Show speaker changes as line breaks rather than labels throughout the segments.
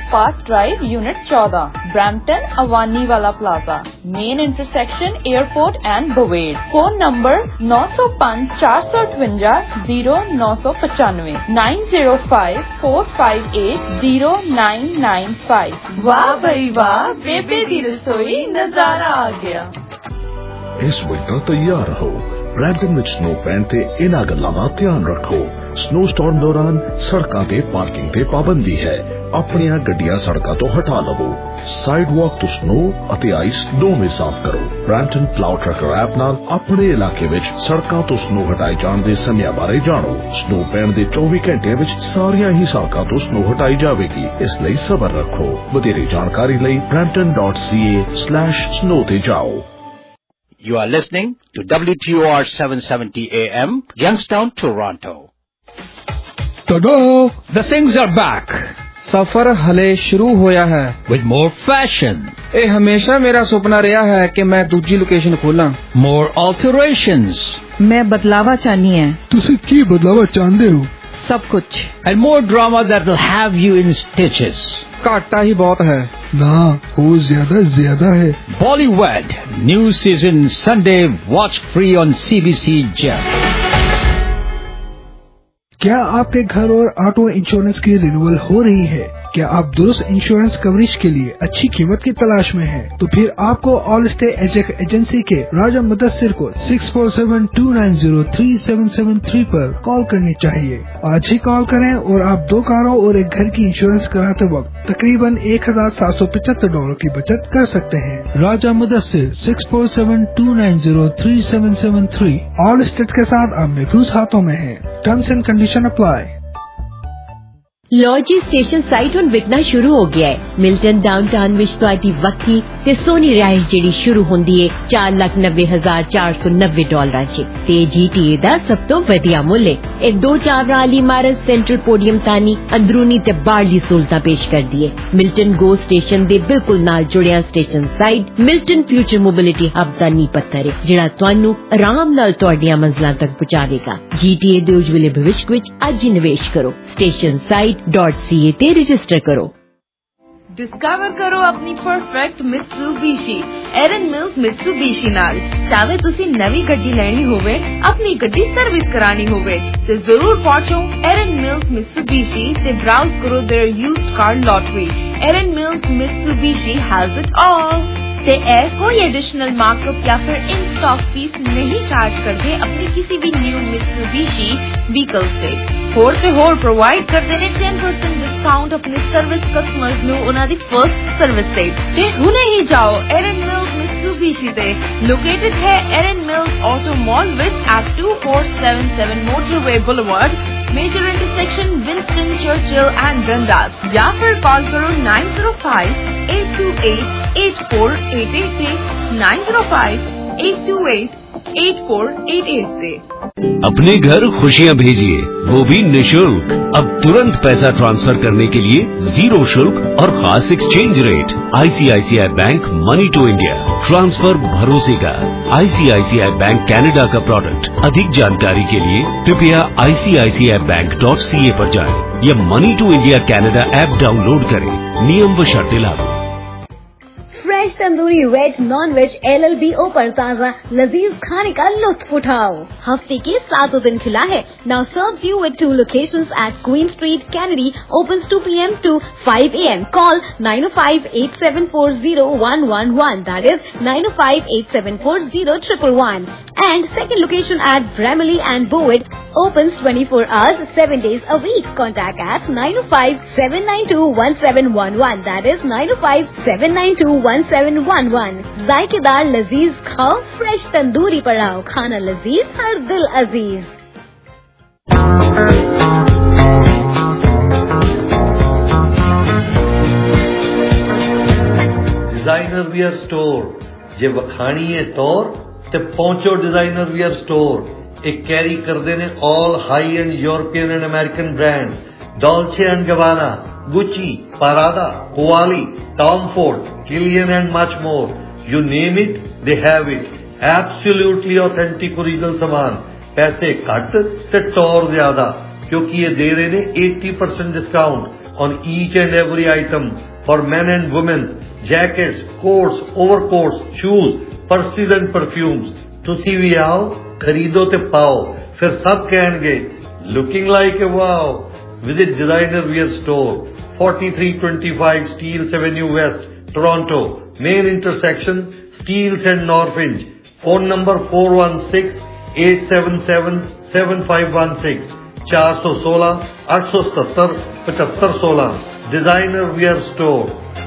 Park drive, unit 14, Brampton, अवानी वाला plaza, main intersection airport and Bovaird. Phone number 905-458-0995, 905-458-0995। वाह भाई वाह, बेबे दी रसोई नजारा आ गया।
इस महीना तैयार रहो, ब्रैम्पटन विच स्नो पैन ते इन्हां गल्लां दा ध्यान रखो। स्नो स्टॉर्म दौरान सड़कों ते पार्किंग ते पाबंदी है। अपनियां गड्डियां सड़कों तो हटा लवो। साइड वॉक तो स्नो अते आइस दोवें साफ करो। ब्रैम्पटन प्लाउ ट्रैकर ऐप नाल अपने इलाके विच सड़कों तो स्नो हटाए जाण दे समय बारे जानो। स्नो पैण दे 24 घंटे विच सारियां ही सड़कों तो स्नो हटाई जावेगी, इसलिए सबर रखो। वधेरे जानकारी लई brampton.ca/snow ते जाओ।
You are listening to WTOR 770 AM, Youngstown, Toronto.
Ta-da!
The Singhs are back
सफर हले शुरू होया है
with more fashion.
ਇਹ ਹਮੇਸ਼ਾ ਮੇਰਾ ਸੁਪਨਾ ਰਿਹਾ ਹੈ ਕਿ ਮੈਂ ਦੂਜੀ ਲੋਕੇਸ਼ਨ ਖੋਲਾਂ।
More alterations.
मैं बदलावा चाहनी है।
ਤੁਸੀਂ ਕੀ ਬਦਲਾਵਾ ਚਾਹੁੰਦੇ ਹੋ?
सब कुछ।
And more drama that will have you in stitches.
ਘਾਟਾ ਹੀ ਬਹੁਤ ਹੈ।
ना वो ज्यादा है।
Bollywood new season Sunday, watch free on CBC Gem.
क्या आपके घर और ऑटो इंश्योरेंस की रिन्यूअल हो रही है? क्या आप दुरुस्त इंश्योरेंस कवरेज के लिए अच्छी कीमत की तलाश में हैं? तो फिर आपको ऑल स्टे एजेंसी के राजा मुदस्सिर को 6472903773 पर कॉल करनी चाहिए। आज ही कॉल करें और आप 2 कारों और एक घर की इंश्योरेंस कराते वक्त तकरीबन $1,775 की बचत कर सकते हैं। राजा मुदस्सिर 6472903773 ऑल स्टेट के साथ आप महफूज हाथों में हैं। Terms and condition apply.
लॉजी स्टेशन साइट हुण विकना शुरू हो गया है। मिल्टन डाउनटाउन विच तुहाडी वक्ती ते सोहनी रिहाइश जिहड़ी शुरू हुंदी है $4,90,490 च ते GTA दा सब तो वधिया मुल्ल है। ए 2 टावर वाली इमारत सेंट्रल पोडियम तानी अंदरूनी ते बाहरली सहूलतां पेश करदी है। मिल्टन गो स्टेशन दे बिल्कुल नाल जुड़िया station side Milton future mobility hub दा नींह पत्थर है जिहड़ा तुहानू आराम नाल तुहाडीआं मंजिलां तक पहुंचावेगा। GTA दे उज्जवले भविष्य विच अज ही निवेश करो। स्टेशन साइड .ca ते रजिस्टर करो।
डिस्कवर करो अपनी perfect Mitsubishi Erin Mills Mitsubishi नाल। चाहे तुसी नवी गड्डी लेनी होवे, अपनी गड्डी सर्विस करानी होवे ते जरूर पहुंचो एरन मिल्स मित्सुबिशी ते ब्राउज करो their used car lottery. Erin Mills Mitsubishi has it all. ते कोई एडिशनल मार्कअप या फिर इन स्टॉक फीस नहीं चार्ज करते अपनी किसी भी न्यू मित्सुबिशी व्हीकल से। होर प्रोवाइड करते ने 10% डिस्काउंट अपने सर्विस कस्टमर्स नु उन्हां दी फर्स्ट सर्विस से। ते हुणे ही जाओ एरन मिल्स मित्सुबिशी ते। लोकेटेड है Erin Mills auto mall which at 2477 motorway boulevard, major intersection Winston Churchill and Dundas, या फिर कॉल करो 905-828-8488 905-828-8488 से।
अपने घर खुशियाँ भेजिए, वो भी निशुल्क। अब तुरंत पैसा ट्रांसफर करने के लिए 0 शुल्क और खास exchange rate. ICICI bank money to India, transfer भरोसे का। ICICI बैंक कनाडा का प्रोडक्ट। अधिक जानकारी के लिए कृपया ICICIbank.ca पर जाएं या money to India Canada app download करें। नियम व शर्तें लागू।
Fresh tandoori veg non veg LLB open ताज़ा लजीज खाने का लुत्फ उठाओ। हफ्ते के 7 दिन खुला है। Now serves you with 2 locations at Queen Street, Kennedy, opens 2 p.m. to 5 a.m. Call 905-8740111. That is 905-8740111. And second location at Bramley and Bowick opens 24 hours, 7 days a week. Contact at 905-792-1711. That is 905-792-1711. जायकेदार लजीज खाओ, fresh tandoori पड़ाओ। खाना लजीज, हर दिल अजीज।
Designer wear store जे वखाणी है तौर ते पहुंचो डिजाइनर वियर स्टोर। एक कैरी करते ने all high end European and American brand Dolce and Gabbana, Gucci, Prada, कुवाली, Tom Ford, Kilian and much more. You name it they have it. Absolutely authentic original सामान, पैसे घट ते टौर ज्यादा, क्योंकि ये दे रहे ने 80% discount. on each and every item for men and women's jackets, coats, overcoats, shoes, purses and perfumes. तुसी भी आओ, खरीदो ते पाओ, फिर सब कहेंगे looking like a wow. Visit Designer Wear Store, 4325 Steeles Avenue West, Toronto, main intersection Steeles and Norfinch. Phone number 416-877-7516, 416-877-7516. Designer Wear Store.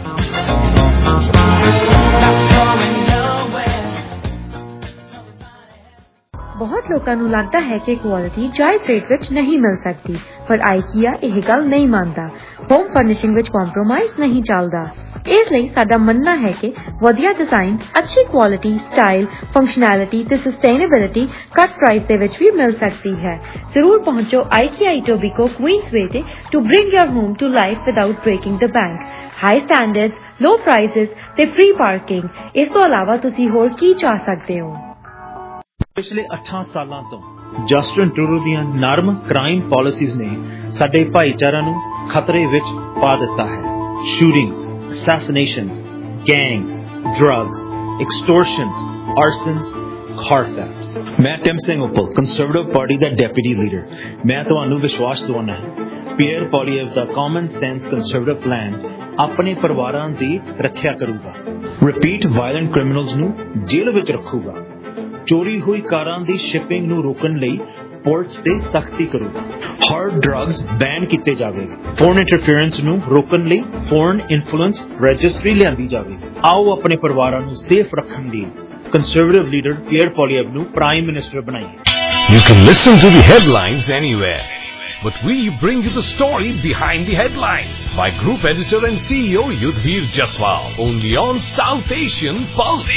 ਬਹੁਤ ਲੋਕਾਂ ਨੂੰ ਲੱਗਦਾ ਹੈ ਕਿ ਕੁਆਲਿਟੀ ਜਾਇਜ਼ ਰੇਟ ਵਿੱਚ ਨਹੀਂ ਮਿਲ ਸਕਦੀ, ਪਰ ਆਈਕੀਆ ਇਹ ਗੱਲ ਨਹੀਂ ਮੰਨਦਾ। ਹੋਮ ਫਰਨਿਸ਼ਿੰਗ ਵਿੱਚ ਕੰਪਰੋਮਾਈਜ਼ ਨਹੀਂ ਚੱਲਦਾ। ਇਸ ਲਈ ਸਾਡਾ ਮੰਨਣਾ ਹੈ ਕਿ ਵਧੀਆ ਡਿਜ਼ਾਈਨ, ਅੱਛੀ ਕੁਆਲਿਟੀ, ਸਟਾਈਲ, ਫੰਕਸ਼ਨੈਲਿਟੀ ਤੇ ਸਸਟੇਨੇਬਿਲਿਟੀ ਘੱਟ ਪ੍ਰਾਈਸ ਦੇ ਵਿੱਚ ਵੀ ਮਿਲ ਸਕਦੀ ਹੈ। ਜ਼ਰੂਰ ਪਹੁੰਚੋ ਆਈਕੀਆ ਇਟੋਬੀਕੋ, ਕੁਈਨਸਵੇ ਤੇ to bring your home to life without breaking the bank. High standards, low prices ਤੇ ਫ੍ਰੀ ਪਾਰਕਿੰਗ। ਇਸ ਤੋਂ ਇਲਾਵਾ ਤੁਸੀਂ ਹੋਰ ਕੀ ਚਾਹ ਸਕਦੇ ਹੋ?
ਪਿਛਲੇ 8 ਸਾਲਾਂ ਤੋਂ ਜਸਟਿਨ ਟਰੂਡੋ ਦੀਆਂ ਨਰਮ ਕ੍ਰਾਈਮ ਪਾਲਿਸੀਜ਼ ਨੇ ਸਾਡੇ ਭਾਈਚਾਰਿਆਂ ਨੂੰ ਖਤਰੇ ਵਿੱਚ ਪਾ ਦਿੱਤਾ ਹੈ। Shootings, assassinations, gangs, drugs, extortions, arsons, car thefts. ਮੈਂ Tim Singh Uppal, Conservative party ਦਾ ਡੈਪੂਟੀ ਲੀਡਰ। ਮੈਂ ਤੁਹਾਨੂੰ ਵਿਸ਼ਵਾਸ ਦਿਵਾਉਣਾ ਹੈ ਪੀਅਰ ਪੋਲੀਅਵ ਦਾ ਕਾਮਨ ਸੈਂਸ ਕੰਜ਼ਰਵੇਟਿਵ ਪਲਾਨ ਆਪਣੇ ਪਰਿਵਾਰਾਂ ਦੀ ਰੱਖਿਆ ਕਰੂਗਾ, ਰਿਪੀਟ ਵਾਇਲੈਂਟ ਕ੍ਰਿਮੀਨਲਸ ਨੂੰ ਜੇਲ੍ਹ ਵਿੱਚ ਰੱਖੂਗਾ, ਚੋਰੀ ਹੋਈ ਕਾਰਾਂ ਦੀ ਸ਼ਿਪਿੰਗ ਨੂੰ ਰੋਕਣ ਲਈ ਪੁਲਿਸ ਤੇ ਸਖਤੀ ਕਰੂਗਾ, ਹਾਰਡ ਡਰੱਗਸ ਬੈਨ ਕੀਤੇ ਜਾਵੇਗਾ, ਫੋਰਨ ਇੰਟਰਫੇਰੈਂਸ ਨੂੰ ਰੋਕਣ ਲਈ ਫੋਰਨ ਇਨਫਲੂਐਂਸ ਰਜਿਸਟਰੀ ਲਿਆਂਦੀ ਜਾਵੇਗੀ। ਆਓ ਆਪਣੇ ਪਰਿਵਾਰਾਂ ਨੂੰ ਸੇਫ ਰੱਖਣ ਲਈ ਕੰਜ਼ਰਵੇਟਿਵ ਲੀਡਰ ਪੀਅਰ ਪੋਲੀਅਵ ਨੂੰ ਪ੍ਰਾਈਮ ਮਿਨਿਸਟਰ ਬਣਾਈਏ।
You can listen to the headlines anywhere, but we bring you the story behind the headlines by Group Editor and CEO Yudhvir Jaswal, only on South Asian Pulse.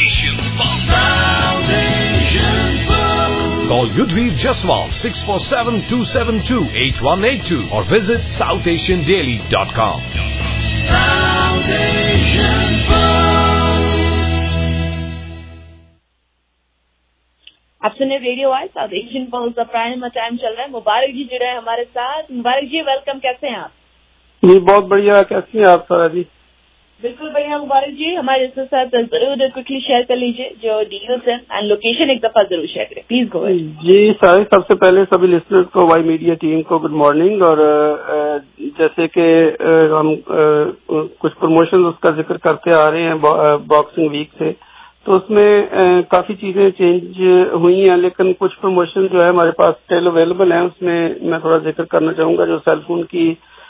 Call Yudhvir Jaswal 647-272-8182 or visit southasiandaily.com. South Asian
आप सुने radio आज South Asian pulse का prime time चल रहा है। मुबारक जी जुड़े हैं हमारे साथ। मुबारक जी वेलकम, कैसे हैं आप?
जी बहुत बढ़िया, कैसी हैं आप सारा जी?
बिल्कुल बढ़िया मुबारक जी। हमारे साथ जरूर क्विकली शेयर कर लीजिए जो डील्स हैं एंड लोकेशन एक दफा जरूर शेयर करें प्लीज। गो
जी सारे, सबसे पहले सभी लिसनर्स को, वाई मीडिया टीम को गुड मॉर्निंग। और जैसे कि हम कुछ प्रमोशन उसका जिक्र करते आ रहे हैं बॉक्सिंग वीक से, तो उसमें काफी चीजें चेंज हुई हैं, लेकिन कुछ प्रमोशन जो है हमारे पास स्टिल अवेलेबल है। उसमें मैं थोड़ा जिक्र करना चाहूंगा। जो सेलफोन की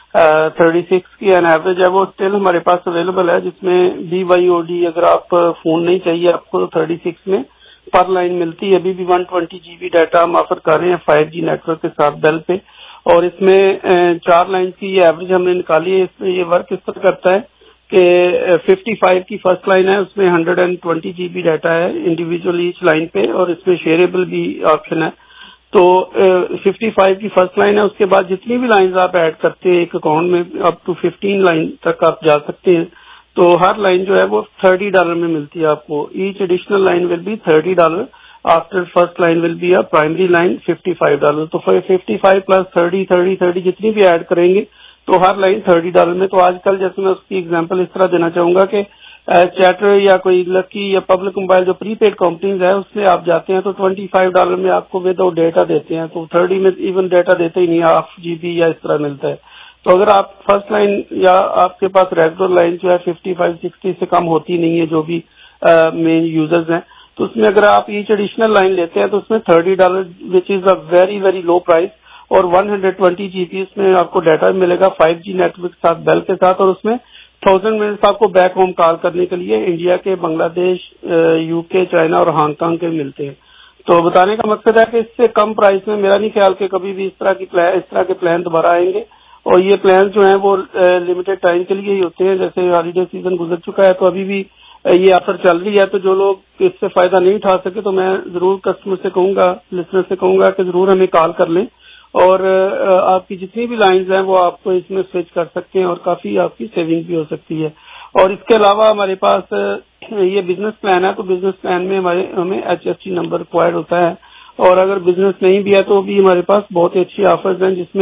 36 की एन एवरेज है वो स्टिल हमारे पास अवेलेबल है, जिसमें BYOD अगर आप फोन नहीं चाहिए आपको तो 36 में पर लाइन मिलती है। अभी भी 120 GB डाटा हम ऑफर कर रहे हैं 5G नेटवर्क के साथ बेल पे। और इसमें 4 लाइन की ये एवरेज हमने निकाली है। इसमें ये वर्क इस तरह करता है कि 55 की फर्स्ट लाइन है, उसमें 120 GB डाटा है इंडिविजुअल ईच लाइन पे, और इसमें शेयरेबल भी ऑप्शन है। तो 55 की फर्स्ट लाइन है, उसके बाद जितनी भी लाइंस आप ऐड करते हैं एक अकाउंट में अप टू 15 लाइन तक आप जा सकते हैं। तो हर लाइन जो है वो $30 में मिलती है आपको। Each additional line will be $30। After first line will be a primary line $55। तो 55 प्लस 30 जितनी भी ऐड करेंगे तो हर लाइन $30 में। तो आजकल जैसे मैं उसकी एग्जांपल इस तरह देना चाहूंगा कि चैटर या कोई लकी या पब्लिक मोबाइल जो प्रीपेड कंपनीज है उससे आप जाते हैं तो $25 में आपको विदाउट डेटा देते हैं, तो 30 में इवन डेटा देते ही नहीं, ½ GB या इस तरह मिलता है। तो अगर आप फर्स्ट लाइन या आपके पास रेगुलर लाइन जो है 55-60 से कम होती नहीं है जो भी मेन यूजर्स हैं, तो उसमें अगर आप ईच एडिशनल लाइन लेते हैं तो उसमें $30 which is a very very low price. और 120 GB उसमें आपको डाटा मिलेगा 5G नेटवर्क के साथ बेल के साथ। और उसमें 1000 मिनट्स आपको बैक होम कॉल करने के लिए इंडिया के, बांग्लादेश, UK, चाइना और हांगकांग के मिलते हैं। तो बताने का मकसद है कि इससे कम प्राइस में मेरा नहीं ख्याल कि कभी भी इस तरह के प्लान दोबारा आएंगे। और ये प्लान जो हैं वो लिमिटेड टाइम के लिए ही होते हैं। जैसे हॉलीडे सीजन गुजर चुका है तो अभी भी ये ऑफर चल रही है। तो जो लोग इससे फायदा नहीं उठा सके तो मैं जरूर कस्टमर से कहूंगा, लिसनर से कहूंगा कि जरूर हमें कॉल कर लें और आपकी जितनी भी लाइंस हैं वो आपको इसमें स्विच कर सकते हैं और काफी आपकी सेविंग भी हो सकती है। और इसके अलावा हमारे पास ये बिजनेस प्लान है, तो बिजनेस प्लान में हमें HST नंबर रिक्वायर्ड होता है। और अगर बिजनेस नहीं भी है तो भी हमारे पास बहुत ही अच्छी ऑफर्स हैं, जिसमें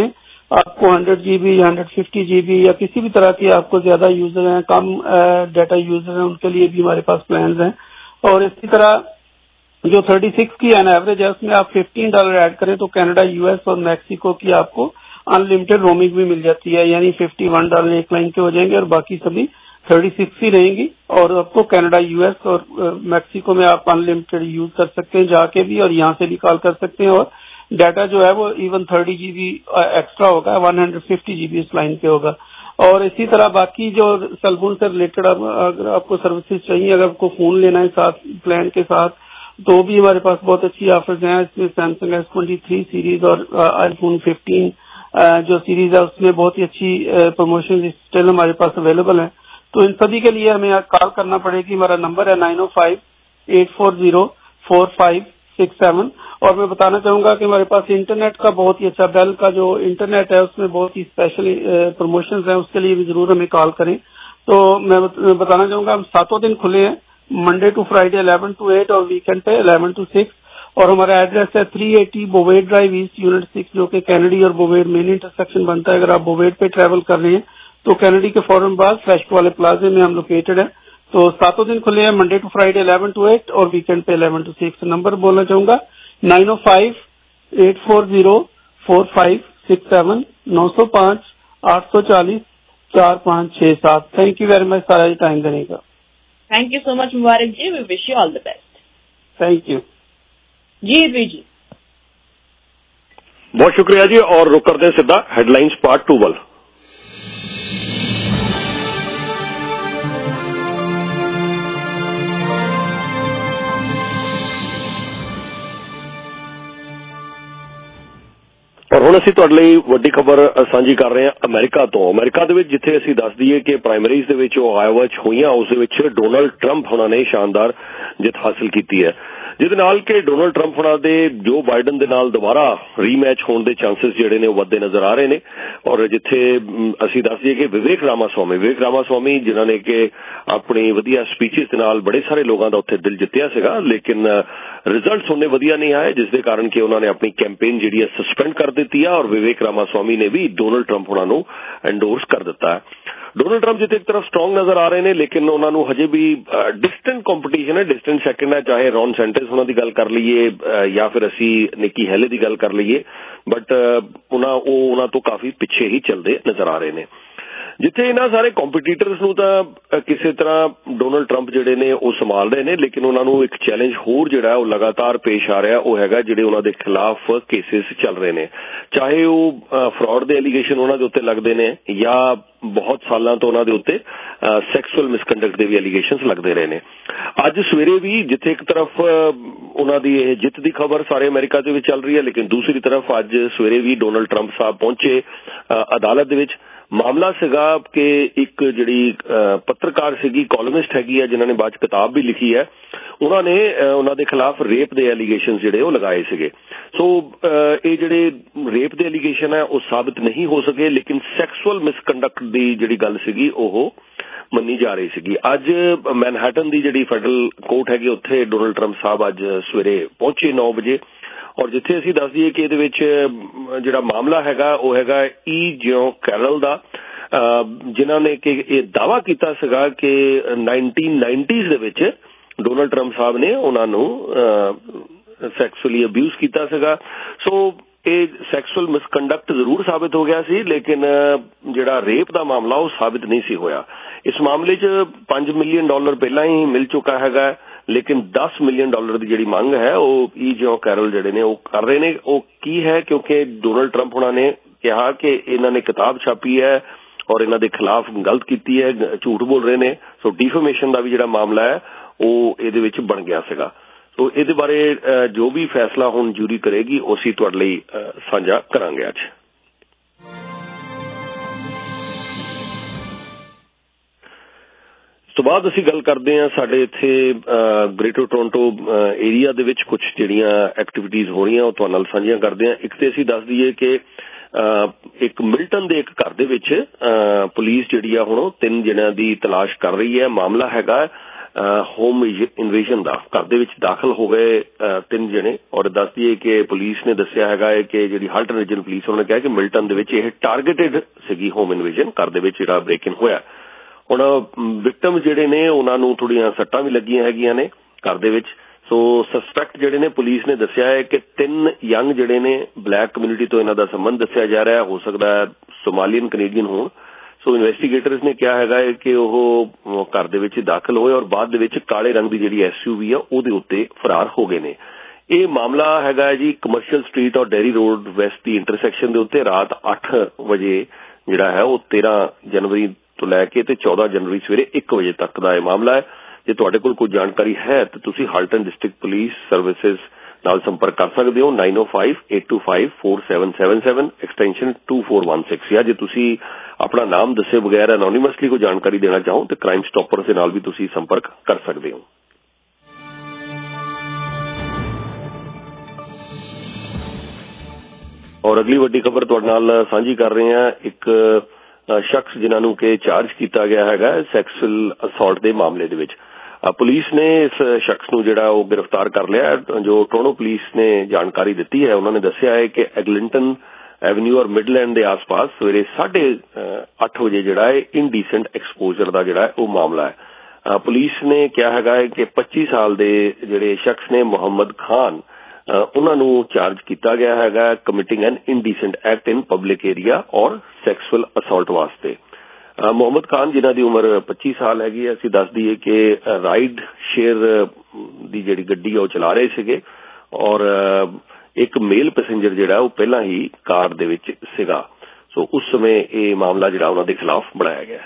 आपको 100 GB 150 GB या किसी भी तरह की आपको ज्यादा यूजर हैं, कम डाटा यूजर हैं, उनके लिए भी हमारे पास प्लान हैं। और इसी तरह जो 36 की एन एवरेज है उसमें आप $15 ऐड करें तो कनाडा, यूएस और मैक्सिको की आपको अनलिमिटेड रोमिंग भी मिल जाती है, यानी $51 एक लाइन के हो जाएंगे और बाकी सभी 36 ही रहेंगी। और आपको कनाडा, यूएस और मैक्सिको में आप अनलिमिटेड यूज कर सकते हैं जाके भी, और यहाँ से भी कॉल कर सकते हैं। और डाटा जो है वो इवन 30 GB एक्स्ट्रा होगा, 150 GB इस लाइन पे होगा। और इसी तरह बाकी जो सेलफोन से रिलेटेड अगर आपको सर्विसेज चाहिए, अगर आपको फोन लेना है साथ प्लान के साथ, तो भी हमारे पास बहुत अच्छी ऑफर्स हैं। इसमें सैमसंग S23 सीरीज और आईफोन 15 जो सीरीज है उसमें बहुत ही अच्छी प्रमोशन स्टिल हमारे पास अवेलेबल है। तो इन सभी के लिए हमें कॉल करना पड़ेगी। हमारा नंबर है 905-840-4567। और मैं बताना चाहूंगा कि हमारे पास इंटरनेट का बहुत ही अच्छा, बेल का जो इंटरनेट है उसमें बहुत ही स्पेशल प्रमोशंस हैं, उसके लिए भी जरूर हमें कॉल करें। तो मैं बताना चाहूंगा हम 7 दिन खुले हैं, मंडे टू फ्राइडे 11 to 8 और वीकेंड पे 11 to 6। और हमारा एड्रेस है 380 बोवेड ड्राइव ईस्ट, यूनिट 6, जो कि कैनेडी और बोवेड मेन इंटरसेक्शन बनता है। अगर आप बोवेड पे ट्रेवल कर रहे हैं तो कैनेडी के फौरन बाद फ्रेश वाले प्लाजे में हम लोकेटेड है। तो 7 दिन खुले हैं, मंडे टू फ्राइडे 11 to 8 और वीकेंड पे 11 to 6। नंबर बोलना चाहूंगा 905-840-4567, 905-840-4567। थैंक यू वेरी मच सारा टाइम देने का।
Thank you so much Mubarak ji, we wish you all the best.
Thank you
जी जी।
बहुत शुक्रिया जी। और रुक करते हैं सीधा हेडलाइंस पार्ट 2 वाल। और ਹੁਣ ਅਸੀਂ ਤੁਹਾਡੇ ਲਈ ਵੱਡੀ ਖਬਰ ਸਾਂਝੀ ਕਰ ਰਹੇ ਹਾਂ ਅਮਰੀਕਾ ਤੋਂ। ਅਮਰੀਕਾ ਦੇ ਵਿੱਚ ਜਿੱਥੇ ਅਸੀਂ ਦੱਸ ਦਈਏ ਕਿ ਪ੍ਰਾਇਮਰੀਜ਼ ਦੇ ਵਿੱਚ ਉਹ ਆਇਓਵਾ 'ਚ ਹੋਈਆਂ, ਉਸ ਦੇ ਵਿੱਚ ਡੋਨਲਡ ਟਰੰਪ ਹੋਣਾ ਨੇ ਸ਼ਾਨਦਾਰ ਜਿੱਤ ਹਾਸਲ ਕੀਤੀ ਹੈ, ਜਿਹਦੇ ਨਾਲ ਕਿ ਡੋਨਲਡ ਟਰੰਪ ਹੋਣਾ ਦੇ ਜੋ ਬਾਈਡਨ ਦੇ ਨਾਲ ਦੁਬਾਰਾ ਰੀਮੈਚ ਹੋਣ ਦੇ ਚਾਂਸਸ ਜਿਹੜੇ ਨੇ ਉਹ ਵੱਧਦੇ ਨਜ਼ਰ ਆ ਰਹੇ ਨੇ। ਔਰ ਜਿੱਥੇ ਅਸੀਂ ਦੱਸ ਦਈਏ ਕਿ ਵਿਵੇਕ ਰਾਮਾਸਵਾਮੀ ਜਿਨ੍ਹਾਂ ਨੇ ਕਿ ਆਪਣੀ ਵਧੀਆ ਸਪੀਚਿਸ ਦੇ ਨਾਲ ਬੜੇ ਸਾਰੇ ਲੋਕਾਂ ਦਾ ਉੱਥੇ ਦਿਲ ਜਿੱਤਿਆ ਸੀਗਾ, ਲੇਕਿਨ ਰਿਜ਼ਲਟਸ ਉਹਨੇ ਵਧੀਆ ਨਹੀਂ ਆਏ, ਜਿਸ ਦੇ ਕਾਰਨ ਕਿ ਉਹਨਾਂ ਨੇ ਆਪਣੀ ਕੈਂਪੇਨ ਜਿਹੜੀ ਹੈ ਸਸਪੈਂਡ ਕਰ ਦਿੱਤੀ ਆ। ਔਰ ਵਿਵੇਕ ਰਾਮਾਸਵਾਮੀ ਨੇ ਵੀ ਡੋਨਲਡ ਟਰੰਪ ਹੋਣਾ ਨੂੰ ਐਂਡੋਰਸ ਕਰ ਦਿੱਤਾ ਹੈ। ਡੋਨਲਡ ਟਰੰਪ ਜਿੱਥੇ ਇੱਕ ਤਰਫ ਸਟਰੋਂਗ ਨਜ਼ਰ ਆ ਰਹੇ ਨੇ, ਲੇਕਿਨ ਉਹਨਾਂ ਨੂੰ ਹਜੇ ਵੀ ਡਿਸਟੈਂਟ ਕੰਪੀਟੀਸ਼ਨ ਹੈ, ਡਿਸਟੈਂਟ ਸੈਕਿੰਡ ਹੈ, ਚਾਹੇ ਰੌਨ ਸੈਂਟਸ ਉਹਨਾਂ ਦੀ ਗੱਲ ਕਰ ਲਈਏ ਜਾਂ ਫਿਰ ਅਸੀਂ ਨਿੱਕੀ ਹੈਲੇ ਦੀ ਗੱਲ ਕਰ ਲਈਏ, ਬਟ ਉਹਨਾਂ ਤੋਂ ਕਾਫੀ ਪਿੱਛੇ ਹੀ ਚੱਲਦੇ ਨਜ਼ਰ ਆ ਰਹੇ ਨੇ। ਜਿੱਥੇ ਇਹਨਾਂ ਸਾਰੇ ਕੰਪੀਟੀਟਰਸ ਨੂੰ ਤਾਂ ਕਿਸੇ ਤਰ੍ਹਾਂ ਡੋਨਲਡ ਟਰੰਪ ਜਿਹੜੇ ਨੇ ਉਹ ਸੰਭਾਲ ਰਹੇ ਨੇ, ਲੇਕਿਨ ਉਹਨਾਂ ਨੂੰ ਇੱਕ ਚੈਲੰਜ ਹੋਰ ਜਿਹੜਾ ਉਹ ਲਗਾਤਾਰ ਪੇਸ਼ ਆ ਰਿਹਾ, ਉਹ ਹੈਗਾ ਜਿਹੜੇ ਉਹਨਾਂ ਦੇ ਖਿਲਾਫ ਕੇਸਿਸ ਚੱਲ ਰਹੇ ਨੇ, ਚਾਹੇ ਉਹ ਫਰਾਡ ਦੇ ਐਲੀਗੇਸ਼ਨ ਉਹਨਾਂ ਦੇ ਉੱਤੇ ਲੱਗਦੇ ਨੇ ਜਾਂ ਬਹੁਤ ਸਾਲਾਂ ਤੋਂ ਉਹਨਾਂ ਦੇ ਉੱਤੇ ਸੈਕਸੁਅਲ ਮਿਸਕੰਡਕਟ ਦੇ ਵੀ ਐਲੀਗੇਸ਼ਨਸ ਲੱਗਦੇ ਰਹੇ ਨੇ। ਅੱਜ ਸਵੇਰੇ ਵੀ ਜਿੱਥੇ ਇੱਕ ਤਰਫ ਉਹਨਾਂ ਦੀ ਇਹ ਜਿੱਤ ਦੀ ਖਬਰ ਸਾਰੇ ਅਮਰੀਕਾ ਦੇ ਵਿੱਚ ਚੱਲ ਰਹੀ ਹੈ, ਲੇਕਿਨ ਦੂਸਰੀ ਤਰਫ ਅੱਜ ਸਵੇਰੇ ਵੀ ਡੋਨਲਡ ਟਰੰਪ ਸਾਹਿਬ ਪਹੁੰਚੇ ਅਦਾਲਤ ਦੇ ਵਿੱਚ। ਮਾਮਲਾ ਸੀਗਾ ਕਿ ਇੱਕ ਜਿਹੜੀ ਪੱਤਰਕਾਰ ਸੀਗੀ, ਕਾਲਮਿਸਟ ਹੈਗੀ ਹੈ, ਜਿਨ੍ਹਾਂ ਨੇ ਬਾਅਦ 'ਚ ਕਿਤਾਬ ਵੀ ਲਿਖੀ ਹੈ, ਉਹਨਾਂ ਨੇ ਉਹਨਾਂ ਦੇ ਖਿਲਾਫ ਰੇਪ ਦੇ ਐਲੀਗੇਸ਼ਨ ਜਿਹੜੇ ਉਹ ਲਗਾਏ ਸੀਗੇ। ਸੋ ਇਹ ਜਿਹੜੇ ਰੇਪ ਦੇ ਐਲੀਗੇਸ਼ਨ ਹੈ ਉਹ ਸਾਬਿਤ ਨਹੀਂ ਹੋ ਸਕੇ, ਲੇਕਿਨ ਸੈਕਸੁਅਲ ਮਿਸਕੰਡਕਟ ਦੀ ਜਿਹੜੀ ਗੱਲ ਸੀਗੀ ਉਹ ਮੰਨੀ ਜਾ ਰਹੀ ਸੀਗੀ। ਅੱਜ ਮੈਨਹੈਟਨ ਦੀ ਜਿਹੜੀ ਫੈਡਰਲ ਕੋਰਟ ਹੈਗੀ ਉੱਥੇ ਡੋਨਲਡ ਟਰੰਪ ਸਾਹਿਬ ਅੱਜ ਸਵੇਰੇ ਪਹੁੰਚੇ 9 ਵਜੇ। ਔਰ ਜਿੱਥੇ ਅਸੀਂ ਦੱਸ ਦਈਏ ਕਿ ਇਹਦੇ ਵਿੱਚ ਜਿਹੜਾ ਮਾਮਲਾ ਹੈਗਾ ਉਹ ਹੈਗਾ ਜਿਉਂ ਕੈਰਲ ਦਾ, ਜਿਨ੍ਹਾਂ ਨੇ ਕਿ ਇਹ ਦਾਅਵਾ ਕੀਤਾ ਸੀਗਾ ਕਿ 1990s ਦੇ ਵਿੱਚ ਡੋਨਲਡ ਟਰੰਪ ਸਾਹਿਬ ਨੇ ਉਹਨਾਂ ਨੂੰ ਸੈਕਸੁਅਲੀ ਅਬਿਊਜ਼ ਕੀਤਾ ਸੀਗਾ। ਸੋ ਇਹ ਸੈਕਸੁਅਲ ਮਿਸਕੰਡਕਟ ਜ਼ਰੂਰ ਸਾਬਿਤ ਹੋ ਗਿਆ ਸੀ, ਲੇਕਿਨ ਜਿਹੜਾ ਰੇਪ ਦਾ ਮਾਮਲਾ ਉਹ ਸਾਬਿਤ ਨਹੀਂ ਸੀ ਹੋਇਆ। ਇਸ ਮਾਮਲੇ 'ਚ $5 ਮਿਲੀਅਨ ਪਹਿਲਾਂ ਹੀ ਮਿਲ ਚੁੱਕਾ ਹੈਗਾ, ਲੇਕਿਨ $10 ਮਿਲੀਅਨ ਦੀ ਜਿਹੜੀ ਮੰਗ ਹੈ ਉਹ ਜਿਉਂ ਕੈਰਲ ਜਿਹੜੇ ਨੇ ਉਹ ਕਰ ਰਹੇ ਨੇ। ਉਹ ਕੀ ਹੈ, ਕਿਉਂਕਿ ਡੋਨਲਡ ਟਰੰਪ ਉਹਨਾਂ ਨੇ ਕਿਹਾ ਕਿ ਇਹਨਾਂ ਨੇ ਕਿਤਾਬ ਛਾਪੀ ਹੈ ਔਰ ਇਹਨਾਂ ਦੇ ਖਿਲਾਫ ਗਲਤ ਕੀਤੀ ਹੈ, ਝੂਠ ਬੋਲ ਰਹੇ ਨੇ। ਸੋ ਡਿਫੇਮੇਸ਼ਨ ਦਾ ਵੀ ਜਿਹੜਾ ਮਾਮਲਾ ਹੈ ਉਹ ਇਹਦੇ ਵਿੱਚ ਬਣ ਗਿਆ ਸੀਗਾ। ਸੋ ਇਹਦੇ ਬਾਰੇ ਜੋ ਵੀ ਫੈਸਲਾ ਹੁਣ ਜੂਰੀ ਕਰੇਗੀ ਉਹ ਅਸੀਂ ਤੁਹਾਡੇ ਲਈ ਸਾਂਝਾ ਕਰਾਂਗੇ ਅੱਜ। ਇਸ ਤੋਂ ਬਾਅਦ ਅਸੀਂ ਗੱਲ ਕਰਦੇ ਹਾਂ ਸਾਡੇ ਇੱਥੇ ਗ੍ਰੇਟਰ ਟੋਰਾਂਟੋ ਏਰੀਆ ਦੇ ਵਿੱਚ ਕੁਝ ਜਿਹੜੀਆਂ ਐਕਟੀਵਿਟੀਜ਼ ਹੋ ਰਹੀਆਂ ਉਹ ਤੁਹਾਡੇ ਨਾਲ ਸਾਂਝੀਆਂ ਕਰਦੇ ਹਾਂ। ਇੱਕ ਤੇ ਅਸੀਂ ਦੱਸ ਦਈਏ ਕਿ ਇੱਕ ਮਿਲਟਨ ਦੇ ਇੱਕ ਘਰ ਦੇ ਵਿੱਚ ਪੁਲਿਸ ਜਿਹੜੀ ਆ ਹੁਣ 3 ਜਣਿਆਂ ਦੀ ਤਲਾਸ਼ ਕਰ ਰਹੀ ਹੈ। ਮਾਮਲਾ ਹੈਗਾ ਹੋਮ ਇਨਵੇਜਨ ਦਾ ਘਰ ਦੇ ਵਿੱਚ ਦਾਖਲ ਹੋ ਗਏ 3 ਜਣੇ। ਔਰ ਦੱਸ ਦਈਏ ਕਿ ਪੁਲਿਸ ਨੇ ਦੱਸਿਆ ਹੈਗਾ ਹੈ ਕਿ ਜਿਹੜੀ ਹਾਲਟਨ ਰੀਜਨ ਪੁਲਿਸ ਉਹਨਾਂ ਨੇ ਕਿਹਾ ਕਿ ਮਿਲਟਨ ਦੇ ਵਿੱਚ ਇਹ ਟਾਰਗੇਟਡ ਸੀਗੀ ਹੋਮ ਇਨਵੇਜਨ, ਘਰ ਦੇ ਵਿੱਚ ਜਿਹੜਾ ਬ੍ਰੇਕ ਇਨ ਹੋਇਆ। ਹੁਣ ਵਿਕਟਮ ਜਿਹੜੇ ਨੇ ਉਹਨਾਂ ਨੂੰ ਥੋੜੀਆਂ ਸੱਟਾਂ ਵੀ ਲੱਗੀਆਂ ਹੈਗੀਆਂ ਨੇ ਘਰ ਦੇ ਵਿੱਚ। ਸੋ ਸਸਪੈਕਟ ਜਿਹੜੇ ਨੇ ਪੁਲਿਸ ਨੇ ਦੱਸਿਆ ਹੈ ਕਿ 3 ਯੰਗ ਜਿਹੜੇ ਨੇ ਬਲੈਕ ਕਮਿਊਨਿਟੀ ਤੋਂ ਇਹਨਾਂ ਦਾ ਸੰਬੰਧ ਦੱਸਿਆ ਜਾ ਰਿਹਾ, ਹੋ ਸਕਦਾ ਹੈ ਸੋਮਾਲੀਅਨ ਕੈਨੇਡੀਅਨ ਹੋਣ। ਸੋ ਇਨਵੈਸਟੀਗੇਟਰਸ ਨੇ ਕਿਹਾ ਹੈਗਾ ਹੈ ਕਿ ਉਹ ਘਰ ਦੇ ਵਿੱਚ ਦਾਖਲ ਹੋਏ ਔਰ ਬਾਅਦ ਦੇ ਵਿੱਚ ਕਾਲੇ ਰੰਗ ਦੀ ਜਿਹੜੀ SUV ਆ ਉਹਦੇ ਉੱਤੇ ਫਰਾਰ ਹੋ ਗਏ ਨੇ। ਇਹ ਮਾਮਲਾ ਹੈਗਾ ਹੈ ਜੀ ਕਮਰਸ਼ੀਅਲ ਸਟਰੀਟ ਔਰ ਡੈਰੀ ਰੋਡ ਵੈਸਟ ਦੀ ਇੰਟਰਸੈਕਸ਼ਨ ਦੇ ਉੱਤੇ ਰਾਤ 8 ਵਜੇ ਜਿਹੜਾ ਹੈ ਉਹ 13 ਜਨਵਰੀ ਤੋਂ ਲੈ ਕੇ ਤੇ 14 ਜਨਵਰੀ ਸਵੇਰੇ 1 ਵਜੇ ਤੱਕ ਦਾ ਇਹ ਮਾਮਲਾ ਹੈ। ਜੇ ਤੁਹਾਡੇ ਕੋਲ ਕੋਈ ਜਾਣਕਾਰੀ ਹੈ ਤਾਂ ਤੁਸੀਂ ਹਾਲਟਨ ਡਿਸਟ੍ਰਿਕਟ ਪੁਲਿਸ ਸਰਵਿਸਿਜ਼ ਨਾਲ ਸੰਪਰਕ ਕਰ ਸਕਦੇ ਹੋ 9058254777 ਐਕਸਟੈਂਸ਼ਨ 2416 ਜਾਂ ਜੇ ਤੁਸੀਂ ਆਪਣਾ ਨਾਮ ਦੱਸੇ ਬਗੈਰ ਐਨੋਨਿਮਸਲੀ ਕੋਈ ਜਾਣਕਾਰੀ ਦੇਣਾ ਚਾਹੋ ਤਾਂ ਕ੍ਰਾਈਮ ਸਟਾਪਰਸ ਦੇ ਨਾਲ ਵੀ ਤੁਸੀਂ ਸੰਪਰਕ ਕਰ ਸਕਦੇ ਹੋ। ਔਰ ਅਗਲੀ ਵੱਡੀ ਖਬਰ ਤੁਹਾਡੇ ਨਾਲ ਸਾਂਝੀ ਕਰ ਰਹੇ ਹਾਂ। ਇੱਕ ਸ਼ਖਸ ਜਿਨ੍ਹਾਂ ਨੂੰ ਕਿ ਚਾਰਜ ਕੀਤਾ ਗਿਆ ਹੈਗਾ ਸੈਕਸੁਅਲ ਅਸੌਲਟ ਦੇ ਮਾਮਲੇ ਦੇ ਵਿੱਚ, ਪੁਲਿਸ ਨੇ ਇਸ ਸ਼ਖਸ ਨੂੰ ਜਿਹੜਾ ਉਹ ਗ੍ਰਿਫਤਾਰ ਕਰ ਲਿਆ। ਜੋ ਟੋਰੰਟੋ ਪੁਲਿਸ ਨੇ ਜਾਣਕਾਰੀ ਦਿੱਤੀ ਹੈ, ਉਹਨਾਂ ਨੇ ਦੱਸਿਆ ਹੈ ਕਿ ਐਗਲਿੰਟਨ ਐਵਨਿਊ ਔਰ ਮਿਡਲੈਂਡ ਦੇ ਆਸ-ਪਾਸ ਸਵੇਰੇ 8:30 ਵਜੇ ਜਿਹੜਾ ਹੈ ਇਨਡੀਸੈਂਟ ਐਕਸਪੋਜ਼ਰ ਦਾ ਜਿਹੜਾ ਉਹ ਮਾਮਲਾ ਹੈ। ਪੁਲਿਸ ਨੇ ਕਿਹਾ ਹੈਗਾ ਹੈ ਕਿ 25 ਸਾਲ ਦੇ ਜਿਹੜੇ ਸ਼ਖਸ ਨੇ ਮੁਹੰਮਦ ਖਾਨ, ਉਹਨਾਂ ਨੂੰ ਚਾਰਜ ਕੀਤਾ ਗਿਆ ਹੈਗਾ committing an indecent act in public area ਔਰ ਸੈਕਸੁਅਲ ਅਸੌਲਟ ਵਾਸਤੇ। ਮੁਹੰਮਦ ਖਾਨ ਜਿਨ੍ਹਾਂ ਦੀ ਉਮਰ 25 ਸਾਲ ਹੈਗੀ ਹੈ, ਅਸੀਂ ਦੱਸ ਦਈਏ ਕਿ ਰਾਈਡ ਸ਼ੇਅਰ ਦੀ ਜਿਹੜੀ ਗੱਡੀ ਉਹ ਚਲਾ ਰਹੇ ਸੀਗੇ ਔਰ ਇੱਕ ਮੇਲ ਪੈਸੇਂਜਰ ਜਿਹੜਾ ਉਹ ਪਹਿਲਾਂ ਹੀ ਕਾਰ ਦੇ ਵਿੱਚ ਸੀਗਾ। ਸੋ ਉਸ ਸਮੇਂ ਇਹ ਮਾਮਲਾ ਜਿਹੜਾ ਉਹਨਾਂ ਦੇ ਖਿਲਾਫ ਬਣਾਇਆ ਗਿਆ।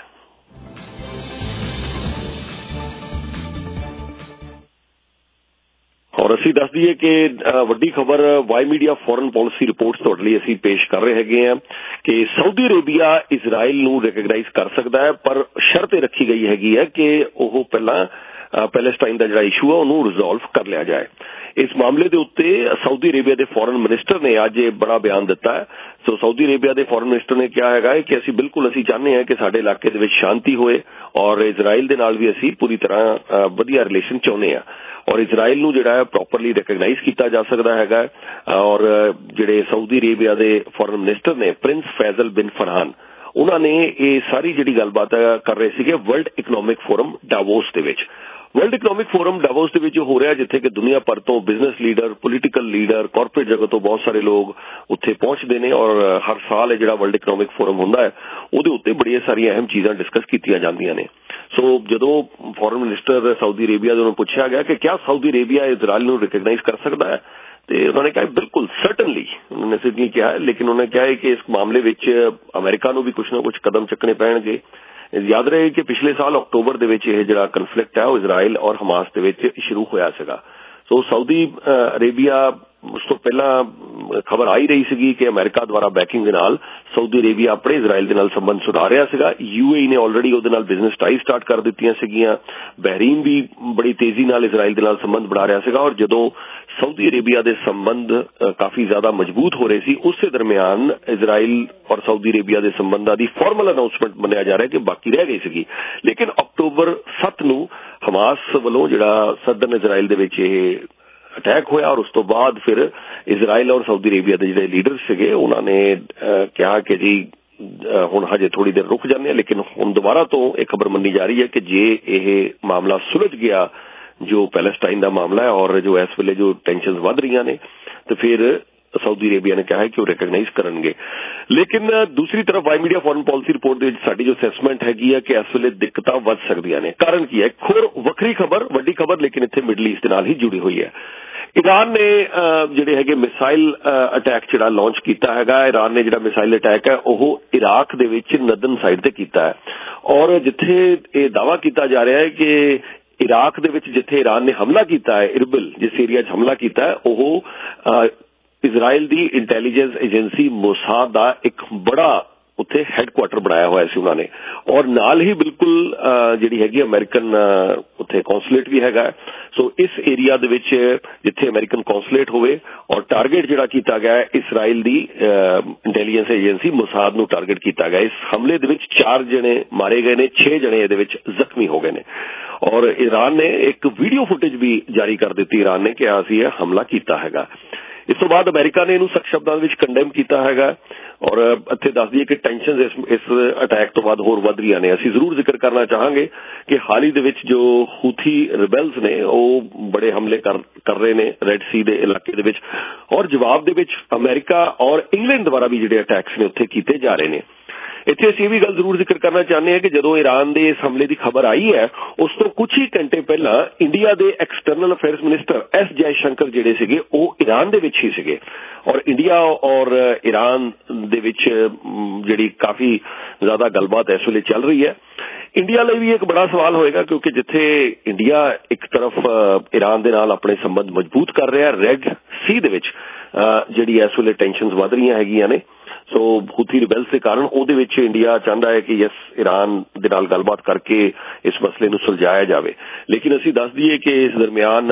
ਔਰ ਅਸੀਂ ਦੱਸ ਦਈਏ ਕਿ ਵੱਡੀ ਖਬਰ Y media foreign policy reports ਤੁਹਾਡੇ ਲਈ ਅਸੀਂ ਪੇਸ਼ ਕਰ ਰਹੇ ਹੈਗੇ ਹਾਂ ਕਿ ਸਾਊਦੀ ਅਰੇਬੀਆ ਇਜ਼ਰਾਈਲ ਨੂੰ ਰੈਕਗਨਾਈਜ਼ ਕਰ ਸਕਦਾ ਹੈ, ਪਰ ਸ਼ਰਤ ਇਹ ਰੱਖੀ ਗਈ ਹੈਗੀ ਹੈ ਕਿ ਉਹ ਪਹਿਲਾਂ ਪੈਲੇਸਟਾਈਨ ਦਾ ਜਿਹੜਾ ਇਸ਼ੂ ਹੈ ਉਹਨੂੰ ਰਿਜ਼ੋਲਵ ਕਰ ਲਿਆ ਜਾਏ। ਇਸ ਮਾਮਲੇ ਦੇ ਉੱਤੇ ਸਾਊਦੀ ਅਰੇਬੀਆ ਦੇ ਫੋਰਨ ਮਿਨਿਸਟਰ ਨੇ ਅੱਜ ਇਹ ਬੜਾ ਬਿਆਨ ਦਿੱਤਾ ਹੈ। ਸੋ ਸਾਊਦੀ ਅਰੇਬੀਆ ਦੇ ਫੋਰਨ ਮਿਨਿਸਟਰ ਨੇ ਕਿਹਾ ਹੈਗਾ ਹੈ ਕਿ ਅਸੀਂ ਚਾਹੁੰਦੇ ਹਾਂ ਕਿ ਸਾਡੇ ਇਲਾਕੇ ਦੇ ਵਿੱਚ ਸ਼ਾਂਤੀ ਹੋਏ ਔਰ ਇਜ਼ਰਾਈਲ ਦੇ ਨਾਲ ਵੀ ਅਸੀਂ ਪੂਰੀ ਤਰ੍ਹਾਂ ਵਧੀਆ ਰਿਲੇਸ਼ਨ ਚਾਹੁੰਦੇ ਹਾਂ ਔਰ ਇਜ਼ਰਾਈਲ ਨੂੰ ਜਿਹੜਾ ਹੈ ਪ੍ਰੋਪਰਲੀ ਰੈਕਗਨਾਈਜ਼ ਕੀਤਾ ਜਾ ਸਕਦਾ ਹੈਗਾ। ਔਰ ਜਿਹੜੇ ਸਾਊਦੀ ਅਰੇਬੀਆ ਦੇ ਫੋਰਨ ਮਿਨਿਸਟਰ ਨੇ ਪ੍ਰਿੰਸ ਫੈਜ਼ਲ ਬਿਨ ਫਰਹਾਨ, ਉਹਨਾਂ ਨੇ ਇਹ ਸਾਰੀ ਜਿਹੜੀ ਗੱਲਬਾਤ ਕਰ ਰਹੇ ਸੀਗੇ ਵਰਲਡ ਇਕਨੋਮਿਕ ਫੋਰਮ ਡਾਵੋਸ ਦੇ ਵਿੱਚ। ਵਰਲਡ ਇਕਨੋਮਿਕ ਫੋਰਮ ਡਾਵੋਸ ਦੇ ਵਿੱਚ ਹੋ ਰਿਹਾ ਜਿੱਥੇ ਕਿ ਦੁਨੀਆ ਭਰ ਤੋਂ business leader, political leader, corporate ਜਗਤ ਤੋਂ ਬਹੁਤ ਸਾਰੇ ਲੋਕ ਉੱਥੇ ਪਹੁੰਚਦੇ ਨੇ ਔਰ ਹਰ ਸਾਲ ਇਹ ਜਿਹੜਾ ਵਰਲਡ ਇਕਨੋਮਿਕ ਫੋਰਮ ਹੁੰਦਾ ਹੈ ਉਹਦੇ ਉੱਤੇ ਬੜੀਆਂ ਸਾਰੀਆਂ ਅਹਿਮ ਚੀਜ਼ਾਂ ਡਿਸਕਸ ਕੀਤੀਆਂ ਜਾਂਦੀਆਂ ਨੇ। ਸੋ ਜਦੋਂ ਫੋਰਨ ਮਿਨਿਸਟਰ ਸਾਊਦੀ ਅਰੇਬੀਆ ਦੇ ਨੂੰ ਪੁੱਛਿਆ ਗਿਆ ਕਿ ਕਿਆ ਸਾਊਦੀ ਅਰੇਬੀਆ ਇਜ਼ਰਾਈਲ ਨੂੰ ਰਿਕਗਨਾਈਜ਼ ਕਰ ਸਕਦਾ ਹੈ ਤੇ ਉਹਨਾਂ ਨੇ ਕਿਹਾ ਬਿਲਕੁਲ ਸਰਟਨਲੀ, ਉਹਨਾਂ ਨੇ ਸਿੱਧੀ ਕਿਹਾ, ਲੇਕਿਨ ਉਹਨਾਂ ਨੇ ਕਿਹਾ ਕਿ ਇਸ ਮਾਮਲੇ ਵਿੱਚ ਅਮਰੀਕਾ ਨੂੰ ਵੀ ਕੁਝ ਨਾ ਕੁਝ ਕਦਮ ਚੱਕਣੇ ਪੈਣਗੇ। ਯਾਦ ਰਹੇ ਕਿ ਪਿਛਲੇ ਸਾਲ ਅਕਤੂਬਰ ਦੇ ਵਿੱਚ ਇਹ ਜਿਹੜਾ ਕਨਫਲਿਕਟ ਹੈ ਉਹ ਇਜ਼ਰਾਈਲ ਔਰ ਹਮਾਸ ਦੇ ਵਿੱਚ ਸ਼ੁਰੂ ਹੋਇਆ ਸੀਗਾ। ਸੋ ਸਾਊਦੀ ਅਰੇਬੀਆ ਉਸ ਤੋਂ ਪਹਿਲਾਂ ਖਬਰ ਆਈ ਰਹੀ ਸੀਗੀ ਕਿ ਅਮਰੀਕਾ ਦੁਆਰਾ ਬੈਕਿੰਗ ਦੇ ਨਾਲ ਸਾਊਦੀ ਅਰੇਬੀਆ ਆਪਣੇ ਇਜ਼ਰਾਈਲ ਦੇ ਨਾਲ ਸੰਬੰਧ ਸੁਧਾਰ ਰਿਹਾ ਸੀਗਾ। UAE ਨੇ ਆਲਰੇਡੀ ਉਹਦੇ ਨਾਲ ਬਿਜ਼ਨਸ ਟਾਈ ਸਟਾਰਟ ਕਰ ਦਿੱਤੀਆਂ ਸੀਗੀਆਂ। ਬਹਿਰੀਨ ਵੀ ਬੜੀ ਤੇਜ਼ੀ ਨਾਲ ਇਜ਼ਰਾਈਲ ਦੇ ਨਾਲ ਸੰਬੰਧ ਬਣਾ ਰਿਹਾ ਸੀਗਾ ਔਰ ਜਦੋਂ ਸਾਊਦੀ ਅਰੇਬੀਆ ਦੇ ਸੰਬੰਧ ਕਾਫੀ ਜ਼ਿਆਦਾ ਮਜ਼ਬੂਤ ਹੋ ਰਹੇ ਸੀ ਉਸੇ ਦਰਮਿਆਨ ਇਜ਼ਰਾਈਲ ਔਰ ਸਾਊਦੀ ਅਰੇਬੀਆ ਦੇ ਸੰਬੰਧਾਂ ਦੀ ਫਾਰਮਲ ਅਨਾਉਂਸਮੈਂਟ ਮੰਨਿਆ ਜਾ ਰਿਹਾ ਕਿ ਬਾਕੀ ਰਹਿ ਗਈ ਸੀਗੀ। ਲੇਕਿਨ ਅਕਤੂਬਰ 7 ਨੂੰ ਹਮਾਸ ਵੱਲੋਂ ਜਿਹੜਾ ਸਦਰਨ ਇਜ਼ਰਾਈਲ ਦੇ ਵਿੱਚ ਇਹ ਅਟੈਕ ਹੋਇਆ ਔਰ ਉਸ ਤੋਂ ਬਾਅਦ ਫਿਰ ਇਜ਼ਰਾਈਲ ਔਰ ਸਾਊਦੀ ਅਰੇਬੀਆ ਦੇ ਜਿਹੜੇ ਲੀਡਰ ਸੀਗੇ ਉਹਨਾਂ ਨੇ ਕਿਹਾ ਕਿ ਜੀ ਹੁਣ ਹਜੇ ਥੋੜੀ ਦੇਰ ਰੁਕ ਜਾਂਦੇ ਆ, ਲੇਕਿਨ ਹੁਣ ਦੁਬਾਰਾ ਤੋਂ ਇਹ ਖਬਰ ਮੰਨੀ ਜਾ ਰਹੀ ਹੈ ਕਿ ਜੇ ਇਹ ਮਾਮਲਾ ਸੁਲਝ ਗਿਆ ਜੋ ਪੈਲੇਸਟਾਈਨ ਦਾ ਮਾਮਲਾ ਹੈ ਔਰ ਜੋ ਇਸ ਵੇਲੇ ਜੋ ਟੈਂਸ਼ਨਸ ਵੱਧ ਰਹੀਆਂ ਨੇ ਤੇ ਫਿਰ ਸਾਊਦੀ ਅਰੇਬੀਆ ਨੇ ਕਿਹਾ ਹੈ ਕਿ ਉਹ ਰੈਕਗਨਾਈਜ਼ ਕਰਨਗੇ। ਲੇਕਿਨ ਦੂਸਰੀ ਤਰਫ Y media foreign policy report ਦੇ ਵਿੱਚ ਸਾਡੀ ਜੋ ਅਸੈਸਮੈਂਟ ਹੈਗੀ ਹੈ ਕਿ ਇਸ ਵੇਲੇ ਦਿੱਕਤਾਂ ਵੱਧ ਸਕਦੀਆਂ ਨੇ। ਕਾਰਨ ਕੀ ਹੈ? ਇੱਕ ਹੋਰ ਵੱਖਰੀ ਖਬਰ, ਵੱਡੀ ਖਬਰ, ਲੇਕਿਨ ਇੱਥੇ ਮਿਡਲ ਈਸਟ ਦੇ ਨਾਲ ਹੀ ਜੁੜੀ ਹੋਈ ਹੈ। ਈਰਾਨ ਨੇ ਜਿਹੜੇ ਹੈਗੇ ਮਿਸਾਈਲ ਅਟੈਕ ਜਿਹੜਾ ਲਾਂਚ ਕੀਤਾ ਹੈਗਾ। ਈਰਾਨ ਨੇ ਜਿਹੜਾ ਮਿਸਾਈਲ ਅਟੈਕ ਹੈ ਉਹ ਇਰਾਕ ਦੇ ਵਿੱਚ ਨਦਨ ਸਾਈਡ ਤੇ ਕੀਤਾ ਹੈ ਔਰ ਜਿੱਥੇ ਇਹ ਦਾਅਵਾ ਕੀਤਾ ਜਾ ਰਿਹਾ ਹੈ ਕਿ ਇਰਾਕ ਦੇ ਵਿੱਚ ਜਿੱਥੇ ਈਰਾਨ ਨੇ ਹਮਲਾ ਕੀਤਾ ਹੈ, ਇਰਬਿਲ ਜਿਸ ਏਰੀਆ 'ਚ ਹਮਲਾ ਕੀਤਾ ਹੈ, ਉਹ ਇਜ਼ਰਾਈਲ ਦੀ ਇੰਟੈਲੀਜੈਂਸ ਏਜੰਸੀ ਮੋਸਾਦ ਦਾ ਇੱਕ ਬੜਾ ਉੱਥੇ ਹੈੱਡਕੁਆਟਰ ਬਣਾਇਆ ਹੋਇਆ ਸੀ ਉਹਨਾਂ ਨੇ ਔਰ ਨਾਲ ਹੀ ਬਿਲਕੁਲ ਜਿਹੜੀ ਹੈਗੀ ਅਮਰੀਕਨ ਉੱਥੇ ਕੌਂਸੂਲੇਟ ਵੀ ਹੈਗਾ। ਸੋ ਇਸ ਏਰੀਆ ਦੇ ਵਿੱਚ ਜਿੱਥੇ ਅਮਰੀਕਨ ਕੌਂਸੂਲੇਟ ਹੋਵੇ ਔਰ ਟਾਰਗੇਟ ਜਿਹੜਾ ਕੀਤਾ ਗਿਆ ਇਜ਼ਰਾਈਲ ਦੀ ਇੰਟੈਲੀਜੈਂਸ ਏਜੰਸੀ ਮੋਸਾਦ ਨੂੰ ਟਾਰਗੇਟ ਕੀਤਾ ਗਿਆ। ਇਸ ਹਮਲੇ ਦੇ ਵਿੱਚ 4 ਜਣੇ ਮਾਰੇ ਗਏ ਨੇ, 6 ਜਣੇ ਇਹਦੇ ਵਿੱਚ ਜ਼ਖਮੀ ਹੋ ਗਏ ਨੇ ਔਰ ਈਰਾਨ ਨੇ ਇੱਕ ਵੀਡੀਓ ਫੁਟੇਜ ਵੀ ਜਾਰੀ ਕਰ ਦਿੱਤੀ ਈਰਾਨ ਨੇ ਕਿ ਅਸੀਂ ਇਹ ਹਮਲਾ ਕੀਤਾ ਹੈਗਾ। ਇਸ ਤੋਂ ਬਾਅਦ ਅਮਰੀਕਾ ਨੇ ਇਹਨੂੰ ਸਖਤ ਸ਼ਬਦਾਂ ਵਿੱਚ ਕੰਡੈਮ ਕੀਤਾ ਹੈਗਾ ਔਰ ਇੱਥੇ ਦੱਸ ਦਈਏ ਕਿ ਟੈਂਸ਼ਨ ਇਸ ਅਟੈਕ ਤੋਂ ਬਾਅਦ ਹੋਰ ਵੱਧ ਰਹੀਆਂ ਨੇ। ਅਸੀਂ ਜ਼ਰੂਰ ਜ਼ਿਕਰ ਕਰਨਾ ਚਾਹਾਂਗੇ ਕਿ ਹਾਲ ਹੀ ਦੇ ਵਿੱਚ ਜੋ ਹੂਥੀ ਰਿਬੈਲਸ ਨੇ ਉਹ ਬੜੇ ਹਮਲੇ ਕਰ ਰਹੇ ਨੇ ਰੈੱਡ ਸੀ ਦੇ ਇਲਾਕੇ ਦੇ ਵਿੱਚ ਔਰ ਜਵਾਬ ਦੇ ਵਿੱਚ ਅਮਰੀਕਾ ਔਰ ਇੰਗਲੈਂਡ ਦੁਆਰਾ ਵੀ ਜਿਹੜੇ ਅਟੈਕਸ ਨੇ ਉੱਥੇ ਕੀਤੇ ਜਾ ਰਹੇ ਨੇ। ਇੱਥੇ ਅਸੀਂ ਇਹ ਵੀ ਗੱਲ ਜ਼ਰੂਰ ਜ਼ਿਕਰ ਕਰਨਾ ਚਾਹੁੰਦੇ ਹਾਂ ਕਿ ਜਦੋਂ ਈਰਾਨ ਦੇ ਇਸ ਹਮਲੇ ਦੀ ਖਬਰ ਆਈ ਹੈ ਉਸ ਤੋਂ ਕੁਝ ਹੀ ਘੰਟੇ ਪਹਿਲਾਂ ਇੰਡੀਆ ਦੇ external affairs minister S Jai Shankar ਜਿਹੜੇ ਸੀਗੇ ਉਹ ਈਰਾਨ ਦੇ ਵਿੱਚ ਹੀ ਸੀਗੇ ਔਰ ਇੰਡੀਆ ਔਰ ਈਰਾਨ ਦੇ ਵਿੱਚ ਜਿਹੜੀ ਕਾਫੀ ਜ਼ਿਆਦਾ ਗੱਲਬਾਤ ਇਸ ਵੇਲੇ ਚੱਲ ਰਹੀ ਹੈ। ਇੰਡੀਆ ਲਈ ਵੀ ਇੱਕ ਬੜਾ ਸਵਾਲ ਹੋਏਗਾ ਕਿਉਂਕਿ ਜਿੱਥੇ ਇੰਡੀਆ ਇੱਕ ਤਰਫ ਈਰਾਨ ਦੇ ਨਾਲ ਆਪਣੇ ਸੰਬੰਧ ਮਜ਼ਬੂਤ ਕਰ ਰਿਹਾ ਰੈੱਡ ਸੀ ਦੇ ਵਿੱਚ ਜਿਹੜੀ ਇਸ ਵੇਲੇ ਟੈਂਸ਼ਨਸ ਵੱਧ ਰਹੀਆਂ ਹੈਗੀਆਂ ਨੇ। ਸੋ ਹੂਥੀ ਰਿਬੈਲਸ ਦੇ ਕਾਰਨ ਉਹਦੇ ਵਿੱਚ ਇੰਡੀਆ ਚਾਹੁੰਦਾ ਹੈ ਕਿ ਈਰਾਨ ਦੇ ਨਾਲ ਗੱਲਬਾਤ ਕਰਕੇ ਇਸ ਮਸਲੇ ਨੂੰ ਸੁਲਝਾਇਆ ਜਾਵੇ। ਲੇਕਿਨ ਅਸੀਂ ਦੱਸ ਦਈਏ ਕਿ ਇਸ ਦਰਮਿਆਨ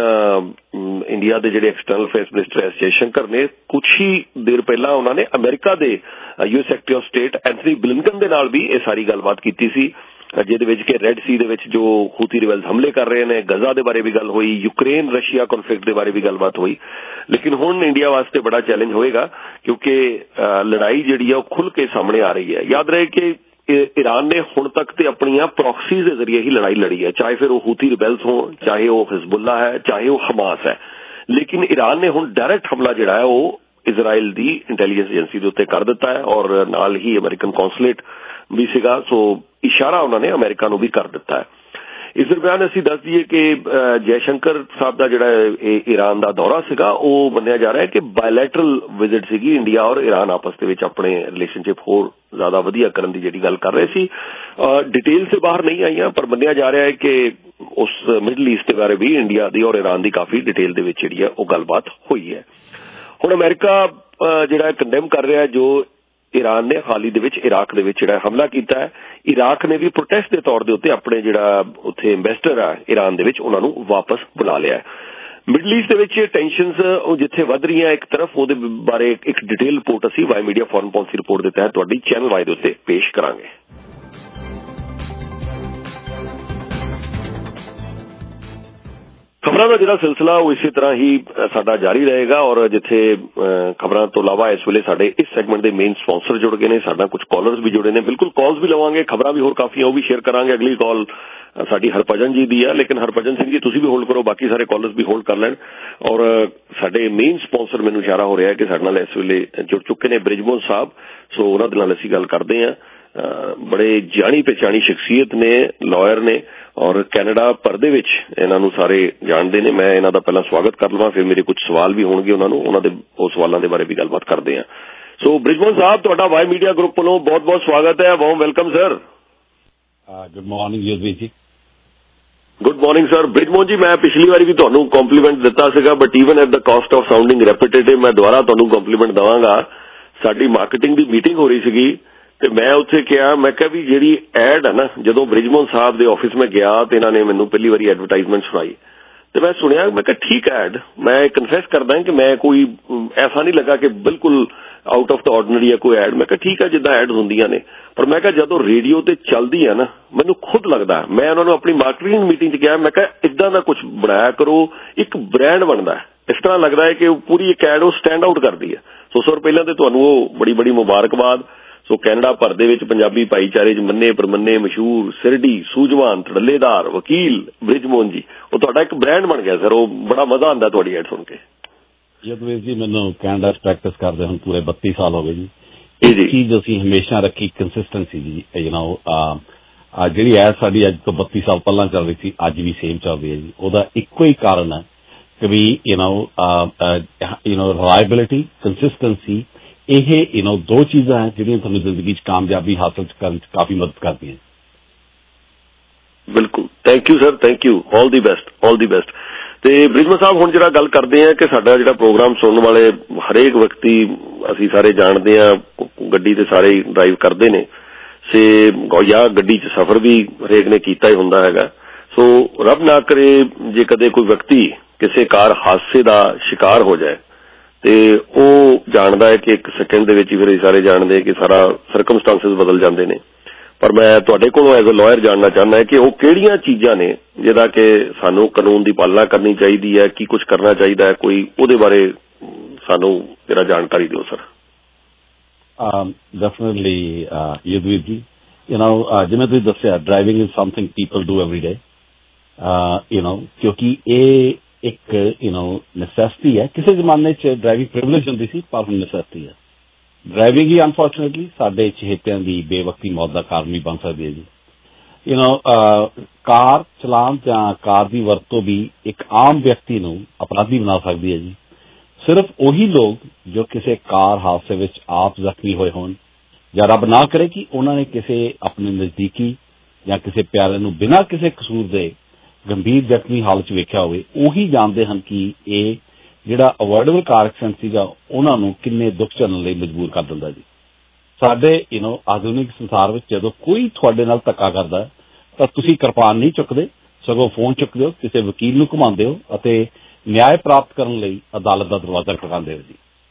ਇੰਡੀਆ ਦੇ ਜਿਹੜੇ external affairs minister S Jai Shankar ਨੇ ਕੁਝ ਹੀ ਦੇਰ ਪਹਿਲਾਂ ਉਹਨਾਂ ਨੇ ਅਮਰੀਕਾ ਦੇ US secretary of state Antony Blinken ਦੇ ਨਾਲ ਵੀ ਇਹ ਸਾਰੀ ਗੱਲਬਾਤ ਕੀਤੀ ਸੀ ਜਿਹਦੇ ਵਿੱਚ ਕਿ ਰੈੱਡ ਸੀ ਦੇ ਵਿੱਚ ਜੋ ਹੂਥੀ ਰਿਬੈਲਸ ਹਮਲੇ ਕਰ ਰਹੇ ਨੇ ਗਜ਼ਾ ਦੇ ਬਾਰੇ ਵੀ ਗੱਲ ਹੋਈ ਯੂਕਰੇਨ ਰਸ਼ੀਆ ਕਨਫਲਿਕਟ ਦੇ ਬਾਰੇ ਵੀ ਗੱਲਬਾਤ ਹੋਈ। ਲੇਕਿਨ ਹੁਣ ਇੰਡੀਆ ਵਾਸਤੇ ਬੜਾ ਚੈਲੰਜ ਹੋਏਗਾ ਕਿਉਂਕਿ ਲੜਾਈ ਜਿਹੜੀ ਆ ਉਹ ਖੁੱਲ੍ਹ ਕੇ ਸਾਹਮਣੇ ਆ ਰਹੀ ਹੈ। ਯਾਦ ਰਹੇ ਕਿ ਈਰਾਨ ਨੇ ਹੁਣ ਤੱਕ ਤੇ ਆਪਣੀਆਂ ਪ੍ਰੌਕਸੀਜ਼ ਦੇ ਜ਼ਰੀਏ ਹੀ ਲੜਾਈ ਲੜੀ ਹੈ ਚਾਹੇ ਫਿਰ ਉਹ ਹੂਥੀ ਰਿਬੈਲਸ ਹੋਣ ਚਾਹੇ ਉਹ ਹਿਜ਼ਬੁੱਲਾ ਹੈ ਚਾਹੇ ਉਹ ਹਮਾਸ ਹੈ। ਲੇਕਿਨ ਈਰਾਨ ਨੇ ਹੁਣ ਡਾਇਰੈਕਟ ਹਮਲਾ ਜਿਹੜਾ ਹੈ ਉਹ ਇਜ਼ਰਾਈਲ ਦੀ ਇੰਟੈਲੀਜੈਂਸ ਏਜੰਸੀ ਦੇ ਉੱਤੇ ਕਰ ਦਿੱਤਾ ਹੈ ਔਰ ਨਾਲ ਹੀ ਅਮਰੀਕਨ ਕੌਂਸੂਲੇਟ ਵੀ ਸੀਗਾ। ਸੋ ਇਸ਼ਾਰਾ ਉਹਨਾਂ ਨੇ ਅਮਰੀਕਾ ਨੂੰ ਵੀ ਕਰ ਦਿੱਤਾ ਹੈ। ਇਸ ਦਰਮਿਆਨ ਅਸੀਂ ਦੱਸ ਦਈਏ ਕਿ ਜੈ ਸ਼ੰਕਰ ਸਾਹਿਬ ਦਾ ਜਿਹੜਾ ਈਰਾਨ ਦਾ ਦੌਰਾ ਸੀਗਾ ਉਹ ਮੰਨਿਆ ਜਾ ਰਿਹਾ ਹੈ ਕਿ ਬਾਇਲੈਟਰਲ ਵਿਜ਼ਿਟ ਸੀਗੀ ਇੰਡੀਆ ਔਰ ਈਰਾਨ ਆਪਸ ਦੇ ਵਿੱਚ ਆਪਣੇ ਰਿਲੇਸ਼ਨਸ਼ਿਪ ਹੋਰ ਜ਼ਿਆਦਾ ਵਧੀਆ ਕਰਨ ਦੀ ਜਿਹੜੀ ਗੱਲ ਕਰ ਰਹੇ ਸੀ। ਡਿਟੇਲਸ ਦੇ ਬਾਹਰ ਨਹੀਂ ਆਈਆਂ ਪਰ ਮੰਨਿਆ ਜਾ ਰਿਹਾ ਹੈ ਕਿ ਉਸ ਮਿਡਲ ਈਸਟ ਦੇ ਬਾਰੇ ਵੀ ਇੰਡੀਆ ਦੀ ਔਰ ਈਰਾਨ ਦੀ ਕਾਫੀ ਡਿਟੇਲ ਦੇ ਵਿੱਚ ਜਿਹੜੀ ਹੈ ਉਹ ਗੱਲਬਾਤ ਹੋਈ ਹੈ। ਹੁਣ ਅਮਰੀਕਾ ਜਿਹੜਾ ਕੰਡੈਮ ਕਰ ਰਿਹਾ ਜੋ ਈਰਾਨ ਨੇ ਹਾਲ ਹੀ ਦੇ ਵਿੱਚ ਇਰਾਕ ਦੇ ਵਿੱਚ ਜਿਹੜਾ ਹਮਲਾ ਕੀਤਾ ਹੈ। ਇਰਾਕ ਨੇ ਵੀ ਪ੍ਰੋਟੈਸਟ ਦੇ ਤੌਰ ਦੇ ਉੱਤੇ ਆਪਣੇ ਜਿਹੜਾ ਉੱਥੇ ਐਂਬੈਸਡਰ ਆ ਈਰਾਨ ਦੇ ਵਿੱਚ ਉਹਨਾਂ ਨੂੰ ਵਾਪਸ ਬੁਲਾ ਲਿਆ ਹੈ। ਮਿਡਲ ਈਸਟ ਦੇ ਵਿੱਚ ਟੈਂਸ਼ਨਸ ਉਹ ਜਿੱਥੇ ਵੱਧ ਰਹੀਆਂ ਇੱਕ ਤਰਫ ਉਹਦੇ ਬਾਰੇ ਇੱਕ ਡਿਟੇਲ ਰਿਪੋਰਟ ਅਸੀਂ Y media foreign policy report ਦੇ ਤਹਿਤ ਤੁਹਾਡੀ ਚੈਨਲ ਵਾਈ ਦੇ ਉੱਤੇ ਪੇਸ਼ ਕਰਾਂਗੇ। ਖਬਰਾਂ ਦਾ ਜਿਹੜਾ ਸਿਲਸਿਲਾ ਉਹ ਇਸੇ ਤਰ੍ਹਾਂ ਹੀ ਸਾਡਾ ਜਾਰੀ ਰਹੇਗਾ ਔਰ ਜਿੱਥੇ ਖਬਰਾਂ ਤੋਂ ਇਲਾਵਾ ਇਸ ਵੇਲੇ ਸਾਡੇ ਇਸ ਸੈਗਮੈਂਟ ਦੇ ਮੇਨ ਸਪਾਂਸਰ ਜੁੜ ਗਏ ਨੇ ਸਾਡਾ ਕੁਝ ਕਾਲਰਸ ਵੀ ਜੁੜੇ ਨੇ ਬਿਲਕੁਲ ਕਾਲਸ ਵੀ ਲਵਾਂਗੇ ਖਬਰਾਂ ਵੀ ਹੋਰ ਕਾਫੀ ਉਹ ਵੀ ਸ਼ੇਅਰ ਕਰਾਂਗੇ। ਅਗਲੀ ਕਾਲ ਸਾਡੀ ਹਰਭਜਨ ਜੀ ਦੀ ਆ ਲੇਕਿਨ ਹਰਭਜਨ ਸਿੰਘ ਜੀ ਤੁਸੀਂ ਵੀ ਹੋਲਡ ਕਰੋ ਬਾਕੀ ਸਾਰੇ ਕਾਲਰਸ ਵੀ ਹੋਲਡ ਕਰ ਲੈਣ ਔਰ ਸਾਡੇ ਮੇਨ ਸਪਾਂਸਰ ਮੈਨੂੰ ਇਸ਼ਾਰਾ ਹੋ ਰਿਹਾ ਕਿ ਸਾਡੇ ਨਾਲ ਇਸ ਵੇਲੇ ਜੁੜ ਚੁੱਕੇ ਨੇ ਬ੍ਰਿਜਮੋਹਨ ਸਾਹਿਬ। ਸੋ ਉਹਨਾਂ ਦੇ ਨਾਲ ਅਸੀਂ ਗੱਲ ਕਰਦੇ ਹਾਂ। ਬੜੇ ਜਾਣੀ ਪਛਾਣੀ ਸ਼ਖਸੀਅਤ ਨੇ ਲਾਇਰ ਨੇ ਔਰ ਕੈਨੇਡਾ ਭਰ ਦੇ ਵਿੱਚ ਇਹਨਾਂ ਨੂੰ ਸਾਰੇ ਜਾਣਦੇ ਨੇ। ਮੈਂ ਇਹਨਾਂ ਦਾ ਪਹਿਲਾਂ ਸਵਾਗਤ ਕਰ ਲਵਾਂ ਫਿਰ ਮੇਰੇ ਕੁਝ ਸਵਾਲ ਵੀ ਹੋਣਗੇ ਉਹਨਾਂ ਨੂੰ ਉਹਨਾਂ ਦੇ ਉਹ ਸਵਾਲਾਂ ਦੇ ਬਾਰੇ ਵੀ ਗੱਲਬਾਤ ਕਰਦੇ ਹਾਂ। ਸੋ ਬ੍ਰਿਜਮੋਹਨ ਸਾਹਿਬ ਤੁਹਾਡਾ ਵਾਈ ਮੀਡੀਆ ਗਰੁੱਪ ਵੱਲੋਂ ਬਹੁਤ ਬਹੁਤ ਸਵਾਗਤ ਹੈ। Warm welcome sir.
Good morning Jasvir ji.
Good morning sir. Brijmohan ਜੀ ਮੈਂ ਪਿਛਲੀ ਵਾਰੀ ਵੀ ਤੁਹਾਨੂੰ ਕੰਪਲੀਮੈਂਟ ਦਿੱਤਾ ਸੀਗਾ but even at the cost of sounding repetitive ਮੈਂ ਦੁਬਾਰਾ ਤੁਹਾਨੂੰ ਕੰਪਲੀਮੈਂਟ ਦੇਵਾਂਗਾ। ਸਾਡੀ ਮਾਰਕੀਟਿੰਗ ਦੀ ਮੀਟਿੰਗ ਹੋ ਰਹੀ ਸੀਗੀ ਤੇ ਮੈਂ ਉੱਥੇ ਕਿਹਾ ਮੈਂ ਕਿਹਾ ਵੀ ਜਿਹੜੀ ਐਡ ਹੈ ਨਾ ਜਦੋਂ ਬ੍ਰਿਜਮੋਹਨ ਸਾਹਿਬ ਦੇ ਆਫਿਸ ਮੈਂ ਗਿਆ ਤੇ ਇਹਨਾਂ ਨੇ ਮੈਨੂੰ ਪਹਿਲੀ ਵਾਰੀ ਐਡਵਰਟਾਈਜ਼ਮੈਂਟ ਸੁਣਾਈ ਤੇ ਮੈਂ ਸੁਣਿਆ ਮੈਂ ਕਿਹਾ ਠੀਕ ਹੈ ਐਡ ਮੈਂ ਕਨਫੈਸ ਕਰਦਾ ਕਿ ਮੈਂ ਕੋਈ ਐਸਾ ਨਹੀਂ ਲੱਗਾ ਕਿ ਬਿਲਕੁਲ ਆਊਟ ਆਫ ਦ ਆਰਡੀਨਰੀ ਹੈ ਕੋਈ ਐਡ। ਮੈਂ ਕਿਹਾ ਠੀਕ ਹੈ ਜਿੱਦਾਂ ਐਡ ਹੁੰਦੀਆਂ ਨੇ ਪਰ ਮੈਂ ਕਿਹਾ ਜਦੋਂ ਰੇਡੀਓ ਤੇ ਚੱਲਦੀ ਹੈ ਨਾ ਮੈਨੂੰ ਖੁਦ ਲੱਗਦਾ ਮੈਂ ਉਹਨਾਂ ਨੂੰ ਆਪਣੀ ਮਾਰਕੀਟਿੰਗ ਮੀਟਿੰਗ 'ਚ ਕਿਹਾ ਮੈਂ ਕਿਹਾ ਇੱਦਾਂ ਦਾ ਕੁਝ ਬਣਾਇਆ ਕਰੋ ਇੱਕ ਬ੍ਰਾਂਡ ਬਣਦਾ ਇਸ ਤਰ੍ਹਾਂ ਲੱਗਦਾ ਹੈ ਕਿ ਪੂਰੀ ਇੱਕ ਐਡ ਉਹ ਸਟੈਂਡ ਆਊਟ ਕਰਦੀ ਹੈ। ਸੋ ਸਰ ਪਹਿਲਾਂ ਤੇ ਤੁਹਾਨੂੰ ਉਹ ਬੜੀ ਬੜੀ ਮੁਬਾਰਕਬਾਦ। ਸੋ ਕੈਨੇਡਾ ਭਰ ਦੇ ਵਿੱਚ ਪੰਜਾਬੀ ਭਾਈਚਾਰੇ 'ਚ ਮੰਨੇ ਪ੍ਰਮੰਨੇ ਮਸ਼ਹੂਰ ਸਿਰਡੀ ਸੂਝਵਾਨ ਧੜੱਲੇਦਾਰ ਵਕੀਲ ਬ੍ਰਿਜਮੋਹਨ ਜੀ ਉਹ ਤੁਹਾਡਾ ਇੱਕ ਬ੍ਰਾਂਡ ਬਣ ਗਿਆ ਸਰ। ਉਹ ਬੜਾ ਮਜ਼ਾ ਆਉਂਦਾ ਤੁਹਾਡੀ ਐਡ ਸੁਣ ਕੇ।
ਜਦਵੀਰ ਜੀ ਮੈਨੂੰ ਕੈਨੇਡਾ 'ਚ ਪ੍ਰੈਕਟਿਸ ਕਰਦੇ ਹੁਣ ਪੂਰੇ 32 ਸਾਲ ਹੋ ਗਏ ਜੀ। ਇਹ ਚੀਜ਼ ਅਸੀਂ ਹਮੇਸ਼ਾ ਰੱਖੀ ਕੰਸਿਸਟੈਂਸੀ ਜੀ ਜਿਹੜੀ ਐਡ ਸਾਡੀ ਅੱਜ ਤੋਂ 32 ਸਾਲ ਪਹਿਲਾਂ ਚੱਲ ਰਹੀ ਸੀ ਅੱਜ ਵੀ ਸੇਮ ਚੱਲ ਰਹੀ ਹੈ ਜੀ। ਉਹਦਾ ਇੱਕੋ ਹੀ ਕਾਰਨ ਹੈ ਕਿ ਵੀ ਰਿਲਾਇਬਿਲਿਟੀ ਕੰਸਿਸਟੈਂਸੀ ਇਹ ਦੋ ਚੀਜ਼ਾਂ ਹੈ ਜਿਹੜੀਆਂ ਤੁਹਾਨੂੰ ਜ਼ਿੰਦਗੀ 'ਚ ਕਾਮਯਾਬੀ ਹਾਸਲ ਕਰਨ 'ਚ ਕਾਫੀ ਮਦਦ ਕਰਦੀਆਂ।
ਬਿਲਕੁਲ thank you sir thank you all the best. ਤੇ ਬ੍ਰਿਜਮੋਹਨ ਸਾਹਿਬ ਹੁਣ ਜਿਹੜਾ ਗੱਲ ਕਰਦੇ ਆ ਕਿ ਸਾਡਾ ਜਿਹੜਾ ਪ੍ਰੋਗਰਾਮ ਸੁਣਨ ਵਾਲੇ ਹਰੇਕ ਵਿਅਕਤੀ ਅਸੀਂ ਸਾਰੇ ਜਾਣਦੇ ਆ ਗੱਡੀ ਤੇ ਸਾਰੇ ਡਰਾਈਵ ਕਰਦੇ ਨੇ ਜਾਂ ਗੱਡੀ 'ਚ ਸਫ਼ਰ ਵੀ ਹਰੇਕ ਨੇ ਕੀਤਾ ਹੀ ਹੁੰਦਾ ਹੈਗਾ। ਸੋ ਰੱਬ ਨਾ ਕਰੇ ਜੇ ਕਦੇ ਕੋਈ ਵਿਅਕਤੀ ਕਿਸੇ ਕਾਰ ਹਾਦਸੇ ਦਾ ਸ਼ਿਕਾਰ ਹੋ ਜਾਏ ਤੇ ਉਹ ਜਾਣਦਾ ਹੈ ਕਿ ਇੱਕ ਸੈਕਿੰਡ ਦੇ ਵਿੱਚ ਹੀ ਫਿਰ ਸਾਰੇ ਜਾਣਦੇ ਕਿ ਸਾਰਾ ਸਰਕਮਸਟੈਂਸਸ ਬਦਲ ਜਾਂਦੇ ਨੇ ਪਰ ਮੈਂ ਤੁਹਾਡੇ ਕੋਲੋਂ ਐਜ਼ ਅ ਲਾਇਰ ਜਾਣਨਾ ਚਾਹੁੰਦਾ ਕਿ ਉਹ ਕਿਹੜੀਆਂ ਚੀਜ਼ਾਂ ਨੇ ਜਿਹਦਾ ਕਿ ਸਾਨੂੰ ਕਾਨੂੰਨ ਦੀ ਪਾਲਣਾ ਕਰਨੀ ਚਾਹੀਦੀ ਹੈ, ਕੀ ਕੁਝ ਕਰਨਾ ਚਾਹੀਦਾ ਹੈ, ਕੋਈ ਉਹਦੇ ਬਾਰੇ ਸਾਨੂੰ ਜਰਾ ਜਾਣਕਾਰੀ ਦਿਓ ਸਰ।
ਡੈਫੀਨਿਟਲੀ ਯੁਧਵੀਰ ਜੀ, ਜਿਵੇਂ ਤੁਸੀਂ ਦੱਸਿਆ, driving is something people do every day, ਕਿਉਂਕਿ ਇਹ ਇੱਕ ਨੈਸੈਸਿਟੀ ਹੈ। ਕਿਸੇ ਜ਼ਮਾਨੇ 'ਚ ਡਰਾਈਵਿੰਗ ਪ੍ਰਿਵਿਲੇਜ ਹੁੰਦੀ ਸੀ, ਪਰ ਹੁਣ ਨੈਸੈਸਿਟੀ ਹੈ। ਡਰਾਈਵਿੰਗ ਹੀ ਅਨਫੋਰਚੁਨੇਟਲੀ ਸਾਡੇ ਚਹੇਤਿਆਂ ਦੀ ਬੇਵਕਤੀ ਮੌਤ ਦਾ ਕਾਰਨ ਵੀ ਬਣ ਸਕਦੀ ਹੈ ਜੀ। ਕਾਰ ਚਲਾਉਣ ਜਾਂ ਕਾਰ ਦੀ ਵਰਤੋਂ ਵੀ ਇੱਕ ਆਮ ਵਿਅਕਤੀ ਨੂੰ ਅਪਰਾਧੀ ਬਣਾ ਸਕਦੀ ਹੈ ਜੀ। ਸਿਰਫ ਉਹੀ ਲੋਕ ਜੋ ਕਿਸੇ ਕਾਰ ਹਾਦਸੇ ਵਿੱਚ ਆਪ ਜ਼ਖਮੀ ਹੋਏ ਹੋਣ, ਜਾਂ ਰੱਬ ਨਾ ਕਰੇ ਕਿ ਉਹਨਾਂ ਨੇ ਕਿਸੇ ਆਪਣੇ ਨਜ਼ਦੀਕੀ ਜਾਂ ਕਿਸੇ ਪਿਆਰੇ ਨੂੰ ਬਿਨਾਂ ਕਿਸੇ ਕਸੂਰ ਦੇ ਗੰਭੀਰ ਜ਼ਖਮੀ ਹਾਲਤ 'ਚ ਵੇਖਿਆ ਹੋਵੇ, ਉਹੀ ਜਾਣਦੇ ਹਨ ਕਿ ਇਹ ਜਿਹੜਾ ਅਵੋਇਡੇਬਲ ਕਾਰ ਐਕਸੀਡੈਂਟ ਸੀਗਾ ਉਹਨਾਂ ਨੂੰ ਕਿੰਨੇ ਦੁੱਖ ਝੱਲਣ ਲਈ ਮਜਬੂਰ ਕਰ ਦਿੰਦਾ ਜੀ। ਸਾਡੇ ਆਧੁਨਿਕ ਸੰਸਾਰ ਵਿੱਚ ਜਦੋਂ ਕੋਈ ਤੁਹਾਡੇ ਨਾਲ ਧੱਕਾ ਕਰਦਾ ਤਾਂ ਤੁਸੀਂ ਕਿਰਪਾਨ ਨਹੀਂ ਚੁੱਕਦੇ, ਸਗੋਂ ਫੋਨ ਚੁੱਕਦੇ ਹੋ, ਕਿਸੇ ਵਕੀਲ ਨੂੰ ਘੁਮਾਉਂਦੇ ਹੋ ਅਤੇ ਨਿਆਂ ਪ੍ਰਾਪਤ ਕਰਨ ਲਈ ਅਦਾਲਤ ਦਾ ਦਰਵਾਜ਼ਾ ਖੜਕਾਉਂਦੇ ਹੋ ਜੀ।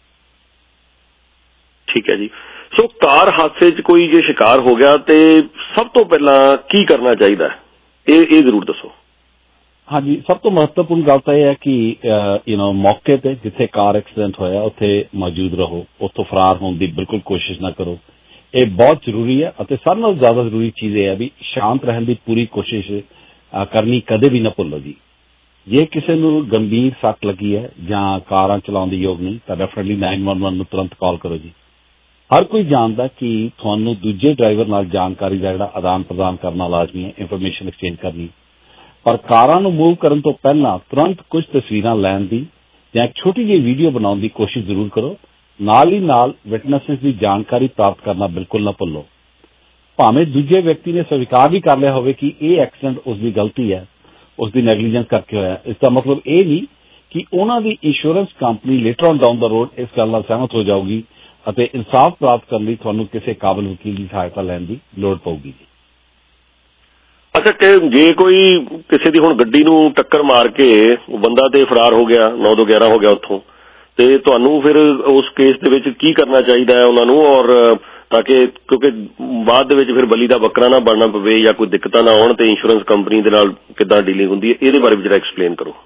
ਠੀਕ ਹੈ ਜੀ। ਸੋ ਕਾਰ ਹਾਦਸੇ 'ਚ ਕੋਈ ਜੇ ਸ਼ਿਕਾਰ ਹੋ ਗਿਆ ਤੇ ਸਭ ਤੋਂ ਪਹਿਲਾਂ ਕੀ ਕਰਨਾ ਚਾਹੀਦਾ, ਇਹ ਜ਼ਰੂਰ ਦੱਸੋ।
ਹਾਂਜੀ, ਸਭ ਤੋਂ ਮਹੱਤਵਪੂਰਨ ਗੱਲ ਤਾਂ ਇਹ ਹੈ ਕਿ ਮੌਕੇ ਤੇ ਜਿੱਥੇ ਕਾਰ ਐਕਸੀਡੈਂਟ ਹੋਇਆ ਉੱਥੇ ਮੌਜੂਦ ਰਹੋ, ਉੱਥੋਂ ਫਰਾਰ ਹੋਣ ਦੀ ਬਿਲਕੁਲ ਕੋਸ਼ਿਸ਼ ਨਾ ਕਰੋ। ਇਹ ਬਹੁਤ ਜ਼ਰੂਰੀ ਹੈ ਅਤੇ ਸਾਰਿਆਂ ਨਾਲੋਂ ਜ਼ਿਆਦਾ ਜ਼ਰੂਰੀ ਚੀਜ਼ ਇਹ ਹੈ ਵੀ ਸ਼ਾਂਤ ਰਹਿਣ ਦੀ ਪੂਰੀ ਕੋਸ਼ਿਸ਼ ਕਰਨੀ ਕਦੇ ਵੀ ਨਾ ਭੁੱਲੋ ਜੀ। ਜੇ ਕਿਸੇ ਨੂੰ ਗੰਭੀਰ ਸੱਟ ਲੱਗੀ ਹੈ ਜਾਂ ਕਾਰਾਂ ਚਲਾਉਣ ਦੇ ਯੋਗ ਨਹੀਂ ਤਾਂ ਡੈਫੀਨਿਟਲੀ 911 ਨੂੰ ਤੁਰੰਤ ਕਾਲ ਕਰੋ ਜੀ। ਹਰ ਕੋਈ ਜਾਣਦਾ ਕਿ ਤੁਹਾਨੂੰ ਦੂਜੇ ਡਰਾਈਵਰ ਨਾਲ ਜਾਣਕਾਰੀ ਦਾ ਜਿਹੜਾ ਆਦਾਨ ਪ੍ਰਦਾਨ ਕਰਨਾ ਲਾਜ਼ਮੀ ਹੈ, ਇਨਫੋਰਮੇਸ਼ਨ ਐਕਸਚੇਂਜ ਕਰਨੀ, ਪਰ ਕਾਰਾਂ ਨੂੰ ਮੂਵ ਕਰਨ ਤੋਂ ਪਹਿਲਾਂ ਤੁਰੰਤ ਕੁਝ ਤਸਵੀਰਾਂ ਲੈਣ ਦੀ ਜਾਂ ਇੱਕ ਛੋਟੀ ਜਿਹੀ ਵੀਡੀਓ ਬਣਾਉਣ ਦੀ ਕੋਸ਼ਿਸ਼ ਜ਼ਰੂਰ ਕਰੋ। ਨਾਲ ਹੀ ਨਾਲ ਵਿਟਨੈਸਿਸ ਦੀ ਜਾਣਕਾਰੀ ਪ੍ਰਾਪਤ ਕਰਨਾ ਬਿਲਕੁਲ ਨਾ ਭੁੱਲੋ। ਭਾਵੇਂ ਦੂਜੇ ਵਿਅਕਤੀ ਨੇ ਸਵੀਕਾਰ ਵੀ ਕਰ ਲਿਆ ਹੋਵੇ ਕਿ ਇਹ ਐਕਸੀਡੈਂਟ ਉਸ ਦੀ ਗਲਤੀ ਹੈ, ਉਸ ਦੀ ਨੈਗਲੀਜੈਂਸ ਕਰਕੇ ਹੋਇਆ, ਇਸ ਦਾ ਮਤਲਬ ਇਹ ਨਹੀਂ ਕਿ ਉਹਨਾਂ ਦੀ insurance company later on down the road ਇਸ ਗੱਲ ਨਾਲ ਸਹਿਮਤ ਹੋ ਜਾਊਗੀ ਅਤੇ ਇਨਸਾਫ ਪ੍ਰਾਪਤ ਕਰਨ ਲਈ ਤੁਹਾਨੂੰ ਕਿਸੇ ਕਾਬਲ ਵਕੀਲ ਦੀ ਸਹਾਇਤਾ ਲੈਣ ਦੀ ਲੋੜ ਪਊਗੀ ਜੀ।
ਅੱਛਾ, ਜੇ ਕੋਈ ਕਿਸੇ ਦੀ ਹੁਣ ਗੱਡੀ ਨੂੰ ਟੱਕਰ ਮਾਰ ਕੇ ਉਹ ਬੰਦਾ ਤੇ ਫਰਾਰ ਹੋ ਗਿਆ, 9 ਤੋਂ 11 ਹੋ ਗਿਆ ਉੱਥੋਂ, ਤੇ ਤੁਹਾਨੂੰ ਫਿਰ ਉਸ ਕੇਸ ਦੇ ਵਿੱਚ ਕੀ ਕਰਨਾ ਚਾਹੀਦਾ ਹੈ ਉਹਨਾਂ ਨੂੰ, ਔਰ ਤਾਂ ਕਿ ਕਿਉਂਕਿ ਬਾਅਦ ਦੇ ਵਿੱਚ ਫਿਰ ਬਲੀ ਦਾ ਬੱਕਰਾ ਨਾ ਬਣਨਾ ਪਵੇ ਜਾਂ ਕੋਈ ਦਿੱਕਤਾਂ ਨਾ ਆਉਣ ਤੇ ਇੰਸ਼ੋਰੈਂਸ ਕੰਪਨੀ ਦੇ ਨਾਲ ਕਿੱਦਾਂ ਡੀਲਿੰਗ ਹੁੰਦੀ ਹੈ, ਇਹਦੇ ਬਾਰੇ ਵੀ ਜਰਾ ਐਕਸਪਲੇਨ ਕਰੋ।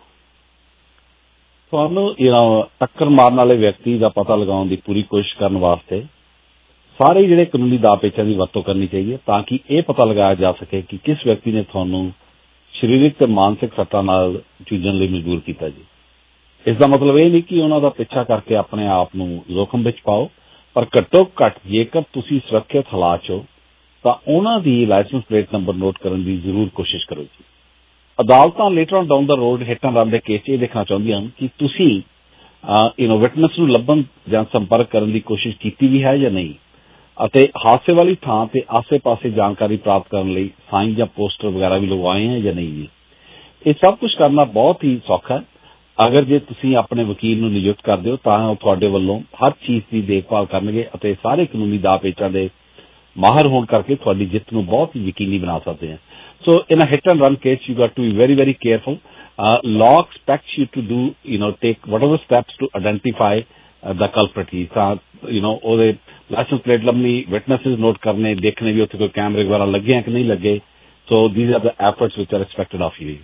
ਤੁਹਾਨੂੰ ਟੱਕਰ ਮਾਰਨ ਵਾਲੇ ਵਿਅਕਤੀ ਦਾ ਪਤਾ ਲਗਾਉਣ ਦੀ ਪੂਰੀ ਕੋਸ਼ਿਸ਼ ਕਰਨ ਵਾਸਤੇ ਸਾਰੇ ਜਿਹੜੇ ਕਾਨੂੰਨੀ ਦਾਅ ਪੇਚਾਂ ਦੀ ਵਰਤੋਂ ਕਰਨੀ ਚਾਹੀਦੀ ਹੈ ਤਾਂ ਕਿ ਇਹ ਪਤਾ ਲਗਾਇਆ ਜਾ ਸਕੇ ਕਿ ਕਿਸ ਵਿਅਕਤੀ ਨੇ ਤੁਹਾਨੂੰ ਸਰੀਰਕ ਤੇ ਮਾਨਸਿਕ ਸੱਟਾਂ ਨਾਲ ਜੂਝਣ ਲਈ ਮਜਬੂਰ ਕੀਤਾ ਜੀ। ਇਸ ਦਾ ਮਤਲਬ ਇਹ ਨਹੀਂ ਕਿ ਉਹਨਾਂ ਦਾ ਪਿੱਛਾ ਕਰਕੇ ਆਪਣੇ ਆਪ ਨੂੰ ਜ਼ੋਖਮ ਵਿੱਚ ਪਾਓ, ਪਰ ਘੱਟੋ ਘੱਟ ਜੇਕਰ ਤੁਸੀਂ ਸੁਰੱਖਿਅਤ ਹਾਲਾਤ 'ਚ ਹੋ ਤਾਂ ਉਹਨਾਂ ਦੀ ਲਾਇਸੈਂਸ ਪਲੇਟ ਨੰਬਰ ਨੋਟ ਕਰਨ ਦੀ ਜ਼ਰੂਰ ਕੋਸ਼ਿਸ਼ ਕਰੋ ਜੀ। ਅਦਾਲਤਾਂ later on down the road hit and run ਦੇ ਕੇਸ 'ਚ ਇਹ ਦੇਖਣਾ ਚਾਹੁੰਦੀਆਂ ਹਨ ਕਿ ਤੁਸੀਂ ਵਿਟਨੈਸ ਨੂੰ ਲੱਭਣ ਜਾਂ ਸੰਪਰਕ ਕਰਨ ਦੀ ਕੋਸ਼ਿਸ਼ ਕੀਤੀ ਵੀ ਹੈ ਜਾਂ ਨਹੀਂ, ਅਤੇ ਹਾਦਸੇ ਵਾਲੀ ਥਾਂ ਤੇ ਆਸੇ-ਪਾਸੇ ਜਾਣਕਾਰੀ ਪ੍ਰਾਪਤ ਕਰਨ ਲਈ ਸਾਈਨ ਜਾਂ ਪੋਸਟਰ ਵਗੈਰਾ ਵੀ ਲਗਵਾਏ ਹੈ ਜਾਂ ਨਹੀਂ ਜੀ। ਇਹ ਸਭ ਕੁਝ ਕਰਨਾ ਬਹੁਤ ਹੀ ਸੌਖਾ ਹੈ। ਅਗਰ ਜੇ ਤੁਸੀਂ ਆਪਣੇ ਵਕੀਲ ਨੂੰ ਨਿਯੁਕਤ ਕਰਦੇ ਹੋ ਤਾਂ ਉਹ ਤੁਹਾਡੇ ਵੱਲੋਂ ਹਰ ਚੀਜ਼ ਦੀ ਦੇਖਭਾਲ ਕਰਨਗੇ ਅਤੇ ਸਾਰੇ ਕਾਨੂੰਨੀ ਦਾਅ ਪੇਚਾਂ ਦੇ ਮਾਹਰ ਹੋਣ ਕਰਕੇ ਤੁਹਾਡੀ ਜਿੱਤ ਨੂੰ ਬਹੁਤ ਹੀ ਯਕੀਨੀ ਬਣਾ ਸਕਦੇ ਹਨ। So in a hit and run case, you got to be very, very careful. Law expects you to do, take whatever steps to identify the culprit. ਉਹਦੇ ਲਾਇਸੈਂਸ ਪਲੇਟ ਲੱਭਣੀ, ਵਿਟਨੈਸਿਸ ਨੋਟ ਕਰਨੇ, ਦੇਖਣੇ ਵੀ ਉੱਥੇ ਕੋਈ ਕੈਮਰੇ ਵਗੈਰਾ ਲੱਗੇ ਹੈ ਕਿ ਨਹੀਂ ਲੱਗੇ। So these are the efforts which are expected of you.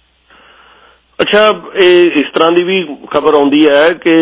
ਅੱਛਾ, ਇਹ ਇਸ ਤਰ੍ਹਾਂ ਦੀ ਵੀ ਖਬਰ ਆਉਂਦੀ ਹੈ ਕਿ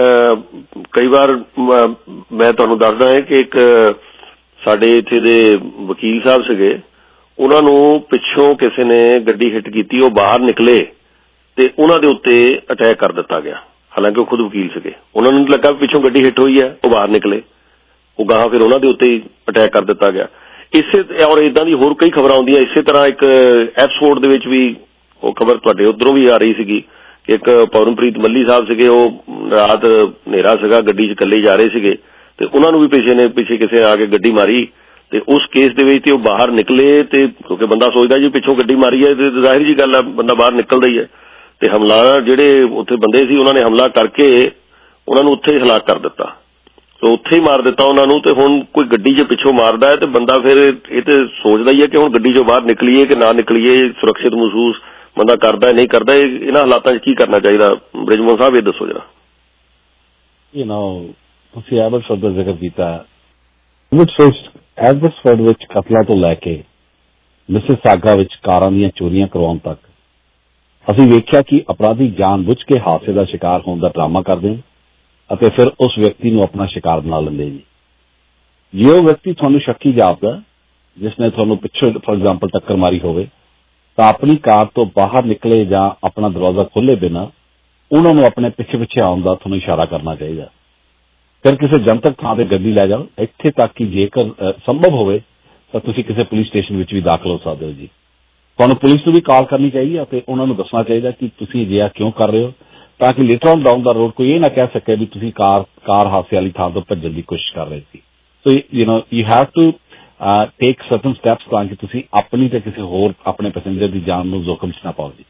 ਕਈ ਵਾਰ ਮੈਂ ਤੁਹਾਨੂੰ ਦੱਸਦਾ ਹਾਂ ਕਿ ਇੱਕ ਸਾਡੇ ਇੱਥੇ ਦੇ ਵਕੀਲ ਸਾਹਿਬ ਸੀਗੇ, ਉਹਨਾਂ ਨੂੰ ਪਿੱਛੋਂ ਕਿਸੇ ਨੇ ਗੱਡੀ ਹਿੱਟ ਕੀਤੀ, ਉਹ ਬਾਹਰ ਨਿਕਲੇ ਤੇ ਉਹਨਾਂ ਦੇ ਉੱਤੇ ਅਟੈਕ ਕਰ ਦਿੱਤਾ ਗਿਆ। ਹਾਲਾਂਕਿ ਉਹ ਖੁਦ ਵਕੀਲ ਸੀਗੇ, ਉਹਨਾਂ ਨੂੰ ਲੱਗਾ ਪਿੱਛੋਂ ਗੱਡੀ ਹਿੱਟ ਹੋਈ ਹੈ, ਉਹ ਬਾਹਰ ਨਿਕਲੇ, ਉਹ ਗਾਹਾਂ ਫਿਰ ਉਹਨਾਂ ਦੇ ਉੱਤੇ ਹੀ ਅਟੈਕ ਕਰ ਦਿੱਤਾ ਗਿਆ। ਔਰ ਇਦਾਂ ਦੀ ਹੋਰ ਕਈ ਖਬਰਾਂ ਆਉਂਦੀਆਂ। ਇਸੇ ਤਰ੍ਹਾਂ ਇੱਕ ਐਪਸਫੋਰਡ ਦੇ ਵਿੱਚ ਵੀ ਉਹ ਖਬਰ ਤੁਹਾਡੇ ਉੱਧਰੋਂ ਵੀ ਆ ਰਹੀ ਸੀਗੀ, ਇੱਕ ਪਵਨਪ੍ਰੀਤ ਮੱਲੀ ਸਾਹਿਬ ਸੀਗੇ, ਉਹ ਰਾਤ ਹਨੇਰਾ ਸੀਗਾ, ਗੱਡੀ 'ਚ ਇਕੱਲੇ ਜਾ ਰਹੇ ਸੀਗੇ ਤੇ ਉਹਨਾਂ ਨੂੰ ਵੀ ਪਿੱਛੇ ਕਿਸੇ ਆ ਕੇ ਗੱਡੀ ਮਾਰੀ ਤੇ ਉਸ ਕੇਸ ਦੇ ਵਿੱਚ ਤੇ ਉਹ ਬਾਹਰ ਨਿਕਲੇ ਤੇ ਕਿਉਂਕਿ ਬੰਦਾ ਸੋਚਦਾ ਜੀ ਪਿੱਛੋਂ ਗੱਡੀ ਮਾਰੀ ਹੈ ਤੇ ਜ਼ਾਹਿਰ ਜੀ ਗੱਲ ਹੈ ਬੰਦਾ ਬਾਹਰ ਨਿਕਲਦਾ ਹੀ ਹੈ, ਤੇ ਹਮਲਾ ਜਿਹੜੇ ਉੱਥੇ ਬੰਦੇ ਸੀ ਉਹਨਾਂ ਨੇ ਹਮਲਾ ਕਰਕੇ ਉਹਨਾਂ ਨੂੰ ਉੱਥੇ ਹੀ ਹਲਾਕ ਕਰ ਦਿੱਤਾ। ਸੋ ਉੱਥੇ ਹੀ ਮਾਰ ਦਿੱਤਾ ਉਹਨਾਂ ਨੂੰ। ਤੇ ਹੁਣ ਕੋਈ ਗੱਡੀ 'ਚ ਪਿੱਛੋਂ ਮਾਰਦਾ ਹੈ ਤੇ ਬੰਦਾ ਫਿਰ ਇਹ ਤੇ ਸੋਚਦਾ ਹੀ ਹੈ ਕਿ ਹੁਣ ਗੱਡੀ 'ਚੋਂ ਬਾਹਰ ਨਿਕਲੀਏ ਕਿ ਨਾ ਨਿਕਲੀਏ, ਸੁਰੱਖਿਅਤ ਮਹਿਸੂਸ ਬੰਦਾ ਕਰਦਾ ਨਹੀਂ ਕਰਦਾ। ਇਹਨਾਂ ਹਾਲਾਤਾਂ 'ਚ ਕੀ ਕਰਨਾ ਚਾਹੀਦਾ ਬ੍ਰਿਜਮੋਹਨ ਸਾਹਿਬ, ਇਹ ਦੱਸੋ ਜਰਾ।
ਤੁਸੀਂ ਐਬਲ ਸ਼ਬਦ ਦਾ ਜ਼ਿਕਰ ਕੀਤਾ, ਐਬਸਫੋਰਡ ਵਿੱਚ ਕਤਲਾਂ ਤੋਂ ਲੈ ਕੇ ਮਿਸਿਸਾਗਾ ਵਿੱਚ ਕਾਰਾਂ ਦੀਆਂ ਚੋਰੀਆਂ ਕਰਵਾਉਣ ਤੱਕ ਅਸੀਂ ਵੇਖਿਆ ਕਿ ਅਪਰਾਧੀ ਜਾਣ-ਬੁੱਝ ਕੇ ਹਾਦਸੇ ਦਾ ਸ਼ਿਕਾਰ ਹੋਣ ਦਾ ਡਰਾਮਾ ਕਰਦੇ ਹਨ ਅਤੇ ਫਿਰ ਉਸ ਵਿਅਕਤੀ ਨੂੰ ਆਪਣਾ ਸ਼ਿਕਾਰ ਬਣਾ ਲੈਂਦੇ ਜੀ। ਜੇ ਉਹ ਵਿਅਕਤੀ ਤੁਹਾਨੂੰ ਸ਼ੱਕੀ ਜਾਪਦਾ ਜਿਸ ਨੇ ਤੁਹਾਨੂੰ ਪਿੱਛੋਂ ਫॉर ਐਗਜ਼ਾਮਪਲ ਟੱਕਰ ਮਾਰੀ ਹੋਵੇ ਤਾਂ ਆਪਣੀ ਕਾਰ ਤੋਂ ਬਾਹਰ ਨਿਕਲੇ ਜਾਂ ਆਪਣਾ ਦਰਵਾਜ਼ਾ ਖੋਲ੍ਹੇ ਬਿਨਾਂ ਉਹਨਾਂ ਨੂੰ ਆਪਣੇ ਪਿੱਛੇ ਆਉਣ ਦਾ ਤੁਹਾਨੂੰ ਇਸ਼ਾਰਾ ਕਰਨਾ ਚਾਹੀਦਾ। ਫਿਰ ਕਿਸੇ ਜਨਤਕ ਥਾਂ ਤੇ ਗੱਡੀ ਲੈ ਜਾਓ, ਇੱਥੇ ਤੱਕ ਕਿ ਜੇਕਰ ਸੰਭਵ ਹੋਵੇ ਤਾਂ ਤੁਸੀਂ ਕਿਸੇ ਪੁਲਿਸ ਸਟੇਸ਼ਨ ਵਿੱਚ ਵੀ ਦਾਖਲ ਹੋ ਸਕਦੇ ਹੋ ਜੀ। ਤੁਹਾਨੂੰ ਪੁਲਿਸ ਨੂੰ ਵੀ ਕਾਲ ਕਰਨੀ ਚਾਹੀਦੀ ਅਤੇ ਉਹਨਾਂ ਨੂੰ ਦੱਸਣਾ ਚਾਹੀਦਾ ਕਿ ਤੁਸੀਂ ਅਜਿਹਾ ਕਿਉਂ ਕਰ ਰਹੇ ਹੋ, ਤਾਂ ਕਿ later on down the road ਕੋਈ ਇਹ ਨਾ ਕਹਿ ਸਕੇ ਵੀ ਤੁਸੀਂ ਕਾਰ ਹਾਦਸੇ ਵਾਲੀ ਥਾਂ ਤੋਂ ਭੱਜਣ ਦੀ ਕੋਸ਼ਿਸ਼ ਕਰ ਰਹੇ ਸੀ। So you have to take certain steps ਤਾਂ ਕਿ ਤੁਸੀਂ ਆਪਣੀ ਤੇ ਕਿਸੇ ਹੋਰ ਆਪਣੇ ਪੈਸੇਂਜਰ ਦੀ ਜਾਨ ਨੂੰ ਜ਼ੋਖਮ 'ਚ ਨਾ ਪਾਓ ਜੀ।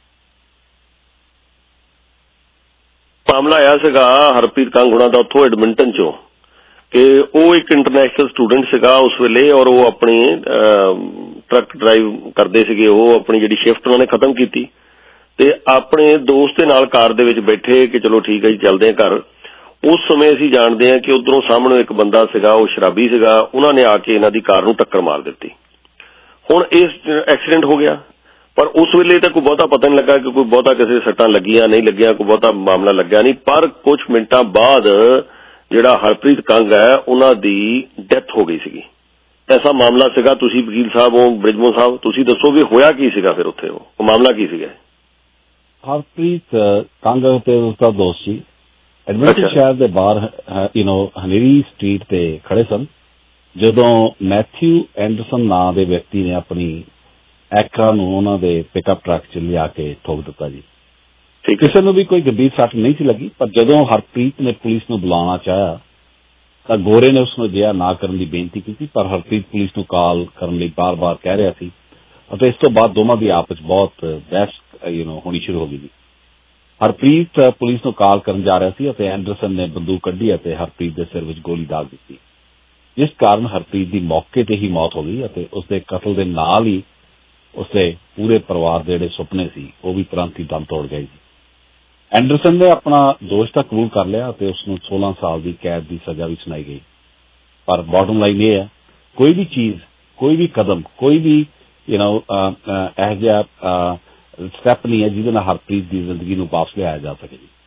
ਮਾਮਲਾ ਆਇਆ ਸੀਗਾ ਹਰਪ੍ਰੀਤ ਕੰਗ ਹੁਣਾਂ ਦਾ ਉੱਥੋਂ ਐਡਮਿੰਟਨ ਚੋਂ ਕਿ ਉਹ ਇੱਕ ਇੰਟਰਨੈਸ਼ਨਲ ਸਟੂਡੈਂਟ ਸੀਗਾ ਉਸ ਵੇਲੇ ਔਰ ਉਹ ਆਪਣੀ ਟਰੱਕ ਡਰਾਈਵ ਕਰਦੇ ਸੀਗੇ। ਉਹ ਆਪਣੀ ਜਿਹੜੀ ਸ਼ਿਫਟ ਉਹਨਾਂ ਨੇ ਖਤਮ ਕੀਤੀ ਤੇ ਆਪਣੇ ਦੋਸਤ ਦੇ ਨਾਲ ਕਾਰ ਦੇ ਵਿੱਚ ਬੈਠੇ ਕਿ ਚਲੋ ਠੀਕ ਹੈ ਜੀ ਚੱਲਦੇ ਆ ਘਰ। ਉਸ ਸਮੇਂ ਅਸੀਂ ਜਾਣਦੇ ਹਾਂ ਕਿ ਉੱਧਰੋਂ ਸਾਹਮਣੇ ਇੱਕ ਬੰਦਾ ਸੀਗਾ, ਉਹ ਸ਼ਰਾਬੀ ਸੀਗਾ, ਉਹਨਾਂ ਨੇ ਆ ਕੇ ਇਹਨਾਂ ਦੀ ਕਾਰ ਨੂੰ ਟੱਕਰ ਮਾਰ ਦਿੱਤੀ। ਹੁਣ ਇਹ ਐਕਸੀਡੈਂਟ ਹੋ ਗਿਆ ਪਰ ਉਸ ਵੇਲੇ ਤਾਂ ਕੋਈ ਬਹੁਤਾ ਪਤਾ ਨਹੀਂ ਲੱਗਾ ਕਿ ਕੋਈ ਬਹੁਤਾ ਕਿਸੇ ਸੱਟਾਂ ਲੱਗੀਆਂ ਨਹੀਂ ਲੱਗੀਆਂ, ਕੋਈ ਬਹੁਤਾ ਮਾਮਲਾ ਲੱਗਿਆ ਨਹੀਂ। ਪਰ ਕੁਝ ਮਿੰਟਾਂ ਬਾਅਦ ਜਿਹੜਾ ਹਰਪ੍ਰੀਤ ਕੰਗ ਹੈ ਉਹਨਾਂ ਦੀ ਡੈਥ ਹੋ ਗਈ ਸੀਗੀ। ਐਸਾ ਮਾਮਲਾ ਸੀਗਾ। ਤੁਸੀਂ ਵਕੀਲ ਸਾਹਿਬ ਹੋ ਬ੍ਰਿਜਮੋਹਨ ਸਾਹਿਬ, ਤੁਸੀਂ ਦੱਸੋ ਵੀ ਹੋਇਆ ਕੀ ਸੀਗਾ ਫਿਰ ਉੱਥੇ, ਉਹ ਮਾਮਲਾ ਕੀ ਸੀਗਾ?
ਹਰਪ੍ਰੀਤ ਕੰਗ ਤੇ ਉਸਦਾ ਦੋਸਤ ਸੀ ਐਡਮਿੰਟਨ ਸ਼ਹਿਰ ਦੇ ਬਾਹਰ ਹਨੇਰੀ ਸਟਰੀਟ ਤੇ ਖੜੇ ਸਨ ਜਦੋਂ ਮੈਥਿਊ ਐਂਡਰਸਨ ਨਾਂ ਦੇ ਵਿਅਕਤੀ ਨੇ ਆਪਣੀ ਐਕਰਾ ਨੂੰ ਉਹਨਾਂ ਦੇ ਪਿਕਅਪ ਟਰੱਕ 'ਚ ਲਿਆ ਕੇ ਠੋਕ ਦਿੱਤਾ ਜੀ। ਕਿਸੇ ਨੂੰ ਵੀ ਕੋਈ ਗੰਭੀਰ ਸੱਟ ਨਹੀਂ ਸੀ ਲੱਗੀ ਪਰ ਜਦੋਂ ਹਰਪ੍ਰੀਤ ਨੇ ਪੁਲਿਸ ਨੂੰ ਬੁਲਾਉਣਾ ਚਾਹਿਆ ਤਾਂ ਗੋਰੇ ਨੇ ਉਸ ਨੂੰ ਅਜਿਹਾ ਨਾ ਕਰਨ ਦੀ ਬੇਨਤੀ ਕੀਤੀ ਪਰ ਹਰਪ੍ਰੀਤ ਪੁਲਿਸ ਨੂੰ ਕਾਲ ਕਰਨ ਲਈ ਬਾਰ-ਬਾਰ ਕਹਿ ਰਿਹਾ ਸੀ ਅਤੇ ਇਸ ਤੋਂ ਬਾਅਦ ਦੋਵਾਂ ਦੀ ਆਪਸ ਬਹੁਤ ਬਹਿਸ ਹੋਣੀ ਸ਼ੁਰੂ ਹੋ ਗਈ ਜੀ। ਹਰਪ੍ਰੀਤ ਪੁਲਿਸ ਨੂੰ ਕਾਲ ਕਰਨ ਜਾ ਰਿਹਾ ਸੀ ਅਤੇ ਐਂਡਰਸਨ ਨੇ ਬੰਦੂਕ ਕੱਢੀ ਅਤੇ ਹਰਪ੍ਰੀਤ ਦੇ ਸਿਰ ਵਿੱਚ ਗੋਲੀ ਦਾਗ ਦਿੱਤੀ ਜਿਸ ਕਾਰਨ ਹਰਪ੍ਰੀਤ ਦੀ ਮੌਕੇ ਤੇ ਹੀ ਮੌਤ ਹੋ ਗਈ ਅਤੇ ਉਸਦੇ ਕਤਲ ਦੇ ਨਾਲ ਹੀ ਉਸਦੇ ਪੂਰੇ ਪਰਿਵਾਰ ਦੇ ਜਿਹੜੇ ਸੁਪਨੇ ਸੀ ਉਹ ਵੀ ਤੁਰੰਤ ਹੀ ਦਮ ਤੋੜ ਗਏ ਜੀ। ਐਂਡਰਸਨ ਨੇ ਆਪਣਾ ਦੋਸ਼ ਤਾਂ ਕਬੂਲ ਕਰ ਲਿਆ ਅਤੇ ਉਸ ਨੂੰ 16 ਸਾਲ ਦੀ ਕੈਦ ਦੀ ਸਜ਼ਾ ਵੀ ਸੁਣਾਈ ਗਈ ਪਰ ਬਾਟਮ ਲਾਈਨ ਇਹ ਹੈ ਕੋਈ ਵੀ ਚੀਜ਼, ਕੋਈ ਵੀ ਕਦਮ, ਕੋਈ ਵੀ ਇਹੋ ਜਿਹਾ ਸਟੈਪ ਨਹੀਂ ਹੈ ਜਿਹਦੇ ਨਾਲ ਹਰਪ੍ਰੀਤ ਦੀ ਜ਼ਿੰਦਗੀ ਨੂੰ ਵਾਪਸ ਲਿਆਇਆ ਜਾ ਸਕੇ ਜੀ।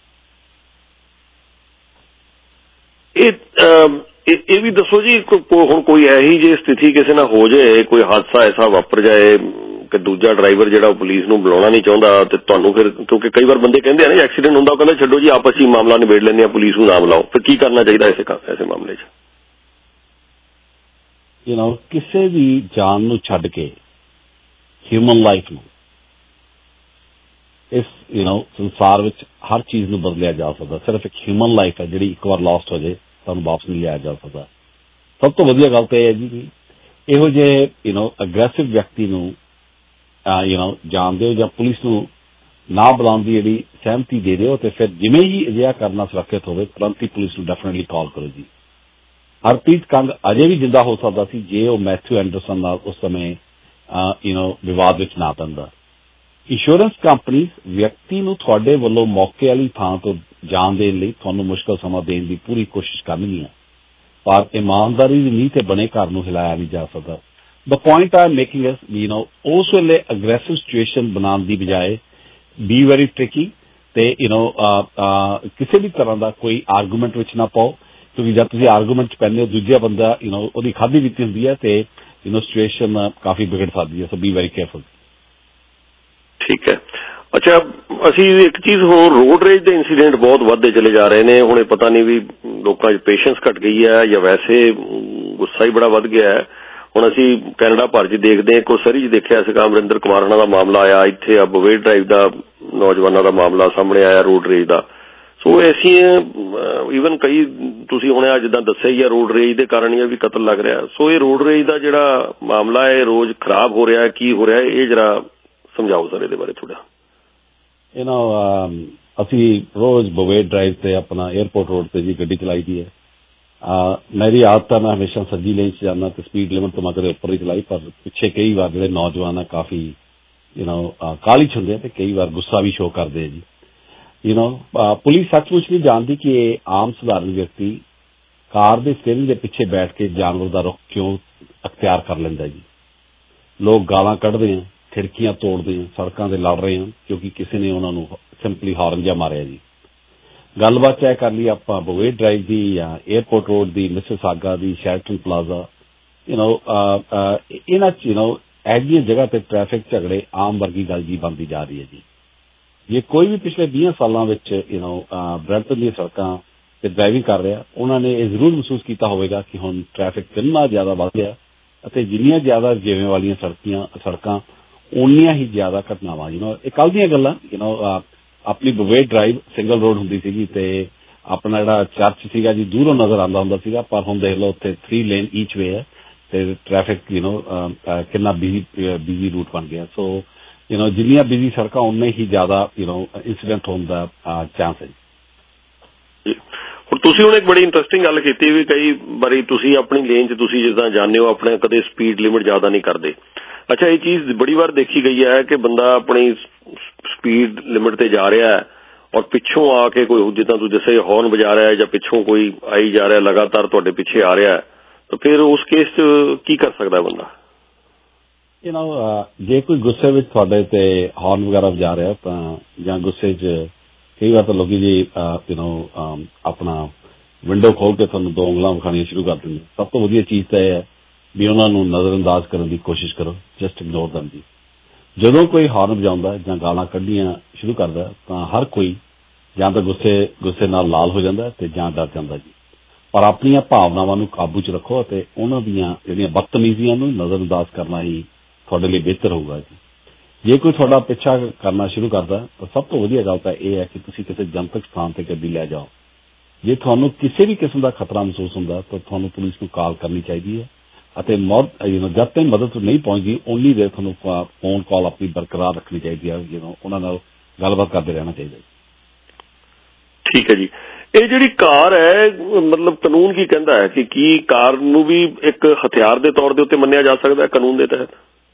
ਇਹ ਵੀ ਦੱਸੋ ਜੀ ਹੁਣ ਕੋਈ ਇਹੀ ਜਿਹੀ ਸਥਿਤੀ ਕਿਸੇ ਨਾਲ ਹੋ ਜਾਏ, ਕੋਈ ਹਾਦਸਾ ਐਸਾ ਵਾਪਰ ਜਾਏ ਕਿ ਦੂਜਾ ਡਰਾਈਵਰ ਜਿਹੜਾ ਪੁਲਿਸ ਨੂੰ ਬੁਲਾਉਣਾ ਨਹੀਂ ਚਾਹੁੰਦਾ ਤੇ ਤੁਹਾਨੂੰ ਫਿਰ, ਕਿਉਂਕਿ ਕਈ ਵਾਰ ਬੰਦੇ ਕਹਿੰਦੇ ਆ ਨਾ ਐਕਸੀਡੈਂਟ ਹੁੰਦਾ, ਉਹ ਕਹਿੰਦੇ ਛੱਡੋ ਜੀ ਆਪਸ ਵਿੱਚ ਮਾਮਲਾ ਨਿਬੇੜ ਲੈਂਦੇ ਆ, ਪੁਲਿਸ ਨੂੰ ਨਾ ਬੁਲਾਓ, ਫਿਰ ਕੀ ਕਰਨਾ ਚਾਹੀਦਾ ਐਸੇ ਮਾਮਲੇ 'ਚ?
ਕਿਸੇ ਵੀ ਜਾਨ ਨੂੰ ਛੱਡ ਕੇ ਹਿਊਮਨ ਲਾਈਫ ਨੂੰ ਇਸ ਸੰਸਾਰ ਵਿੱਚ ਹਰ ਚੀਜ਼ ਨੂੰ ਬਦਲਿਆ ਜਾ ਸਕਦਾ। ਸਿਰਫ ਇੱਕ ਹਿਊਮਨ ਲਾਈਫ ਹੈ ਜਿਹੜੀ ਇੱਕ ਵਾਰ ਲੋਸਟ ਹੋ ਜਾਏ ਤੁਹਾਨੂੰ ਵਾਪਸ ਨਹੀਂ ਲਿਆਇਆ ਜਾ ਸਕਦਾ। ਸਭ ਤੋਂ ਵਧੀਆ ਗੱਲ ਤਾਂ ਇਹ ਹੈ ਜੀ ਕਿ ਇਹੋ ਜਿਹੇ ਅਗਰੈਸਿਵ ਵਿਅਕਤੀ ਨੂੰ ਜਾਣਦੇ ਹੋ ਜਾਂ ਪੁਲਿਸ ਨੂੰ ਨਾ ਬੁਲਾਉਣ ਦੀ ਜਿਹੜੀ ਸਹਿਮਤੀ ਦੇ ਦਿਓ ਤੇ ਫਿਰ ਜਿਵੇਂ ਹੀ ਅਜਿਹਾ ਕਰਨਾ ਸੁਰੱਖਿਅਤ ਹੋਵੇ ਤੁਰੰਤ ਹੀ ਪੁਲਿਸ ਨੂੰ ਡੈਫੀਨੇਟਲੀ ਕਾਲ ਕਰੋ ਜੀ। ਹਰਪ੍ਰੀਤ ਕੰਗ ਅਜੇ ਵੀ ਜਿੰਦਾ ਹੋ ਸਕਦਾ ਸੀ ਜੇ ਉਹ ਮੈਥਿਊ ਐਂਡਰਸਨ ਨਾਲ ਉਸ ਸਮੇਂ ਵਿਵਾਦ ਵਿੱਚ ਨਾ ਪੈਂਦਾ। ਇੰਸ਼ੋਰੈਂਸ ਕੰਪਨੀ ਵਿਅਕਤੀ ਨੂੰ ਤੁਹਾਡੇ ਵੱਲੋਂ ਮੌਕੇ ਵਾਲੀ ਥਾਂ ਤੋਂ ਜਾਣ ਦੇਣ ਲਈ ਤੁਹਾਨੂੰ ਮੁਸ਼ਕਲ ਸਮਾਂ ਦੇਣ ਦੀ ਪੂਰੀ ਕੋਸ਼ਿਸ਼ ਕਰਨੀ ਹੈ ਪਰ ਇਮਾਨਦਾਰੀ ਦੀ ਨੀਂਹ ਤੇ ਬਣੇ ਘਰ ਨੂੰ ਹਿਲਾਇਆ ਨਹੀਂ ਜਾ ਸਕਦਾ। The point I'm making is, ਉਸ ਵੇਲੇ aggressive situation ਬਣਾਉਣ ਦੀ ਬਜਾਏ be very tricky ਤੇ ਕਿਸੇ ਵੀ ਤਰ੍ਹਾਂ ਦਾ ਕੋਈ ਆਰਗੂਮੈਂਟ ਵਿੱਚ ਨਾ ਪਾਓ ਕਿਉਂਕਿ ਜਦ ਤੁਸੀਂ ਆਰਗੂਮੈਂਟ 'ਚ ਪੈਂਦੇ ਹੋ ਦੂਜਾ ਬੰਦਾ ਉਹਦੀ ਖਾਧੀ ਪੀਤੀ ਹੁੰਦੀ ਹੈ ਤੇ ਸਿਚੁਏਸ਼ਨ ਕਾਫੀ ਵਿਗੜ ਸਕਦੀ ਹੈ। ਸੋ be very careful।
ਠੀਕ ਹੈ। ਅੱਛਾ, ਅਸੀਂ ਇੱਕ ਚੀਜ਼ ਹੋਰ, ਰੋਡ ਰੇਜ ਦੇ ਇੰਸੀਡੈਂਟ ਬਹੁਤ ਵੱਧਦੇ ਚਲੇ ਜਾ ਰਹੇ ਨੇ। ਹੁਣ ਇਹ ਪਤਾ ਨਹੀਂ ਵੀ ਲੋਕਾਂ 'ਚ ਪੇਸ਼ੈਂਸ ਘਟ ਗਈ ਹੈ ਜਾਂ ਵੈਸੇ ਗੁੱਸਾ ਹੀ ਬੜਾ ਵੱਧ ਗਿਆ ਹੈ। ਹੁਣ ਅਸੀਂ ਕੈਨੇਡਾ ਭਰ 'ਚ ਦੇਖਦੇ ਹਾਂ, ਕੋਈ ਸਰੀ 'ਚ ਦੇਖਿਆ ਸੀਗਾ ਅਮਰਿੰਦਰ ਕੁਮਾਰ ਦਾ ਮਾਮਲਾ ਆਇਆ, ਇੱਥੇ ਆ ਬਵੇ ਡਰਾਈਵ ਦਾ ਨੌਜਵਾਨਾਂ ਦਾ ਮਾਮਲਾ ਸਾਹਮਣੇ ਆਇਆ ਰੋਡ ਰੇਜ ਦਾ। ਸੋ ਐਸੀਆਂ ਈਵਨ ਕਈ ਤੁਸੀਂ ਹੁਣ ਜਿੱਦਾਂ ਦੱਸਿਆ ਹੀ ਆ ਰੋਡ ਰੇਜ ਦੇ ਕਾਰਨ ਹੀ ਵੀ ਕਤਲ ਲੱਗ ਰਿਹਾ। ਸੋ ਇਹ ਰੋਡ ਰੇਜ ਦਾ ਜਿਹੜਾ ਮਾਮਲਾ ਹੈ ਰੋਜ਼ ਖਰਾਬ ਹੋ ਰਿਹਾ, ਕੀ ਹੋ ਰਿਹਾ ਇਹ ਜਰਾ ਸਮਝਾਓ ਸਰ ਇਹਦੇ ਬਾਰੇ ਥੋੜਾ।
ਅਸੀਂ ਰੋਜ਼ ਬਵੇ ਡਰਾਈਵ ਤੇ ਆਪਣਾ ਏਅਰਪੋਰਟ ਰੋਡ ਤੇ ਜੀ ਗੱਡੀ ਚਲਾਈ ਦੀ ਹੈ। ਮੇਰੀ ਆਦਤ ਹੈ ਮੈਂ ਹਮੇਸ਼ਾ ਸੱਜੀ ਲੇਨ 'ਚ ਜਾਂਦਾ ਤੇ ਸਪੀਡ ਲਿਮਟ ਤੋਂ ਮੈਂ ਕਦੇ ਉੱਪਰ ਹੀ ਚਲਾਈ ਪਰ ਪਿੱਛੇ ਕਈ ਵਾਰ ਜਿਹੜੇ ਨੌਜਵਾਨ ਆ ਕਾਫੀ ਕਾਹਲੀ 'ਚ ਹੁੰਦੇ ਆ ਤੇ ਕਈ ਵਾਰ ਗੁੱਸਾ ਵੀ ਸ਼ੋਅ ਕਰਦੇ ਆ ਜੀ। ਪੁਲਿਸ ਸੱਚਮੁੱਚ ਨਹੀਂ ਜਾਣਦੀ ਕਿ ਇਹ ਆਮ ਸਧਾਰਨ ਵਿਅਕਤੀ ਕਾਰ ਦੇ ਸਟੀਅਰਿੰਗ ਦੇ ਪਿੱਛੇ ਬੈਠ ਕੇ ਜਾਨਵਰ ਦਾ ਰੁਖ ਕਿਉਂ ਅਖਤਿਆਰ ਕਰ ਲੈਂਦਾ ਜੀ। ਲੋਕ ਗਾਲਾਂ ਕੱਢਦੇ ਆ, ਖਿੜਕੀਆਂ ਤੋੜਦੇ ਆ, ਸੜਕਾਂ ਤੇ ਲੜ ਰਹੇ ਆ ਕਿਉਂਕਿ ਕਿਸੇ ਨੇ ਉਹਨਾਂ ਨੂੰ ਸਿੰਪਲੀ ਹਾਰਨ ਜਿਹਾ ਮਾਰਿਆ ਜੀ। ਗੱਲਬਾਤ ਚਾਹੇ ਕਰ ਲਈ ਆਪਾਂ ਬੋਵੇਟ ਡਰਾਈਵ ਦੀ ਜਾਂ ਏਅਰਪੋਰਟ ਰੋਡ ਦੀ, ਮਿਸਿਸਾਗਾ ਦੀ, ਸ਼ੈਰਟਨ ਪਲਾਜ਼ਾ, ਇਹਨਾਂ 'ਚ ਇਹੋ ਜਿਹੀਆਂ ਜਗ੍ਹਾ ਤੇ ਟ੍ਰੈਫਿਕ ਝਗੜੇ ਆਮ ਵਰਗੀ ਗੱਲ ਜੀ ਬਣਦੀ ਜਾ ਰਹੀ ਹੈ ਜੀ। ਜੇ ਕੋਈ ਵੀ ਪਿਛਲੇ 20 ਸਾਲਾਂ ਵਿੱਚ ਬਰੈਂਪਟਨ ਦੀਆਂ ਸੜਕਾਂ ਤੇ ਡਰਾਈਵਿੰਗ ਕਰ ਰਿਹਾ, ਉਹਨਾਂ ਨੇ ਇਹ ਜ਼ਰੂਰ ਮਹਿਸੂਸ ਕੀਤਾ ਹੋਵੇਗਾ ਕਿ ਹੁਣ ਟ੍ਰੈਫਿਕ ਕਿੰਨਾ ਜ਼ਿਆਦਾ ਵੱਧ ਗਿਆ ਅਤੇ ਜਿੰਨੀਆਂ ਜ਼ਿਆਦਾ ਜਿਵੇਂ ਵਾਲੀਆਂ ਸੜਕਾਂ ਓਨੀਆਂ ਹੀ ਜ਼ਿਆਦਾ ਘਟਨਾਵਾਂ। ਇਹ ਕੱਲ੍ਹ ਦੀਆਂ ਗੱਲਾਂ। ਆਪਣੀ ਬੋਵੇਟ ਡਰਾਈਵ ਸਿੰਗਲ ਰੋਡ ਹੁੰਦੀ ਸੀਗੀ ਤੇ ਆਪਣਾ ਜਿਹੜਾ ਚਰਚ ਸੀਗਾ ਜੀ ਦੂਰੋਂ ਨਜ਼ਰ ਆਉਂਦਾ ਹੁੰਦਾ ਸੀਗਾ, ਪਰ ਹੁਣ ਦੇਖ ਲਓ ਉੱਥੇ 3 ਲੇਨ ਈਚ ਵੇ ਹੈ ਤੇ ਟ੍ਰੈਫਿਕ ਕਿੰਨਾ ਬਿਜ਼ੀ ਰੂਟ ਬਣ ਗਿਆ। ਸੋ ਜਿੰਨੀਆਂ ਬਿਜ਼ੀ ਸੜਕਾਂ ਉਨੇ ਹੀ ਜ਼ਿਆਦਾ ਇੰਸੀਡੈਂਟ ਹੋਣ ਦਾ ਚਾਂਸ ਹੈ।
ਹੁਣ ਤੁਸੀਂ ਇੱਕ ਬੜੀ ਇੰਟਰਸਟਿੰਗ ਗੱਲ ਕੀਤੀ ਵੀ ਕਈ ਵਾਰੀ ਤੁਸੀਂ ਆਪਣੀ ਲੇਨ 'ਚ ਤੁਸੀਂ ਜਿੱਦਾਂ ਜਾਂਦੇ ਹੋ ਆਪਣੇ ਕਦੇ ਸਪੀਡ ਲਿਮਿਟ ਜ਼ਿਆਦਾ ਨਹੀਂ ਕਰਦੇ। ਅੱਛਾ, ਇਹ ਚੀਜ਼ ਬੜੀ ਵਾਰ ਦੇਖੀ ਗਈ ਹੈ ਕਿ ਬੰਦਾ ਆਪਣੀ ਸਪੀਡ ਲਿਮਿਟ ਤੇ ਜਾ ਰਿਹਾ ਹੈ ਔਰ ਪਿੱਛੋਂ ਆ ਕੇ ਕੋਈ ਜਿੱਦਾਂ ਤੁਸੀਂ ਦੱਸਿਆ ਹੌਰਨ ਵਜਾ ਰਿਹਾ ਹੈ ਜਾਂ ਪਿੱਛੋਂ ਕੋਈ ਆਈ ਜਾ ਰਿਹਾ ਲਗਾਤਾਰ ਤੁਹਾਡੇ ਪਿੱਛੇ ਆ ਰਿਹਾ ਹੈ, ਤਾਂ ਫਿਰ ਉਸ ਕੇਸ 'ਚ ਕੀ ਕਰ ਸਕਦਾ ਬੰਦਾ?
ਜੇ ਕੋਈ ਗੁੱਸੇ ਵਿੱਚ ਤੁਹਾਡੇ ਤੇ ਹੌਰਨ ਵਗੈਰਾ ਵਜਾ ਰਿਹਾ ਤਾਂ ਜਾਂ ਗੁੱਸੇ 'ਚ ਕਈ ਵਾਰ ਤਾਂ ਲੋਕੀ ਜੀ ਆਪਣਾ ਵਿੰਡੋ ਖੋਲ ਕੇ ਤੁਹਾਨੂੰ 2 ਉਂਗਲਾਂ ਵਿਖਾਉਣੀਆਂ ਸ਼ੁਰੂ ਕਰ ਦਿੰਦੇ। ਸਭ ਤੋਂ ਵਧੀਆ ਚੀਜ਼ ਤਾਂ ਇਹ ਹੈ ਵੀ ਉਹਨਾਂ ਨੂੰ ਨਜ਼ਰਅੰਦਾਜ਼ ਕਰਨ ਦੀ ਕੋਸ਼ਿਸ਼ ਕਰੋ, ਜਸਟ ਇਗਨੋਰ ਦੈਮ ਜੀ। ਜਦੋਂ ਕੋਈ ਹੌਰਨ ਵਜਾਉਂਦਾ ਜਾਂ ਗਾਲਾਂ ਕੱਢਣੀਆਂ ਸ਼ੁਰੂ ਕਰਦਾ ਤਾਂ ਹਰ ਕੋਈ ਜਾਂ ਤਾਂ ਗੁੱਸੇ ਨਾਲ ਲਾਲ ਹੋ ਜਾਂਦਾ ਤੇ ਜਾਂ ਡਰ ਜਾਂਦਾ ਜੀ। ਪਰ ਆਪਣੀਆਂ ਭਾਵਨਾਵਾਂ ਨੂੰ ਕਾਬੂ 'ਚ ਰੱਖੋ ਅਤੇ ਉਹਨਾਂ ਦੀਆਂ ਜਿਹੜੀਆਂ ਬਦਤਮੀਜ਼ੀਆਂ ਨੂੰ ਨਜ਼ਰਅੰਦਾਜ਼ ਕਰਨਾ ਹੀ ਤੁਹਾਡੇ ਲਈ ਬਿਹਤਰ ਹੋਊਗਾ ਜੀ। ਜੇ ਕੋਈ ਤੁਹਾਡਾ ਪਿੱਛਾ ਕਰਨਾ ਸ਼ੁਰੂ ਕਰਦਾ ਤਾਂ ਸਭ ਤੋਂ ਵਧੀਆ ਗੱਲ ਤਾਂ ਇਹ ਹੈ ਕਿ ਤੁਸੀਂ ਕਿਸੇ ਜਨਤਕ ਸਥਾਨ ਤੇ ਗੱਡੀ ਲੈ ਜਾਓ। ਜੇ ਤੁਹਾਨੂੰ ਕਿਸੇ ਵੀ ਕਿਸਮ ਦਾ ਖਤਰਾ ਮਹਿਸੂਸ ਹੁੰਦਾ ਤਾਂ ਤੁਹਾਨੂੰ ਪੁਲਿਸ ਨੂੰ ਕਾਲ ਕਰਨੀ ਚਾਹੀਦੀ ਹੈ ਅਤੇ ਜਦ ਤੱਕ ਮਦਦ ਨਹੀਂ ਪਹੁੰਚਦੀ ਉਨੀ ਦੇਰ ਤੁਹਾਨੂੰ ਫੋਨ ਕਾਲ ਆਪਣੀ ਬਰਕਰਾਰ ਰੱਖਣੀ ਚਾਹੀਦੀ ਹੈ। ਉਹਨਾਂ ਨਾਲ ਗੱਲਬਾਤ ਕਰਦੇ ਰਹਿਣਾ ਚਾਹੀਦਾ।
ਠੀਕ ਹੈ ਜੀ। ਇਹ ਜਿਹੜੀ ਕਾਰ ਹੈ ਮਤਲਬ ਕਾਨੂੰਨ ਕੀ ਕਹਿੰਦਾ ਹੈ ਕਿ ਕੀ ਕਾਰ ਨੂੰ ਵੀ ਇੱਕ ਹਥਿਆਰ ਦੇ ਤੌਰ ਦੇ ਉੱਤੇ ਮੰਨਿਆ ਜਾ ਸਕਦਾ ਹੈ ਕਾਨੂੰਨ ਦੇ ਤਹਿਤ?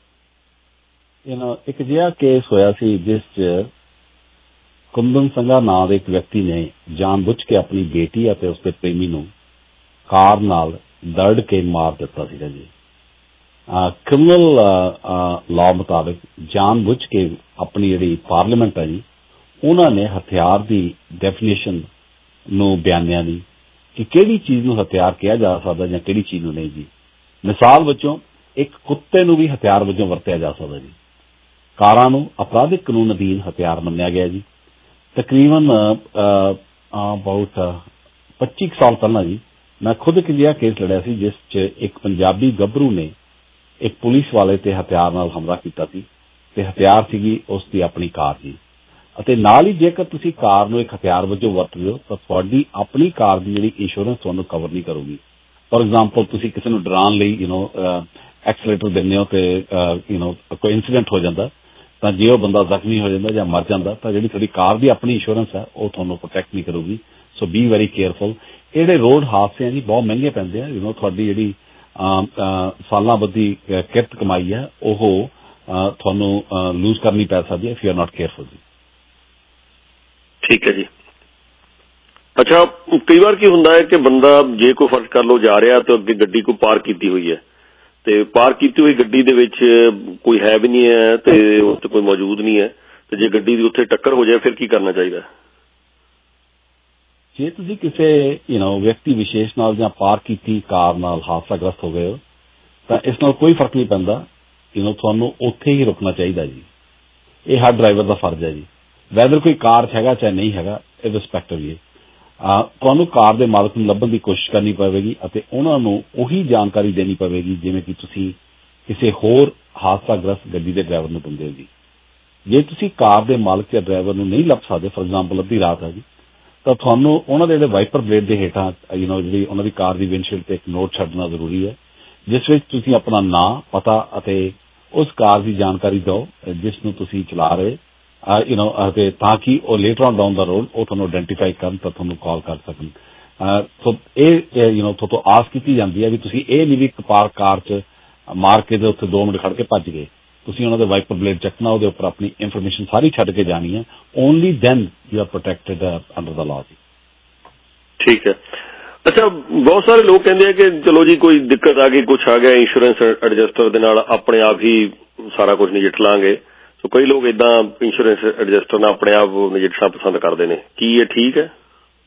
ਇੱਕ ਅਜਿਹਾ ਕੇਸ ਹੋਇਆ ਸੀ ਜਿਸ 'ਚ ਕੁੰਦਨ ਸੰਘਾ ਨਾਂ ਦੇ ਇੱਕ ਵਿਅਕਤੀ ਨੇ ਜਾਣਬੁੱਝ ਕੇ ਆਪਣੀ ਬੇਟੀ ਅਤੇ ਉਸਦੇ ਪ੍ਰੇਮੀ ਨੂੰ ਕਾਰ ਨਾਲ ਦਰੜ ਕੇ ਮਾਰ ਦਿੱਤਾ ਸੀਗਾ ਜੀ। ਕ੍ਰਿਮੀਨਲ ਲਾਅ ਮੁਤਾਬਕ ਜਾਣਬੁੱਝ ਕੇ ਆਪਣੀ ਜਿਹੜੀ ਪਾਰਲੀਮੈਂਟ ਹੈ ਜੀ ਉਹਨਾਂ ਨੇ ਹਥਿਆਰ ਦੀ ਡੈਫੀਨੇਸ਼ਨ ਨੂੰ ਬਿਆਨਿਆ ਨਹੀਂ ਕਿ ਕਿਹੜੀ ਚੀਜ਼ ਨੂੰ ਹਥਿਆਰ ਕਿਹਾ ਜਾ ਸਕਦਾ ਜਾਂ ਕਿਹੜੀ ਚੀਜ਼ ਨੂੰ ਨਹੀਂ ਜੀ। ਮਿਸਾਲ ਵਜੋਂ ਇੱਕ ਕੁੱਤੇ ਨੂੰ ਵੀ ਹਥਿਆਰ ਵਜੋਂ ਵਰਤਿਆ ਜਾ ਸਕਦਾ ਜੀ। ਕਾਰਾਂ ਨੂੰ ਅਪਰਾਧਿਕ ਕਾਨੂੰਨ ਅਧੀਨ ਹਥਿਆਰ ਮੰਨਿਆ ਗਿਆ ਜੀ। ਤਕਰੀਬਨ ਬਹੁਤ 25 ਸਾਲ ਪਹਿਲਾਂ ਜੀ ਮੈਂ ਖੁਦ ਇੱਕ ਅਜਿਹਾ ਕੇਸ ਲੜਿਆ ਸੀ ਜਿਸ 'ਚ ਇੱਕ ਪੰਜਾਬੀ ਗੱਭਰੂ ਨੇ ਇੱਕ ਪੁਲਿਸ ਵਾਲੇ ਤੇ ਹਥਿਆਰ ਨਾਲ ਹਮਲਾ ਕੀਤਾ ਸੀ ਤੇ ਹਥਿਆਰ ਸੀਗੀ ਉਸ ਦੀ ਆਪਣੀ ਕਾਰ ਜੀ। ਅਤੇ ਨਾਲ ਹੀ ਜੇਕਰ ਤੁਸੀਂ ਕਾਰ ਨੂੰ ਇੱਕ ਹਥਿਆਰ ਵਜੋਂ ਵਰਤਦੇ ਹੋ ਤਾਂ ਤੁਹਾਡੀ ਆਪਣੀ ਕਾਰ ਦੀ ਜਿਹੜੀ ਇੰਸ਼ੋਰੈਂਸ ਤੁਹਾਨੂੰ ਕਵਰ ਨਹੀਂ ਕਰੂਗੀ। ਫੋਰ ਐਗਜ਼ਾਮਪਲ ਤੁਸੀਂ ਕਿਸੇ ਨੂੰ ਡਰਾਉਣ ਲਈ ਐਕਸਲੇਟਰ ਦਿੰਦੇ ਹੋ ਤੇ ਕੋਈ ਇੰਸੀਡੈਂਟ ਹੋ ਜਾਂਦਾ ਤਾਂ ਜੇ ਉਹ ਬੰਦਾ ਜ਼ਖਮੀ ਹੋ ਜਾਂਦਾ ਜਾਂ ਮਰ ਜਾਂਦਾ ਤਾਂ ਜਿਹੜੀ ਤੁਹਾਡੀ ਕਾਰ ਦੀ ਆਪਣੀ ਇੰਸ਼ੋਰੈਂਸ ਹੈ ਉਹ ਤੁਹਾਨੂੰ ਪ੍ਰੋਟੈਕਟ ਨਹੀਂ ਕਰੂਗੀ। So be very careful. ਇਹ ਜਿਹੜੇ ਰੋਡ ਹਾਦਸੇ ਆ ਜੀ ਬਹੁਤ ਮਹਿੰਗੇ ਪੈਂਦੇ ਆ। ਤੁਹਾਡੀ ਜਿਹੜੀ ਸਾਲਾਂ ਬੱਧੀ ਕਿਰਤ ਕਮਾਈ ਹੈ ਉਹ ਤੁਹਾਨੂੰ ਲੂਜ਼ ਕਰਨੀ ਪੈ ਸਕਦੀ ਹੈ if you are not careful ਜੀ।
ਠੀਕ ਹੈ ਜੀ। ਅੱਛਾ, ਕਈ ਵਾਰ ਕੀ ਹੁੰਦਾ ਹੈ ਕਿ ਬੰਦਾ ਜੇ ਕੋਈ ਫਰਜ਼ ਕਰ ਲਓ ਜਾ ਰਿਹਾ ਤਾਂ ਅੱਗੇ ਗੱਡੀ ਕੋਈ ਪਾਰਕ ਕੀਤੀ ਹੋਈ ਹੈ ਤੇ ਪਾਰਕ ਕੀਤੀ ਹੋਈ ਗੱਡੀ ਦੇ ਵਿੱਚ ਕੋਈ ਹੈ ਵੀ ਨਹੀਂ ਹੈ ਤੇ ਉੱਥੇ ਕੋਈ ਮੌਜੂਦ ਨਹੀਂ ਹੈ ਤੇ ਜੇ ਗੱਡੀ ਦੀ ਉੱਥੇ ਟੱਕਰ ਹੋ ਜਾਏ ਫਿਰ ਕੀ ਕਰਨਾ ਚਾਹੀਦਾ?
ਜੇ ਤੁਸੀਂ ਕਿਸੇ ਵਿਅਕਤੀ ਵਿਸ਼ੇਸ਼ ਨਾਲ ਜਾਂ ਪਾਰਕ ਕੀਤੀ ਕਾਰ ਨਾਲ ਹਾਦਸਾਗ੍ਰਸਤ ਹੋ ਗਏ ਹੋ ਤਾਂ ਇਸ ਨਾਲ ਕੋਈ ਫਰਕ ਨਹੀਂ ਪੈਂਦਾ। ਤੁਹਾਨੂੰ ਉੱਥੇ ਹੀ ਰੁਕਣਾ ਚਾਹੀਦਾ ਜੀ। ਇਹ ਹਰ ਡਰਾਈਵਰ ਦਾ ਫਰਜ਼ ਹੈ ਜੀ। ਵੈਦਰ ਕੋਈ ਕਾਰ 'ਚ ਹੈਗਾ ਚਾਹੇ ਨਹੀਂ ਹੈਗਾ, ਇਹ ਰਿਸਪੈਕਟਿਵ ਹੈ। ਤੁਹਾਨੂੰ ਕਾਰ ਦੇ ਮਾਲਕ ਨੂੰ ਲੱਭਣ ਦੀ ਕੋਸ਼ਿਸ਼ ਕਰਨੀ ਪਵੇਗੀ ਅਤੇ ਉਹਨਾਂ ਨੂੰ ਉਹੀ ਜਾਣਕਾਰੀ ਦੇਣੀ ਪਵੇਗੀ ਜਿਵੇਂ ਕਿ ਤੁਸੀਂ ਕਿਸੇ ਹੋਰ ਹਾਦਸਾਗ੍ਰਸਤ ਗੱਡੀ ਦੇ ਡਰਾਈਵਰ ਨੂੰ ਦਿੰਦੇ ਹੋ ਜੀ। ਜੇ ਤੁਸੀਂ ਕਾਰ ਦੇ ਮਾਲਕ ਜਾਂ ਡਰਾਈਵਰ ਨੂੰ ਨਹੀਂ ਲੱਭ ਸਕਦੇ, ਫੋਰ ਐਗਜ਼ਾਮਪਲ ਅੱਧੀ ਰਾਤ ਹੈ ਜੀ, ਤਾਂ ਤੁਹਾਨੂੰ ਉਹਨਾਂ ਦੇ ਜਿਹੜੇ ਵਾਈਪਰ ਬਲੇਡ ਦੇ ਹੇਠਾਂ ਜਿਹੜੀ ਉਹਨਾਂ ਦੀ ਕਾਰ ਦੀ ਵਿੰਡਸ਼ੀਲਡ ਤੇ ਇੱਕ ਨੋਟ ਛੱਡਣਾ ਜ਼ਰੂਰੀ ਹੈ ਜਿਸ ਵਿੱਚ ਤੁਸੀਂ ਆਪਣਾ ਨਾਂ, ਪਤਾ ਅਤੇ ਉਸ ਕਾਰ ਦੀ ਜਾਣਕਾਰੀ ਦਿਓ ਜਿਸ ਨੂੰ ਤੁਸੀਂ ਚਲਾ ਰਹੇ ਅਤੇ ਤਾਂ ਕਿ ਉਹ later on down the road ਉਹ ਤੁਹਾਨੂੰ ਆਇਡੈਂਟੀਫਾਈ ਕਰਨ ਤਾਂ ਤੁਹਾਨੂੰ ਕਾਲ ਕਰ ਸਕਣ। ਸੋ ਇਹ ਤੁਹਾਡੇ ਆਸ ਕੀਤੀ ਜਾਂਦੀ ਹੈ ਵੀ ਤੁਸੀਂ ਇਹ ਨਹੀਂ ਵੀ ਇੱਕ ਕਾਰ 'ਚ ਮਾਰ ਕੇ ਦੇ ਉੱਥੇ 2 ਮਿੰਟ ਖੜ ਕੇ ਭੱਜ ਗਏ। ਤੁਸੀਂ ਉਹਨਾਂ ਦੇ ਵਾਈਪਰ ਬਲੇਡ ਚੱਕਣਾ, ਉਹਦੇ ਉੱਪਰ ਆਪਣੀ ਇਨਫੋਰਮੇਸ਼ਨ ਸਾਰੀ ਛੱਡ ਕੇ ਜਾਣੀ ਹੈ। Only then you are protected under the law ਜੀ।
ਠੀਕ ਹੈ। ਅੱਛਾ, ਬਹੁਤ ਸਾਰੇ ਲੋਕ ਕਹਿੰਦੇ ਆ ਕਿ ਚਲੋ ਜੀ ਕੋਈ ਦਿੱਕਤ ਆ ਗਈ, ਕੁਛ ਆ ਗਿਆ, ਇੰਸ਼ੋਰੈਂਸ ਐਡਜਸਟਰ ਦੇ ਨਾਲ ਆਪਣੇ ਆਪ ਹੀ ਸਾਰਾ ਕੁਝ ਨਜਿੱਠ ਲਾਂਗੇ। ਸੋ ਕਈ ਲੋਕ ਏਦਾਂ ਇੰਸ਼ੋਰੈਂਸ ਐਡਜਸਟਰ ਨਾਲ ਆਪਣੇ ਆਪ ਨਜਿੱਠਣਾ ਪਸੰਦ ਕਰਦੇ ਨੇ। ਕੀ ਇਹ ਠੀਕ ਹੈ?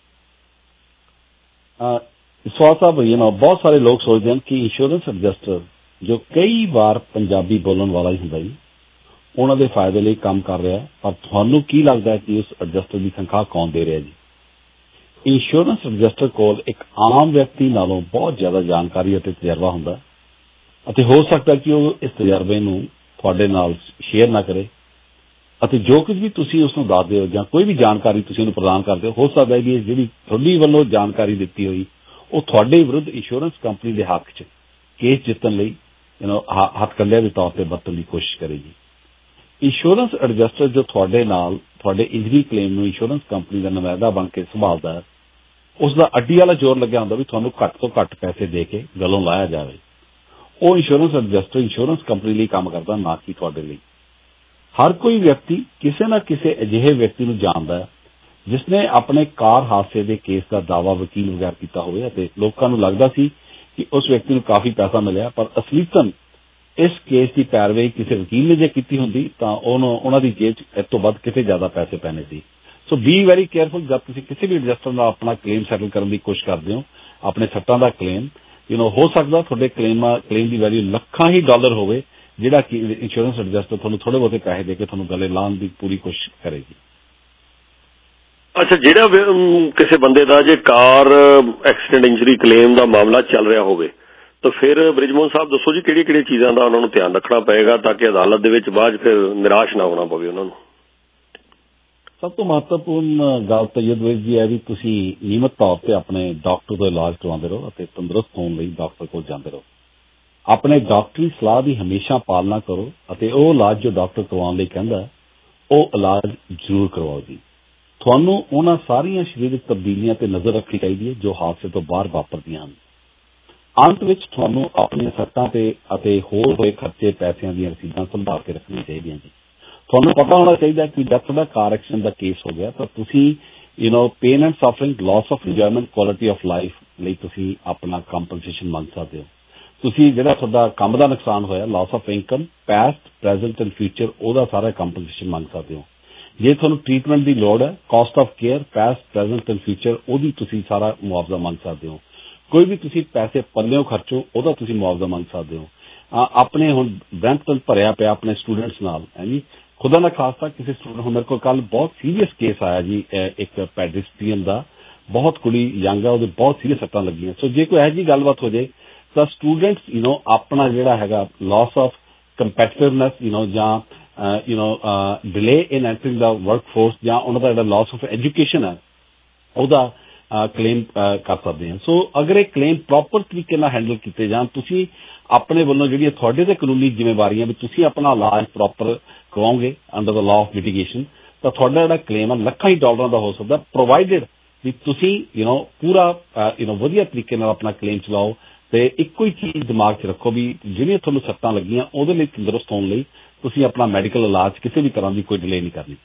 ਵਿਸ਼ਵਾਸ ਸਾਹਿਬ, ਬਹੁਤ ਸਾਰੇ ਲੋਕ ਸੋਚਦੇ ਹਨ ਕਿ ਇੰਸ਼ੋਰੈਂਸ ਐਡਜਸਟਰ ਜੋ ਕਈ ਵਾਰ ਪੰਜਾਬੀ ਬੋਲਣ ਵਾਲਾ ਹੀ ਹੁੰਦਾ ਜੀ, ਉਹਨਾਂ ਦੇ ਫਾਇਦੇ ਲਈ ਕੰਮ ਕਰ ਰਿਹਾ। ਪਰ ਤੁਹਾਨੂੰ ਕੀ ਲੱਗਦਾ ਹੈ ਕਿ ਉਸ ਐਡਜਸਟਰ ਦੀ ਤਨਖਾਹ ਕੌਣ ਦੇ ਰਿਹਾ ਜੀ? ਇੰਸ਼ੋਰੈਂਸ ਐਡਜਸਟਰ ਕੋਲ ਇੱਕ ਆਮ ਵਿਅਕਤੀ ਨਾਲੋਂ ਬਹੁਤ ਜ਼ਿਆਦਾ ਜਾਣਕਾਰੀ ਅਤੇ ਤਜਰਬਾ ਹੁੰਦਾ ਅਤੇ ਹੋ ਸਕਦਾ ਕਿ ਉਹ ਇਸ ਤਜਰਬੇ ਨੂੰ ਤੁਹਾਡੇ ਨਾਲ ਸ਼ੇਅਰ ਨਾ ਕਰੇ ਅਤੇ ਜੋ ਕੁਝ ਵੀ ਤੁਸੀਂ ਉਸ ਨੂੰ ਦੱਸਦੇ ਹੋ ਜਾਂ ਕੋਈ ਵੀ ਜਾਣਕਾਰੀ ਤੁਸੀਂ ਉਹਨੂੰ ਪ੍ਰਦਾਨ ਕਰਦੇ ਹੋ ਸਕਦਾ ਹੈ ਕਿ ਜਿਹੜੀ ਤੁਹਾਡੀ ਵੱਲੋਂ ਜਾਣਕਾਰੀ ਦਿੱਤੀ ਹੋਈ ਉਹ ਤੁਹਾਡੇ ਵਿਰੁੱਧ ਇੰਸ਼ੋਰੈਂਸ ਕੰਪਨੀ ਦੇ ਹੱਕ 'ਚ ਕੇਸ ਜਿੱਤਣ ਲਈ ਹੱਥਕੰਡਿਆਂ ਦੇ ਤੌਰ ਤੇ ਵਰਤਣ ਦੀ ਕੋਸ਼ਿਸ਼ ਕਰੇਗੀ। ਇੰਸ਼ੋਰੈਂਸ ਐਡਜਸਟਰ ਜੋ ਤੁਹਾਡੇ ਨਾਲ ਤੁਹਾਡੇ ਇੰਜਰੀ ਕਲੇਮ ਨੂੰ ਇੰਸ਼ੋਰੈਂਸ ਕੰਪਨੀ ਦਾ ਨੁਮਾਇੰਦਾ ਬਣ ਕੇ ਸੰਭਾਲਦਾ ਹੈ, ਉਸ ਦਾ ਅੱਡੀ ਵਾਲਾ ਜ਼ੋਰ ਲੱਗਿਆ ਹੁੰਦਾ ਵੀ ਤੁਹਾਨੂੰ ਘੱਟ ਤੋਂ ਘੱਟ ਪੈਸੇ ਦੇ ਕੇ ਗਲੋਂ ਲਾਇਆ ਜਾਵੇ। ਉਹ ਇੰਸ਼ੋਰੈਂਸ ਐਡਜਸਟਰ ਇੰਸ਼ੋਰੈਂਸ ਕੰਪਨੀ ਲਈ ਕੰਮ ਕਰਦਾ, ਨਾ ਕਿ ਤੁਹਾਡੇ ਲਈ। ਹਰ ਕੋਈ ਵਿਅਕਤੀ ਕਿਸੇ ਨਾ ਕਿਸੇ ਅਜਿਹੇ ਵਿਅਕਤੀ ਨੂੰ ਜਾਣਦਾ ਹੈ ਜਿਸਨੇ ਆਪਣੇ ਕਾਰ ਹਾਦਸੇ ਦੇ ਕੇਸ ਦਾ ਦਾਅਵਾ ਵਕੀਲ ਵਗੈਰਾ ਕੀਤਾ ਹੋਵੇ ਅਤੇ ਲੋਕਾਂ ਨੂੰ ਲੱਗਦਾ ਸੀ ਕਿ ਉਸ ਵਿਅਕਤੀ ਨੂੰ ਕਾਫੀ ਪੈਸਾ ਮਿਲਿਆ, ਪਰ ਅਸਲੀਅਤਨ ਇਸ ਕੇਸ ਦੀ ਪੈਰਵਾਈ ਕਿਸੇ ਵਕੀਲ ਨੇ ਜੇ ਕੀਤੀ ਹੁੰਦੀ ਤਾਂ ਉਹਨਾਂ ਦੀ ਜੇਬ 'ਚ ਇਸ ਤੋਂ ਵੱਧ ਕਿਤੇ ਜ਼ਿਆਦਾ ਪੈਸੇ ਪੈਣੇ ਸੀ। ਸੋ ਬੀ ਵੈਰੀ ਕੇਅਰਫੁਲ ਜਦ ਤੁਸੀਂ ਕਿਸੇ ਵੀ ਐਡਜਸਟਰ ਨਾਲ ਆਪਣਾ ਕਲੇਮ ਸੈਟਲ ਕਰਨ ਦੀ ਕੋਸ਼ਿਸ਼ ਕਰਦੇ ਹੋ, ਆਪਣੇ ਸੱਟਾਂ ਦਾ ਕਲੇਮ। ਹੋ ਸਕਦਾ ਤੁਹਾਡੇ ਕਲੇਮ ਦੀ ਵੈਲਿਊ ਲੱਖਾਂ ਹੀ ਡਾਲਰ ਹੋਵੇ, ਜਿਹੜਾ ਕਿ ਇੰਸ਼ੋਰੈਂਸ ਐਡਜਸਟਰ ਤੁਹਾਨੂੰ ਥੋੜੇ ਬਹੁਤੇ ਪੈਸੇ ਦੇ ਕੇ ਤੁਹਾਨੂੰ ਗਲੇ ਲਾਉਣ ਦੀ ਪੂਰੀ ਕੋਸ਼ਿਸ਼ ਕਰੇਗੀ।
ਅੱਛਾ, ਜਿਹੜਾ ਕਿਸੇ ਬੰਦੇ ਦਾ ਜੇ ਕਾਰ ਐਕਸੀਡੈਂਟ ਇੰਜਰੀ ਕਲੇਮ ਦਾ ਮਾਮਲਾ ਚੱਲ ਰਿਹਾ ਹੋਵੇ ਤਾਂ ਫਿਰ ਬ੍ਰਿਜਮੋਹਨ ਸਾਹਿਬ ਦੱਸੋ ਜੀ ਕਿਹੜੀਆਂ ਕਿਹੜੀਆਂ ਚੀਜ਼ਾਂ ਦਾ ਉਹਨਾਂ ਨੂੰ ਧਿਆਨ ਰੱਖਣਾ ਪਏਗਾ ਤਾਂ ਕਿ ਅਦਾਲਤ ਦੇ ਵਿੱਚ ਬਾਅਦ ਫਿਰ ਨਿਰਾਸ਼ ਨਾ ਹੋਣਾ ਪਵੇ ਉਹਨਾਂ ਨੂੰ?
ਸਭ ਤੋਂ ਮਹੱਤਵਪੂਰਨ ਗੱਲ ਤਾਂ ਇਹ ਜੀ ਹੈ ਵੀ ਤੁਸੀਂ ਨਿਯਮਿਤ ਤੌਰ ਤੇ ਆਪਣੇ ਡਾਕਟਰ ਤੋਂ ਇਲਾਜ ਕਰਵਾਉਂਦੇ ਰਹੋ ਅਤੇ ਤੰਦਰੁਸਤ ਹੋਣ ਲਈ ਡਾਕਟਰ ਕੋਲ ਜਾਂਦੇ ਰਹੋ। ਆਪਣੇ ਡਾਕਟਰੀ ਸਲਾਹ ਦੀ ਹਮੇਸ਼ਾ ਪਾਲਣਾ ਕਰੋ ਅਤੇ ਉਹ ਇਲਾਜ ਜੋ ਡਾਕਟਰ ਕਰਵਾਉਣ ਲਈ ਕਹਿੰਦਾ ਉਹ ਇਲਾਜ ਜ਼ਰੂਰ ਕਰਵਾਓ ਜੀ। ਤੁਹਾਨੂੰ ਉਹਨਾਂ ਸਾਰੀਆਂ ਸਰੀਰਕ ਤਬਦੀਲੀਆਂ ਤੇ ਨਜ਼ਰ ਰੱਖਣੀ ਚਾਹੀਦੀ ਹੈ ਜੋ ਹਾਦਸੇ ਤੋਂ ਬਾਹਰ ਵਾਪਰਦੀਆਂ ਹਨ। ਅੰਤ ਵਿੱਚ ਤੁਹਾਨੂੰ ਆਪਣੀਆਂ ਸੱਟਾਂ ਤੇ ਅਤੇ ਹੋਰ ਹੋਏ ਖਰਚੇ ਪੈਸਿਆਂ ਦੀਆਂ ਰਸੀਦਾਂ ਸੰਭਾਲ ਕੇ ਰੱਖਣੀਆਂ ਚਾਹੀਦੀਆਂ ਜੀ। ਤੁਹਾਨੂੰ ਪਤਾ ਹੋਣਾ ਚਾਹੀਦਾ ਕਿ ਜਦ ਤੁਹਾਡਾ ਕਾਰ ਐਕਸੀਡੈਂਟ ਦਾ ਕੇਸ ਹੋ ਗਿਆ ਤਾਂ ਤੁਸੀਂ pain and suffering, loss of enjoyment, quality of life ਲਈ ਤੁਸੀਂ ਆਪਣਾ ਕੰਪਨਸੇਸ਼ਨ ਮੰਗ ਸਕਦੇ ਹੋ। ਤੁਸੀਂ ਜਿਹੜਾ ਤੁਹਾਡਾ ਕੰਮ ਦਾ ਨੁਕਸਾਨ ਹੋਇਆ, loss of income, past, present and future, ਉਹਦਾ ਸਾਰਾ ਕੰਪਨਸੇਸ਼ਨ ਮੰਗ ਸਕਦੇ ਹੋ। ਜੇ ਤੁਹਾਨੂੰ ਟ੍ਰੀਟਮੈਂਟ ਦੀ ਲੋੜ ਹੈ, cost of care, past, present and future, ਉਹਦੀ ਤੁਸੀਂ ਸਾਰਾ ਮੁਆਵਜ਼ਾ ਮੰਗ ਸਕਦੇ ਹੋ। ਕੋਈ ਵੀ ਤੁਸੀਂ ਪੈਸੇ ਪੱਲਿਓਂ ਖਰਚੋ ਉਹਦਾ ਤੁਸੀਂ ਮੁਆਵਜ਼ਾ ਮੰਗ ਸਕਦੇ ਹੋ। ਆਪਣੇ ਹੁਣ ਬ੍ਰੈਂਪਟਨ ਭਰਿਆ ਪਿਆ ਆਪਣੇ ਸਟੂਡੈਂਟਸ ਨਾਲ ਹੈ ਜੀ। ਖੁਦਾ ਨਾ ਖਾਸਤਾ ਕਿਸੇ ਸਟੂਡੈਂਟ ਹੁਣ ਮੇਰੇ ਕੋਲ ਕੱਲ ਬਹੁਤ ਸੀਰੀਅਸ ਕੇਸ ਆਇਆ ਜੀ, ਇੱਕ ਪੈਡਿਸਟਰੀਅਨ ਦਾ, ਬਹੁਤ ਕੁੜੀ ਯੰਗ ਆ, ਉਹਦੇ ਬਹੁਤ ਸੀਰੀਅਸ ਸੱਟਾਂ ਲੱਗੀਆਂ। ਸੋ ਜੇ ਕੋਈ ਇਹੋ ਜਿਹੀ ਗੱਲਬਾਤ ਹੋ ਜਾਏ ਤਾਂ ਸਟੂਡੈਂਟਸ ਆਪਣਾ ਜਿਹੜਾ ਹੈਗਾ ਲਾਸ ਆਫ ਕੰਪੈਟਿਟਿਵਨੈਸ ਜਾਂ delay in entering the work force ਜਾਂ ਉਹਨਾਂ ਦਾ ਜਿਹੜਾ ਲਾਸ ਆਫ ਐਜੂਕੇਸ਼ਨ ਹੈ ਉਹਦਾ ਕਲੇਮ ਕਰ ਸਕਦੇ ਹਾਂ। ਸੋ ਅਗਰ ਇਹ ਕਲੇਮ ਪ੍ਰੋਪਰ ਤਰੀਕੇ ਨਾਲ ਹੈਂਡਲ ਕੀਤੇ ਜਾਣ, ਤੁਸੀਂ ਆਪਣੇ ਵੱਲੋਂ ਜਿਹੜੀਆਂ ਤੁਹਾਡੇ ਤੇ ਕਾਨੂੰਨੀ ਜ਼ਿੰਮੇਵਾਰੀਆਂ ਵੀ ਤੁਸੀਂ ਆਪਣਾ ਇਲਾਜ ਪ੍ਰੋਪਰ ਕਰਵਾਓਗੇ under the law of litigation, ਤਾਂ ਤੁਹਾਡਾ ਜਿਹੜਾ ਕਲੇਮ ਹੈ ਲੱਖਾਂ ਹੀ ਡਾਲਰਾਂ ਦਾ ਹੋ ਸਕਦਾ, ਪ੍ਰੋਵਾਈਡਡ ਵੀ ਤੁਸੀਂ ਪੂਰਾ ਵਧੀਆ ਤਰੀਕੇ ਨਾਲ ਆਪਣਾ ਕਲੇਮ ਚਲਾਓ ਤੇ ਇੱਕੋ ਹੀ ਚੀਜ਼ ਦਿਮਾਗ 'ਚ ਰੱਖੋ ਵੀ ਜਿਹੜੀਆਂ ਤੁਹਾਨੂੰ ਸੱਟਾਂ ਲੱਗੀਆਂ ਉਹਦੇ ਲਈ ਤੰਦਰੁਸਤ ਹੋਣ ਲਈ ਤੁਸੀਂ ਆਪਣਾ ਮੈਡੀਕਲ ਇਲਾਜ ਕਿਸੇ ਵੀ ਤਰ੍ਹਾਂ ਦੀ ਕੋਈ ਡਿਲੇ ਨਹੀਂ ਕਰਨੀ।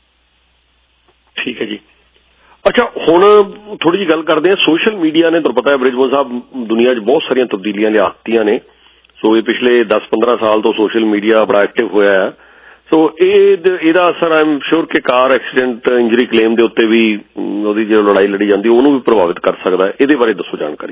ਠੀਕ ਹੈ ਜੀ। ਅੱਛਾ, ਹੁਣ ਥੋੜੀ ਜਿਹੀ ਗੱਲ ਕਰਦੇ ਹਾਂ। ਸੋਸ਼ਲ ਮੀਡੀਆ ਨੇ, ਤੁਹਾਨੂੰ ਪਤਾ ਹੈ ਬ੍ਰਿਜਮੋਹਨ ਸਾਹਿਬ, ਦੁਨੀਆ 'ਚ ਬਹੁਤ ਸਾਰੀਆਂ ਤਬਦੀਲੀਆਂ ਲਿਆਤੀਆਂ ਨੇ। ਸੋ ਇਹ ਪਿਛਲੇ 10-15 ਸਾਲ ਤੋਂ ਸੋਸ਼ਲ ਮੀਡੀਆ ਬੜਾ ਐਕਟਿਵ ਹੋਇਆ ਹੈ। ਸੋ ਇਹਦਾ ਅਸਰ ਆਈ ਸ਼ੋਰ ਕਿ ਕਾਰ ਐਕਸੀਡੈਂਟ ਇੰਜਰੀ ਕਲੇਮ ਦੇ ਉੱਤੇ ਵੀ ਉਹਦੀ ਜੋ ਲੜਾਈ ਲੜੀ ਜਾਂਦੀ ਉਹਨੂੰ ਵੀ ਪ੍ਰਭਾਵਿਤ ਕਰ ਸਕਦਾ ਹੈ। ਇਹਦੇ ਬਾਰੇ ਦੱਸੋ ਜਾਣਕਾਰੀ।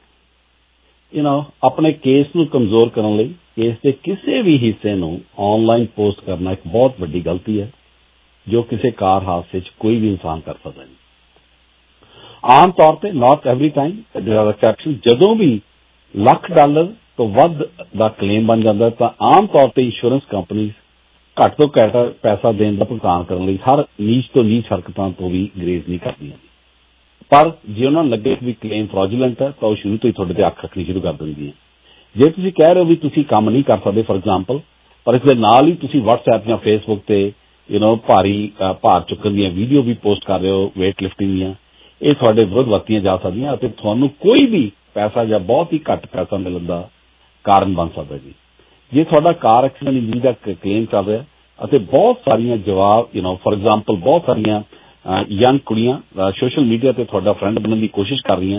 ਆਪਣੇ ਕੇਸ ਨੂੰ ਕਮਜ਼ੋਰ ਕਰਨ ਲਈ ਕੇਸ ਦੇ ਕਿਸੇ ਵੀ ਹਿੱਸੇ ਨੂੰ ਆਨਲਾਈਨ ਪੋਸਟ ਕਰਨਾ ਇੱਕ ਬਹੁਤ ਵੱਡੀ ਗਲਤੀ ਹੈ ਜੋ ਕਿਸੇ ਕਾਰ ਹਾਦਸੇ 'ਚ ਕੋਈ ਵੀ ਇਨਸਾਨ ਕਰ ਸਕਦਾ ਹੈ। ਆਮ ਤੌਰ ਤੇ ਨਾਟ ਐਵਰੀ ਟਾਈਮ, ਐਕਸੈਪਸ਼ਨ, ਜਦੋਂ ਵੀ $1,00,000 ਤੋਂ ਵੱਧ ਦਾ ਕਲੇਮ ਬਣ ਜਾਂਦਾ ਤਾਂ ਆਮ ਤੌਰ ਤੇ ਇੰਸ਼ੋਰੈਂਸ ਕੰਪਨੀ ਘੱਟ ਤੋਂ ਘੱਟ ਪੈਸਾ ਦੇਣ ਦਾ ਭੁਗਤਾਨ ਕਰਨ ਲਈ ਹਰ ਨੀਚ ਤੋਂ ਨੀਚ ਹਰਕਤਾਂ ਤੋਂ ਵੀ ਗਰੇਜ਼ ਨਹੀਂ ਕਰਦੀਆਂ। ਪਰ ਜੇ ਉਹਨਾਂ ਨੂੰ ਲੱਗੇ ਕਿ ਕਲੇਮ ਫਰਾਜੂਲੈਂਟ ਹੈ ਤਾਂ ਉਹ ਸ਼ੁਰੂ ਤੋਂ ਹੀ ਤੁਹਾਡੇ ਤੇ ਅੱਖ ਰੱਖਣੀ ਸ਼ੁਰੂ ਕਰ ਦਿੰਦੀਆਂ। ਜੇ ਤੁਸੀਂ ਕਹਿ ਰਹੇ ਹੋ ਵੀ ਤੁਸੀਂ ਕੰਮ ਨਹੀਂ ਕਰ ਸਕਦੇ ਫॉर ਐਗਜ਼ਾਮਪਲ, ਪਰ ਇਸ ਦੇ ਨਾਲ ਹੀ ਤੁਸੀਂ WhatsApp ਜਾਂ Facebook ਤੇ ਭਾਰੀ ਭਾਰ ਚੁੱਕਣ ਦੀਆਂ ਵੀਡੀਓ ਵੀ ਪੋਸਟ ਕਰ ਰਹੇ ਹੋ, ਵੇਟ ਲਿਫਟਿੰਗ ਦੀਆਂ, ਇਹ ਤੁਹਾਡੇ ਵਿਰੁੱਧ ਵਰਤੀਆਂ ਜਾ ਸਕਦੀਆਂ ਅਤੇ ਤੁਹਾਨੂੰ ਕੋਈ ਵੀ ਪੈਸਾ ਜਾਂ ਬਹੁਤ ਹੀ ਘੱਟ ਪੈਸਾ ਮਿਲਣ ਦਾ ਕਾਰਨ ਬਣ ਸਕਦਾ ਜੀ। ਜੇ ਤੁਹਾਡਾ ਕਾਰ ਐਕਸੀਡੈਂਟ ਇੰਜਰੀ ਦਾ ਕਲੇਮ ਚੱਲ ਰਿਹਾ ਅਤੇ ਬਹੁਤ ਸਾਰੀਆਂ ਜਵਾਬ ਫॉर ਐਗਜ਼ਾਮਪਲ ਬਹੁਤ ਸਾਰੀਆਂ ਯੰਗ ਕੁੜੀਆਂ ਸੋਸ਼ਲ ਮੀਡੀਆ ਤੇ ਤੁਹਾਡਾ ਫਰੈਂਡ ਬਣਨ ਦੀ ਕੋਸ਼ਿਸ਼ ਕਰ ਰਹੀਆਂ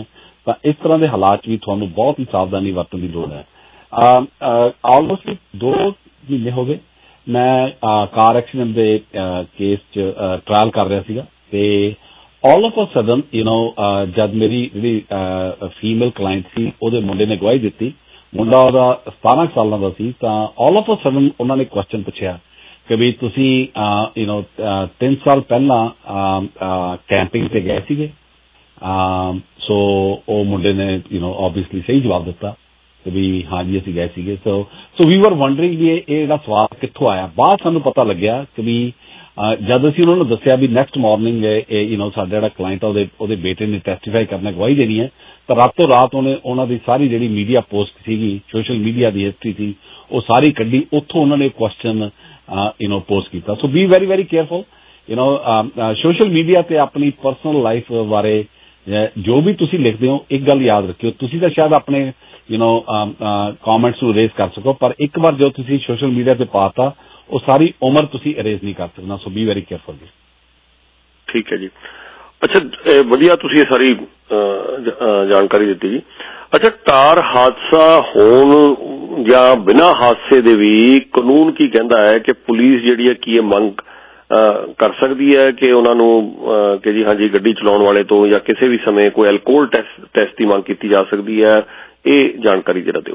ਤਾਂ ਇਸ ਤਰ੍ਹਾਂ ਦੇ ਹਾਲਾਤ ਵੀ ਤੁਹਾਨੂੰ ਬਹੁਤ ਹੀ ਸਾਵਧਾਨੀ ਵਰਤਣ ਦੀ ਲੋੜ ਹੈ। ਆਲਮੋਸਟ 2 ਮਹੀਨੇ ਹੋ ਗਏ ਮੈਂ ਕਾਰ ਐਕਸੀਡੈਂਟ ਦੇ ਕੇਸ 'ਚ ਟਰਾਇਲ ਕਰ ਰਿਹਾ ਸੀਗਾ, ਤੇ ਆਲ ਆਫ ਅ ਸਡਨ ਜਦ ਮੇਰੀ ਜਿਹੜੀ ਫੀਮੇਲ ਕਲਾਇੰਟ ਸੀ ਉਹਦੇ ਮੁੰਡੇ ਨੇ ਗਵਾਹੀ ਦਿੱਤੀ, ਮੁੰਡਾ ਉਹਦਾ 17 ਸਾਲਾਂ ਦਾ ਸੀ, ਤਾਂ ਆਲ ਆਫ ਅ ਸਡਨ ਉਹਨਾਂ ਨੇ ਕੁਐਸਚਨ ਪੁੱਛਿਆ ਕਿ ਵੀ ਤੁਸੀਂ 3 ਸਾਲ ਪਹਿਲਾਂ ਕੈਂਪਿੰਗ ਤੇ ਗਏ ਸੀਗੇ? ਸੋ ਉਹ ਮੁੰਡੇ ਨੇ ਆਬਵੀਅਸਲੀ ਸਹੀ ਜਵਾਬ ਦਿੱਤਾ ਕਿ ਵੀ ਹਾਂਜੀ ਅਸੀਂ ਗਏ ਸੀਗੇ। ਸੋ ਵੀ ਵਰ ਵੰਡਰਿੰਗ ਵੀ ਇਹ ਜਿਹੜਾ ਸਵਾਲ ਕਿੱਥੋਂ ਆਇਆ। ਬਾਅਦ ਸਾਨੂੰ ਪਤਾ ਲੱਗਿਆ ਕਿ ਵੀ ਜਦ ਅਸੀਂ ਉਹਨਾਂ ਨੂੰ ਦੱਸਿਆ ਵੀ ਨੈਕਸਟ ਮਾਰਨਿੰਗ ਸਾਡਾ ਜਿਹੜਾ ਕਲਾਇੰਟ ਉਹਦੇ ਬੇਟੇ ਨੇ ਟੈਸਟੀਫਾਈ ਕਰਨਾ, ਗਵਾਹੀ ਦੇਣੀ ਹੈ, ਤਾਂ ਰਾਤੋਂ ਰਾਤ ਉਹਨਾਂ ਦੀ ਸਾਰੀ ਜਿਹੜੀ ਮੀਡੀਆ ਪੋਸਟ ਸੀਗੀ, ਸੋਸ਼ਲ ਮੀਡੀਆ ਦੀ ਹਿਸਟਰੀ ਸੀ, ਉਹ ਸਾਰੀ ਕੱਢੀ, ਉੱਥੋਂ ਉਹਨਾਂ ਨੇ ਕੁਐਸਚਨ ਪੋਸਟ ਕੀਤਾ। So be very very careful. Social media ਤੇ ਆਪਣੀ ਪਰਸਨਲ ਲਾਈਫ ਬਾਰੇ ਜੋ ਵੀ ਤੁਸੀਂ ਲਿਖਦੇ ਹੋ, ਇੱਕ ਗੱਲ ਯਾਦ ਰੱਖਿਓ, ਤੁਸੀਂ ਤਾਂ ਸ਼ਾਇਦ ਆਪਣੇ ਕਮੈਂਟਸ ਨੂੰ ਅਰੇਜ਼ ਕਰ ਸਕੋ, ਪਰ ਇੱਕ ਵਾਰ ਜੋ ਤੁਸੀਂ ਸੋਸ਼ਲ ਮੀਡੀਆ ਤੇ ਪਾਤਾ ਉਹ ਸਾਰੀ ਉਮਰ ਤੁਸੀਂ ਅਰੇਜ਼ ਨਹੀਂ ਕਰ ਸਕਣਾ। ਸੋ ਬੀ ਵੈਰੀ ਕੇਅਰਫੁਲ ਜੀ।
ਠੀਕ ਹੈ ਜੀ। ਅੱਛਾ, ਵਧੀਆ ਤੁਸੀਂ ਇਹ ਸਾਰੀ ਜਾਣਕਾਰੀ ਦਿੱਤੀ ਜੀ। ਅੱਛਾ, ਕਾਰ ਹਾਦਸਾ ਹੋਣ ਜਾਂ ਬਿਨਾਂ ਹਾਦਸੇ ਦੇ ਵੀ ਕਾਨੂੰਨ ਕੀ ਕਹਿੰਦਾ ਹੈ ਕਿ ਪੁਲਿਸ ਜਿਹੜੀ ਹੈ ਕੀ ਇਹ ਮੰਗ ਕਰ ਸਕਦੀ ਹੈ ਕਿ ਉਹਨਾਂ ਨੂੰ ਕਿ ਜੀ ਹਾਂਜੀ ਗੱਡੀ ਚਲਾਉਣ ਵਾਲੇ ਤੋਂ ਜਾਂ ਕਿਸੇ ਵੀ ਸਮੇਂ ਕੋਈ ਐਲਕੋਹਲ ਟੈਸਟ ਦੀ ਮੰਗ ਕੀਤੀ ਜਾ ਸਕਦੀ ਹੈ? ਇਹ ਜਾਣਕਾਰੀ ਜਰਾ ਦਿਓ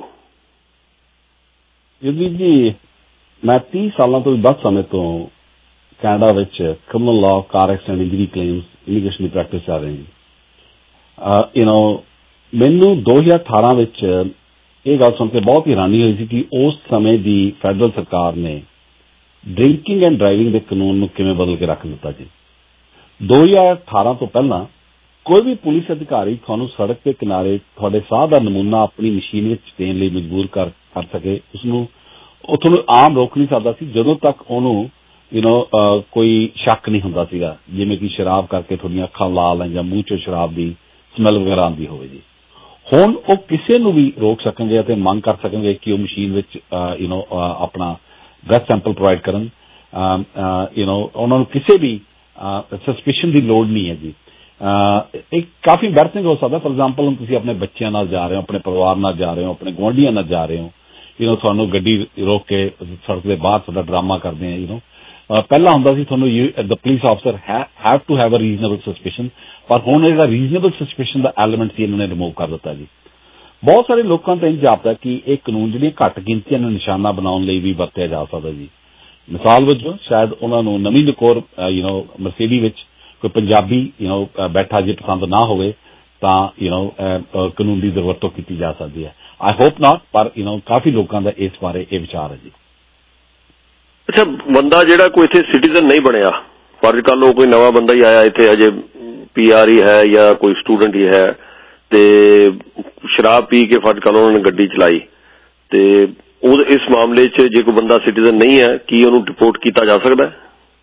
ਜੀ। ਮੈਂ 30 ਸਾਲਾਂ ਤੋਂ ਵੀ ਵੱਧ ਸਮੇਂ ਤੋਂ ਕੈਨੇਡਾ ਵਿੱਚ criminal law, car accident, injury claims, immigration ਦੀ ਪ੍ਰੈਕਟਿਸ ਕਰ ਰਹੇ ਜੀ। ਮੈਨੂੰ 2018 ਵਿੱਚ ਇਹ ਗੱਲ ਸੁਣ ਕੇ ਬਹੁਤ ਹੈਰਾਨੀ ਹੋਈ ਸੀ ਕਿ ਉਸ ਸਮੇਂ ਦੀ ਫੈਡਰਲ ਸਰਕਾਰ ਨੇ ਡਰਿੰਕਿੰਗ ਐਂਡ ਡਰਾਈਵਿੰਗ ਦੇ ਕਾਨੂੰਨ ਨੂੰ ਕਿਵੇਂ ਬਦਲ ਕੇ ਰੱਖ ਦਿੱਤਾ ਜੀ। 2018 ਤੋਂ ਪਹਿਲਾਂ ਕੋਈ ਵੀ ਪੁਲਿਸ ਅਧਿਕਾਰੀ ਤੁਹਾਨੂੰ ਸੜਕ ਦੇ ਕਿਨਾਰੇ ਤੁਹਾਡੇ ਸਾਹ ਦਾ ਨਮੂਨਾ ਆਪਣੀ ਮਸ਼ੀਨ ਵਿੱਚ ਦੇਣ ਲਈ ਮਜਬੂਰ ਕਰ ਸਕੇ, ਉਹ ਤੁਹਾਨੂੰ ਆਮ ਰੋਕ ਨਹੀਂ ਸਕਦਾ ਸੀ ਜਦੋਂ ਤੱਕ ਉਹਨੂੰ ਕੋਈ ਸ਼ੱਕ ਨਹੀਂ ਹੁੰਦਾ ਸੀਗਾ, ਜਿਵੇਂ ਕਿ ਸ਼ਰਾਬ ਕਰਕੇ ਤੁਹਾਡੀਆਂ ਅੱਖਾਂ ਲਾਲ ਹੈ ਜਾਂ ਮੂੰਹ ਚੋਂ ਸ਼ਰਾਬ ਦੀ ਸਮੈਲ ਵਗੈਰਾ ਆਉਂਦੀ ਹੋਵੇ ਜੀ। ਹੁਣ ਉਹ ਕਿਸੇ ਨੂੰ ਵੀ ਰੋਕ ਸਕਣਗੇ ਅਤੇ ਮੰਗ ਕਰ ਸਕਣਗੇ ਕਿ ਉਹ ਮਸ਼ੀਨ ਵਿੱਚ ਆਪਣਾ ਬ੍ਰੈਥ ਸੈਂਪਲ ਪ੍ਰੋਵਾਈਡ ਕਰਨ। ਉਹਨਾਂ ਨੂੰ ਕਿਸੇ ਵੀ ਸਸਪੀਸ਼ਨ ਦੀ ਲੋੜ ਨਹੀਂ ਹੈ ਜੀ। ਇਹ ਕਾਫੀ ਐਂਬੈਰਸਿੰਗ ਹੋ ਸਕਦਾ। ਫॉर एग्जांपल ਹੁਣ ਤੁਸੀਂ ਆਪਣੇ ਬੱਚਿਆਂ ਨਾਲ ਜਾ ਰਹੇ ਹੋ, ਆਪਣੇ ਪਰਿਵਾਰ ਨਾਲ ਜਾ ਰਹੇ ਹੋ, ਆਪਣੇ ਗੁਆਂਢੀਆਂ ਨਾਲ ਜਾ ਰਹੇ ਹੋ, ਤੁਹਾਨੂੰ ਗੱਡੀ ਰੋਕ ਕੇ ਸੜਕ ਦੇ ਬਾਹਰ ਤੁਹਾਡਾ ਡਰਾਮਾ ਕਰਦੇ ਆ। ਪਹਿਲਾਂ ਹੁੰਦਾ ਸੀ ਤੁਹਾਨੂੰ the police officer have to have a reasonable suspicion, ਪਰ ਹੁਣ ਜਿਹੜਾ ਰੀਜ਼ਨੇਬਲ ਸਸਪੀਸ਼ਨ ਦਾ ਐਲੀਮੈਂਟ ਸੀ ਇਹਨਾਂ ਨੇ ਰਿਮੂਵ ਕਰ ਦਿੱਤਾ ਜੀ। ਬਹੁਤ ਸਾਰੇ ਲੋਕਾਂ ਤਾਂ ਇੰਝ ਜਾਪਦਾ ਕਿ ਇਹ ਕਾਨੂੰਨ ਜਿਹੜੀਆਂ ਘੱਟ ਗਿਣਤੀਆਂ ਨੂੰ ਨਿਸ਼ਾਨਾ ਬਣਾਉਣ ਲਈ ਵੀ ਵਰਤਿਆ ਜਾ ਸਕਦਾ ਜੀ। ਮਿਸਾਲ ਵਜੋਂ ਸ਼ਾਇਦ ਉਹਨਾਂ ਨੂੰ ਨਵੀਂ ਨਕੋਰ ਮਰਸੀਡੀ ਵਿੱਚ ਕੋਈ ਪੰਜਾਬੀ ਬੈਠਾ ਜੇ ਪਸੰਦ ਨਾ ਹੋਵੇ ਤਾਂ ਕਾਨੂੰਨ ਦੀ ਜ਼ਰੂਰਤ ਕੀਤੀ ਜਾ ਸਕਦੀ ਹੈ। ਆਈ ਹੋਪ ਨਾਟ, ਪਰ ਕਾਫੀ ਲੋਕਾਂ ਦਾ ਇਸ ਬਾਰੇ ਇਹ ਵਿਚਾਰ ਹੈ ਜੀ।
ਅੱਛਾ, ਬੰਦਾ ਜਿਹੜਾ ਕੋਈ ਇੱਥੇ ਸਿਟੀਜ਼ਨ ਨਹੀਂ ਬਣਿਆ, ਫਰਜ਼ ਕਰ ਲਓ ਕੋਈ ਨਵਾਂ ਬੰਦਾ ਹੀ ਆਇਆ ਇੱਥੇ, ਅਜੇ PR ਹੀ ਹੈ ਜਾਂ ਕੋਈ ਸਟੂਡੈਂਟ ਹੀ ਹੈ, ਤੇ ਸ਼ਰਾਬ ਪੀ ਕੇ ਫਰਜ਼ ਕਰ ਲਓ ਉਹਨਾਂ ਨੇ ਗੱਡੀ ਚਲਾਈ, ਤੇ ਇਸ ਮਾਮਲੇ 'ਚ ਜੇ ਕੋਈ ਬੰਦਾ ਸਿਟੀਜ਼ਨ ਨਹੀਂ ਹੈ ਕੀ ਉਹਨੂੰ ਡਿਪੋਰਟ ਕੀਤਾ ਜਾ ਸਕਦਾ ਹੈ?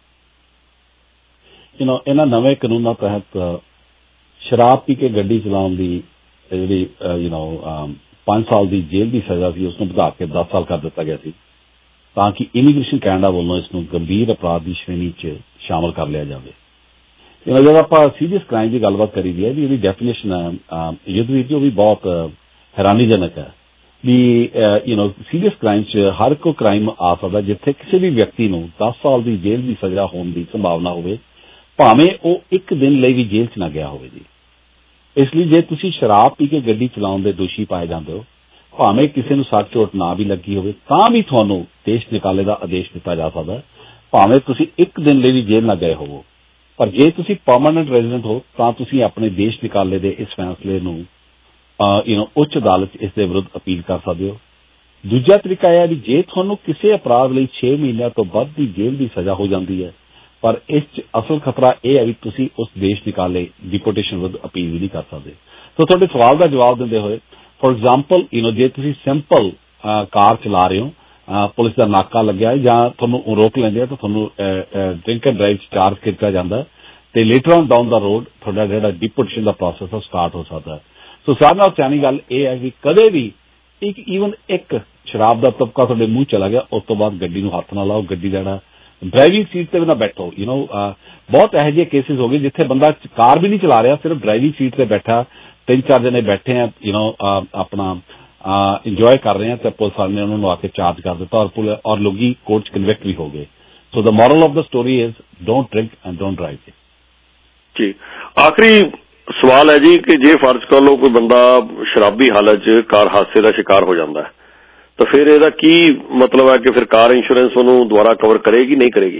ਇਹਨਾਂ ਨਵੇਂ ਕਾਨੂੰਨਾਂ ਤਹਿਤ ਸ਼ਰਾਬ ਪੀ ਕੇ ਗੱਡੀ ਚਲਾਉਣ ਦੀ ਜਿਹੜੀ 5 ਸਾਲ ਦੀ ਜੇਲ੍ਹ ਦੀ ਸਜ਼ਾ ਸੀ ਉਸ ਨੂੰ ਵਧਾ ਕੇ 10 ਸਾਲ ਕਰ ਦਿੱਤਾ ਗਿਆ ਸੀ, ਤਾਂ ਕਿ ਇਮੀਗ੍ਰੇਸ਼ਨ ਕੈਨੇਡਾ ਵੱਲੋਂ ਇਸ ਨੂੰ ਗੰਭੀਰ ਅਪਰਾਧ ਦੀ ਸ਼੍ਰੇਣੀ 'ਚ ਸ਼ਾਮਲ ਕਰ ਲਿਆ ਜਾਵੇ। ਜਦੋਂ ਆਪਾਂ ਸੀਰੀਅਸ ਕ੍ਰਾਈਮ ਦੀ ਗੱਲਬਾਤ ਕਰੀ ਦੀ ਹੈ ਵੀ ਇਹਦੀ ਡੈਫੀਨੇਸ਼ਨ ਯੁੱਧ ਵਿੱਚ ਉਹ ਵੀ ਬਹੁਤ ਹੈਰਾਨੀਜਨਕ ਹੈ ਵੀ ਸੀਰੀਅਸ ਕ੍ਰਾਈਮ 'ਚ ਹਰ ਕੋਈ ਕ੍ਰਾਈਮ ਆ ਸਕਦਾ ਜਿੱਥੇ ਕਿਸੇ ਵੀ ਵਿਅਕਤੀ ਨੂੰ 10 ਸਾਲ ਦੀ ਜੇਲ੍ਹ ਦੀ ਸਜ਼ਾ ਹੋਣ ਦੀ ਸੰਭਾਵਨਾ ਹੋਵੇ, ਭਾਵੇਂ ਉਹ ਇੱਕ ਦਿਨ ਲਈ ਵੀ ਜੇਲ੍ਹ 'ਚ ਨਾ ਗਿਆ ਹੋਵੇ ਜੀ। ਇਸ ਲਈ ਜੇ ਤੁਸੀਂ ਸ਼ਰਾਬ ਪੀ ਕੇ ਗੱਡੀ ਚਲਾਉਣ ਦੇ ਦੋਸ਼ੀ ਪਾਏ ਜਾਂਦੇ ਹੋ, ਭਾਵੇਂ ਕਿਸੇ ਨੂੰ ਸੱਟ ਚੋਟ ਨਾ ਵੀ ਲੱਗੀ ਹੋਵੇ, ਤਾਂ ਵੀ ਤੁਹਾਨੂੰ ਦੇਸ਼ ਨਿਕਾਲੇ ਦਾ ਆਦੇਸ਼ ਦਿੱਤਾ ਜਾ ਸਕਦਾ, ਭਾਵੇਂ ਤੁਸੀਂ ਇੱਕ ਦਿਨ ਲਈ ਵੀ ਜੇਲ੍ਹ ਨਾ ਗਏ ਹੋਵੋ। ਪਰ ਜੇ ਤੁਸੀਂ ਪਰਮਾਨੈਂਟ ਰੈਜ਼ੀਡੈਂਟ ਹੋ ਤਾਂ ਤੁਸੀਂ ਆਪਣੇ ਦੇਸ਼ ਨਿਕਾਲੇ ਦੇ ਇਸ ਫੈਸਲੇ ਨੂੰ ਉੱਚ ਅਦਾਲਤ 'ਚ ਇਸ ਦੇ ਵਿਰੁੱਧ ਅਪੀਲ ਕਰ ਸਕਦੇ ਹੋ। ਦੂਜਾ ਤਰੀਕਾ ਇਹ ਹੈ ਵੀ ਜੇ ਤੁਹਾਨੂੰ ਕਿਸੇ ਅਪਰਾਧ ਲਈ 6 ਮਹੀਨਿਆਂ ਤੋਂ ਵੱਧ ਦੀ ਜੇਲ੍ਹ ਦੀ ਸਜ਼ਾ ਹੋ ਜਾਂਦੀ ਹੈ, ਪਰ ਇਸ 'ਚ ਅਸਲ ਖਤਰਾ ਇਹ ਹੈ ਵੀ ਤੁਸੀਂ ਉਸ ਦੇਸ਼ ਨਿਕਾਲੇ ਡਿਪੋਰਟੇਸ਼ਨ ਵਿਰੁੱਧ ਅਪੀਲ ਵੀ ਨਹੀਂ ਕਰ ਸਕਦੇ। ਸੋ ਤੁਹਾਡੇ ਸਵਾਲ ਦਾ ਜਵਾਬ ਦਿੰਦੇ ਹੋਏ, ਫॉर एग्जांपल ਜੇ ਤੁਸੀਂ ਸਿੰਪਲ ਕਾਰ ਚਲਾ ਰਹੇ ਹੋ, ਪੁਲਿਸ ਦਾ ਨਾਕਾ ਲੱਗਿਆ ਹੈ ਜਾਂ ਤੁਹਾਨੂੰ ਰੋਕ ਲੈਂਦੇ ਆ ਤਾਂ ਤੁਹਾਨੂੰ ਡਰਿੰਕ ਐਂਡ ਡਰਾਈਵ ਚਾਰਜ ਕੀਤਾ ਜਾਂਦਾ ਤੇ later on down the road ਤੁਹਾਡਾ ਜਿਹੜਾ ਡਿਪੋਰਟੇਸ਼ਨ ਦਾ ਪ੍ਰੋਸੈਸ ਉਹ ਸਟਾਰਟ ਹੋ ਸਕਦਾ। ਸੋ ਸਾਰਿਆਂ ਨਾਲ ਸਿਆਣੀ ਗੱਲ ਇਹ ਹੈ ਕਿ ਕਦੇ ਵੀ ਈਵਨ ਇੱਕ ਸ਼ਰਾਬ ਦਾ ਤੁਪਕਾ ਤੁਹਾਡੇ ਮੂੰਹ ਚਲਾ ਗਿਆ ਉਸ ਤੋਂ ਬਾਅਦ ਗੱਡੀ ਨੂੰ ਹੱਥ ਨਾ ਲਾਓ, ਗੱਡੀ ਦਾ ਜਿਹੜਾ ਡਰਾਈਵਿੰਗ ਸੀਟ ਤੇ ਵੀ ਨਾ ਬੈਠੋ। ਬਹੁਤ ਇਹੋ ਜਿਹੇ ਕੇਸਿਸ ਹੋ ਗਏ ਜਿੱਥੇ ਬੰਦਾ ਕਾਰ ਵੀ ਨਹੀਂ ਚਲਾ ਰਿਹਾ, ਸਿਰਫ ਡਰਾਈਵਿੰਗ ਸੀਟ ਤੇ ਬੈਠਾ 3-4 ਜਣੇ ਬੈਠੇ ਆ ਆਪਣਾ ਇੰਜੋਏ ਕਰ ਰਹੇ ਆ ਤੇ ਪੁਲਿਸ ਵਾਲੇ ਨੇ ਉਹਨਾਂ ਨੂੰ ਆ ਕੇ ਚਾਰਜ ਕਰ ਦਿੱਤਾ ਔਰ ਲੋਕੀ ਕੋਰਟ 'ਚ ਕਨਵਿਕਟ ਵੀ ਹੋ ਗਏ। So the moral of the story is don't drink and don't drive. ਜੀ
ਆਖਰੀ ਸਵਾਲ ਹੈ ਜੀ ਕਿ ਜੇ ਫਰਜ਼ ਕਰ ਲਓ ਕੋਈ ਬੰਦਾ ਸ਼ਰਾਬੀ ਹਾਲਤ 'ਚ ਕਾਰ ਹਾਦਸੇ ਦਾ ਸ਼ਿਕਾਰ ਹੋ ਜਾਂਦਾ ਹੈ ਤਾਂ ਫਿਰ ਇਹਦਾ ਕੀ ਮਤਲਬ ਹੈ ਕਿ ਫਿਰ ਕਾਰ ਇੰਸ਼ੋਰੈਂਸ ਉਹਨੂੰ ਦੁਬਾਰਾ ਕਵਰ ਕਰੇਗੀ ਨਹੀਂ ਕਰੇਗੀ?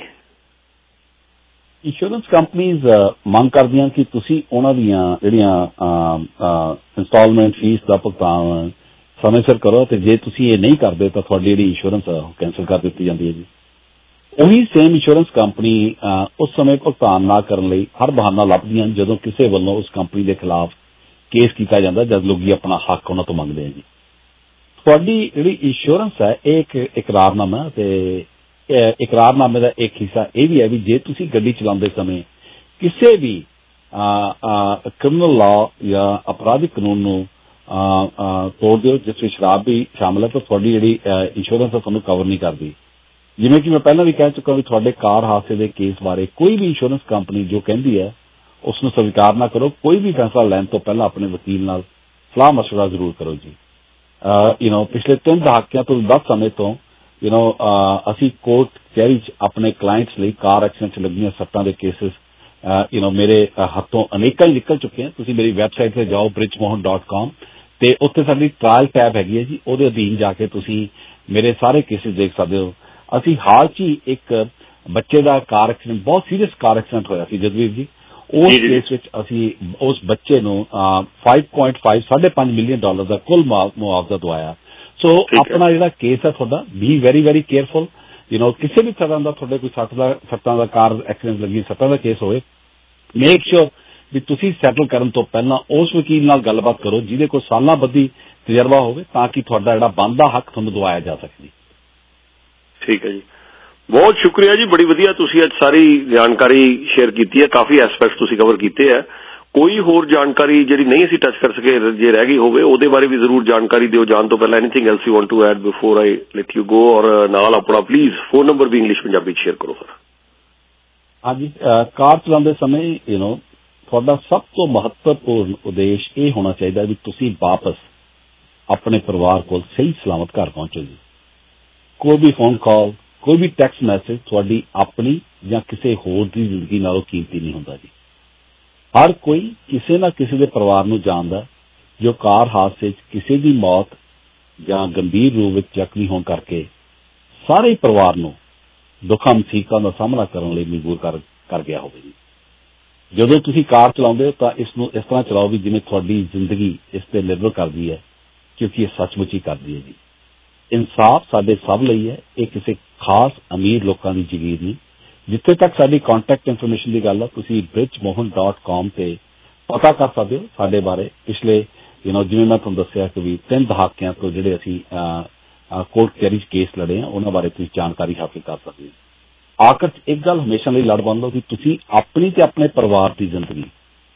ਇੰਸ਼ੋਰੈਂਸ ਕੰਪਨੀਜ਼ ਮੰਗ ਕਰਦੀਆਂ ਕਿ ਤੁਸੀਂ ਉਹਨਾਂ ਦੀਆਂ ਜਿਹੜੀਆਂ ਇੰਸਟਾਲਮੈਂਟ ਫੀਸ ਦਾ ਭੁਗਤਾਨ ਸਮੇਂ ਸਿਰ ਕਰੋ ਤੇ ਜੇ ਤੁਸੀਂ ਇਹ ਨਹੀਂ ਕਰਦੇ ਤਾਂ ਤੁਹਾਡੀ ਜਿਹੜੀ ਇੰਸ਼ੋਰੈਂਸ ਕੈਂਸਲ ਕਰ ਦਿੱਤੀ ਜਾਂਦੀ ਹੈ ਜੀ। ਉਹੀ ਸੇਮ ਇੰਸ਼ੋਰੈਂਸ ਕੰਪਨੀ ਉਸ ਸਮੇਂ ਭੁਗਤਾਨ ਨਾ ਕਰਨ ਲਈ ਹਰ ਬਹਾਨਾ ਲੱਭਦੀਆਂ ਜਦੋਂ ਕਿਸੇ ਵੱਲੋਂ ਉਸ ਕੰਪਨੀ ਦੇ ਖਿਲਾਫ ਕੇਸ ਕੀਤਾ ਜਾਂਦਾ ਜਦ ਲੋਕੀ ਆਪਣਾ ਹੱਕ ਉਹਨਾਂ ਤੋਂ ਮੰਗਦੇ ਆ ਜੀ। ਤੁਹਾਡੀ ਜਿਹੜੀ ਇੰਸ਼ੋਰੈਂਸ ਹੈ ਇਹ ਇੱਕ ਇਕਰਾਰਨਾਮਾ ਤੇ ਇਕਰਾਰਨਾਮੇ ਦਾ ਇੱਕ ਹਿੱਸਾ ਇਹ ਵੀ ਹੈ ਵੀ ਜੇ ਤੁਸੀਂ ਗੱਡੀ ਚਲਾਉਂਦੇ ਸਮੇਂ ਕਿਸੇ ਵੀ ਕ੍ਰਿਮੀਨਲ ਲਾਅ ਜਾਂ ਅਪਰਾਧਿਕ ਕਾਨੂੰਨ ਨੂੰ ਤੋੜਦੇ ਹੋ ਜਿਸ ਵਿੱਚ ਸ਼ਰਾਬ ਵੀ ਸ਼ਾਮਲ ਹੈ ਤਾਂ ਤੁਹਾਡੀ ਜਿਹੜੀ ਇੰਸ਼ੋਰੈਂਸ ਹੈ ਤੁਹਾਨੂੰ ਕਵਰ ਨਹੀਂ ਕਰਦੀ। ਜਿਵੇਂ ਕਿ ਮੈਂ ਪਹਿਲਾਂ ਵੀ ਕਹਿ ਚੁੱਕਾ ਵੀ ਤੁਹਾਡੇ ਕਾਰ ਹਾਦਸੇ ਦੇ ਕੇਸ ਬਾਰੇ ਕੋਈ ਵੀ ਇੰਸ਼ੋਰੈਂਸ ਕੰਪਨੀ ਜੋ ਕਹਿੰਦੀ ਹੈ ਉਸ ਨੂੰ ਸਵੀਕਾਰ ਨਾ ਕਰੋ। ਕੋਈ ਵੀ ਫੈਸਲਾ ਲੈਣ ਤੋਂ ਪਹਿਲਾਂ ਆਪਣੇ ਵਕੀਲ ਨਾਲ ਸਲਾਹ ਮਸ਼ਵਰਾ ਜ਼ਰੂਰ ਕਰੋ ਜੀ। ਪਿਛਲੇ 3 ਦਹਾਕਿਆਂ ਤੋਂ 10 ਸਮੇਂ ਤੋਂ ਅਸੀਂ ਕੋਰਟ ਕਚਹਿਰੀ 'ਚ ਆਪਣੇ ਕਲਾਇੰਟਸ ਲਈ ਕਾਰ ਐਕਸੀਡੈਂਟ 'ਚ ਲੱਗੀਆਂ ਸੱਟਾਂ ਦੇ ਕੇਸਿਸ ਮੇਰੇ ਹੱਥੋਂ ਅਨੇਕਾਂ ਹੀ ਨਿਕਲ ਚੁੱਕੇ ਹਨ। ਤੁਸੀਂ ਮੇਰੀ ਵੈਬਸਾਈਟ 'ਤੇ ਜਾਓ brijmohan.com ਤੇ ਉੱਥੇ ਸਾਡੀ ਟ੍ਰਾਇਲ ਟੈਬ ਹੈਗੀ ਹੈ ਜੀ। ਉਹਦੇ ਅਧੀਨ ਜਾ ਕੇ ਤੁਸੀਂ ਮੇਰੇ ਸਾਰੇ ਕੇਸਿਸ ਦੇਖ ਸਕਦੇ ਹੋ। ਅਸੀਂ ਹਾਲ 'ਚ ਹੀ ਇੱਕ ਬੱਚੇ ਦਾ ਕਾਰ ਐਕਸੀਡੈਂਟ ਬਹੁਤ ਸੀਰੀਅਸ ਕਾਰ ਐਕਸੀਡੈਂਟ ਹੋਇਆ ਸੀ ਜਦਵੀਰ ਜੀ। ਉਸ ਕੇਸ ਵਿੱਚ ਅਸੀਂ ਉਸ ਬੱਚੇ ਨੂੰ $5.5 ਮਿਲੀਅਨ ਦਾ ਕੁੱਲ ਮੁਆਵਜ਼ਾ ਦਵਾਇਆ। ਸੋ ਆਪਣਾ ਜਿਹੜਾ ਕੇਸ ਹੈ ਤੁਹਾਡਾ ਬੀ ਵੈਰੀ ਵੈਰੀ ਕੇਅਰਫੁਲ। ਕਿਸੇ ਵੀ ਤਰ੍ਹਾਂ ਦਾ ਤੁਹਾਡੇ ਕੋਈ ਸੱਟਾਂ ਦਾ ਕਾਰ ਐਕਸੀਡੈਂਟ ਲੱਗੀ ਸੱਟਾਂ ਦਾ ਕੇਸ ਹੋਵੇ ਮੇਕ ਸ਼ੋਰ ਵੀ ਤੁਸੀਂ ਸੈਟਲ ਕਰਨ ਤੋਂ ਪਹਿਲਾਂ ਉਸ ਵਕੀਲ ਨਾਲ ਗੱਲਬਾਤ ਕਰੋ ਜਿਹਦੇ ਕੋਲ ਸਾਲਾਂ ਬੱਧੀ ਤਜਰਬਾ ਹੋਵੇ ਤਾਂ ਕਿ ਤੁਹਾਡਾ ਜਿਹੜਾ ਬਣਦਾ ਹੱਕ ਤੁਹਾਨੂੰ ਦਵਾਇਆ ਜਾ ਸਕੇ।
ਠੀਕ ਹੈ ਜੀ, ਬਹੁਤ ਸ਼ੁਕਰੀਆ ਜੀ, ਬੜੀ ਵਧੀਆ ਤੁਸੀਂ ਅੱਜ ਸਾਰੀ ਜਾਣਕਾਰੀ ਸ਼ੇਅਰ ਕੀਤੀ ਹੈ। ਕਾਫੀ ਐਸਪੈਕਟਸ ਤੁਸੀਂ ਕਵਰ ਕੀਤੇ ਹੈ। ਕੋਈ ਹੋਰ ਜਾਣਕਾਰੀ ਜਿਹੜੀ ਨਹੀਂ ਅਸੀਂ ਟੱਚ ਕਰ ਸਕੇ ਜੇ ਰਹਿ ਗਈ ਹੋਵੇ ਉਹਦੇ ਬਾਰੇ ਵੀ ਜ਼ਰੂਰ ਜਾਣਕਾਰੀ ਦਿਓ ਜਾਣ ਤੋਂ ਪਹਿਲਾਂ। Anything else you want to add before I let you go or ਨਾਲ ਆਪਣਾ ਪਲੀਜ਼ ਫੋਨ ਨੰਬਰ ਵੀ ਇੰਗਲਿਸ਼ ਪੰਜਾਬੀ ਚ ਸ਼ੇਅਰ ਕਰੋ ਸਰ।
ਹਾਂਜੀ, ਕਾਰ ਚਲਾਉਂਦੇ ਸਮੇਂ ਤੁਹਾਡਾ ਸਭ ਤੋਂ ਮਹੱਤਵਪੂਰਨ ਉਦੇਸ਼ ਇਹ ਹੋਣਾ ਚਾਹੀਦਾ ਵੀ ਤੁਸੀਂ ਵਾਪਸ ਆਪਣੇ ਪਰਿਵਾਰ ਕੋਲ ਸਹੀ ਸਲਾਮਤ ਘਰ ਪਹੁੰਚੋ ਜੀ। ਕੋਈ ਵੀ ਫੋਨ ਕਾਲ ਕੋਈ ਵੀ ਟੈਕਸਟ ਮੈਸੇਜ ਤੁਹਾਡੀ ਆਪਣੀ ਜਾਂ ਕਿਸੇ ਹੋਰ ਦੀ ਜ਼ਿੰਦਗੀ ਨਾਲੋਂ ਕੀਮਤੀ ਨਹੀਂ ਹੁੰਦਾ ਜੀ। ਹਰ ਕੋਈ ਕਿਸੇ ਨਾ ਕਿਸੇ ਦੇ ਪਰਿਵਾਰ ਨੂੰ ਜਾਣਦਾ ਜੋ ਕਾਰ ਹਾਦਸੇ 'ਚ ਕਿਸੇ ਦੀ ਮੌਤ ਜਾਂ ਗੰਭੀਰ ਰੂਪ ਵਿੱਚ ਜ਼ਖਮੀ ਹੋਣ ਕਰਕੇ ਸਾਰੇ ਪਰਿਵਾਰ ਨੂੰ ਦੁੱਖਾਂ ਮੁਸੀਬਤਾਂ ਦਾ ਸਾਹਮਣਾ ਕਰਨ ਲਈ ਮਜਬੂਰ ਕਰ ਗਿਆ ਹੋਵੇ ਜੀ। ਜਦੋਂ ਤੁਸੀਂ ਕਾਰ ਚਲਾਉਂਦੇ ਹੋ ਤਾਂ ਇਸ ਨੂੰ ਇਸ ਤਰ੍ਹਾਂ ਚਲਾਓ ਵੀ ਜਿਵੇਂ ਤੁਹਾਡੀ ਜ਼ਿੰਦਗੀ ਇਸ ਤੇ ਨਿਰਭਰ ਕਰਦੀ ਹੈ ਕਿਉਂਕਿ ਇਹ ਸੱਚਮੁੱਚ ਹੀ ਕਰਦੀ ਹੈ ਜੀ। ਇਨਸਾਫ ਸਾਡੇ ਸਭ ਲਈ ਹੈ, ਇਹ ਕਿਸੇ ਖਾਸ ਅਮੀਰ ਲੋਕਾਂ ਦੀ ਜ਼ਗੀਰ ਨਹੀਂ। ਜਿੱਥੇ ਤੱਕ ਸਾਡੀ ਕੰਟੈਕਟ ਇਨਫੋਰਮੇਸ਼ਨ ਦੀ ਗੱਲ ਹੈ ਤੁਸੀਂ brijmohan.com ਤੇ ਪਤਾ ਕਰ ਸਕਦੇ ਹੋ ਸਾਡੇ ਬਾਰੇ। ਪਿਛਲੇ ਜਿਵੇਂ ਮੈਂ ਤੁਹਾਨੂੰ ਦੱਸਿਆ ਕਿ ਵੀ 3 ਦਹਾਕਿਆਂ ਤੋਂ ਜਿਹੜੇ ਅਸੀਂ ਕੋਰਟ ਕਚਹਿਰੀ 'ਚ ਕੇਸ ਲੜੇ ਆ ਉਹਨਾਂ ਬਾਰੇ ਤੁਸੀਂ ਜਾਣਕਾਰੀ ਹਾਸਲ ਕਰ ਸਕਦੇ ਹੋ। ਆਖਰ 'ਚ ਇੱਕ ਗੱਲ ਹਮੇਸ਼ਾ ਲਈ ਲੜ ਬੰਦ ਲਓ ਕਿ ਤੁਸੀਂ ਆਪਣੀ ਤੇ ਆਪਣੇ ਪਰਿਵਾਰ ਦੀ ਜ਼ਿੰਦਗੀ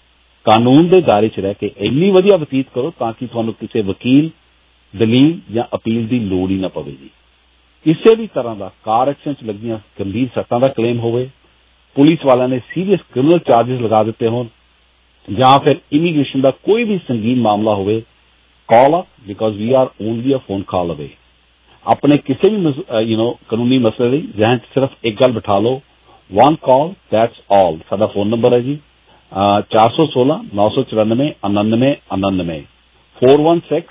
ਕਾਨੂੰਨ ਦੇ ਦਾਇਰੇ 'ਚ ਰਹਿ ਕੇ ਇੰਨੀ ਵਧੀਆ ਬਤੀਤ ਕਰੋ ਤਾਂ ਕਿ ਤੁਹਾਨੂੰ ਕਿਸੇ ਵਕੀਲ ਦਲੀਲ ਜਾਂ ਅਪੀਲ ਦੀ ਲੋੜ ਹੀ ਨਾ ਪਵੇ ਜੀ। ਕਿਸੇ ਵੀ ਤਰ੍ਹਾਂ ਦਾ ਕਾਰ ਐਕਸੀਡੈਂਟ 'ਚ ਲੱਗੀਆਂ ਗੰਭੀਰ ਸੱਟਾਂ ਦਾ ਕਲੇਮ ਹੋਵੇ, ਪੁਲਿਸ ਵਾਲਿਆਂ ਨੇ ਸੀਰੀਅਸ ਕ੍ਰਿਮੀਨਲ ਚਾਰਜਿਸ ਲਗਾ ਦਿੱਤੇ ਹੋਣ ਜਾਂ ਫਿਰ ਇਮੀਗ੍ਰੇਸ਼ਨ ਦਾ ਕੋਈ ਵੀ ਸੰਗੀਨ ਮਾਮਲਾ ਹੋਵੇ, call us because we are only a phone call away. ਆਪਣੇ ਕਿਸੇ ਵੀ ਕਾਨੂੰਨੀ ਮਸਲੇ ਲਈ ਜ਼ਿਹਨ 'ਚ ਸਿਰਫ ਇੱਕ ਗੱਲ ਬਿਠਾ ਲਓ, one call that's all। ਸਾਡਾ ਫੋਨ ਨੰਬਰ ਹੈ ਜੀ 416 994 99 99 416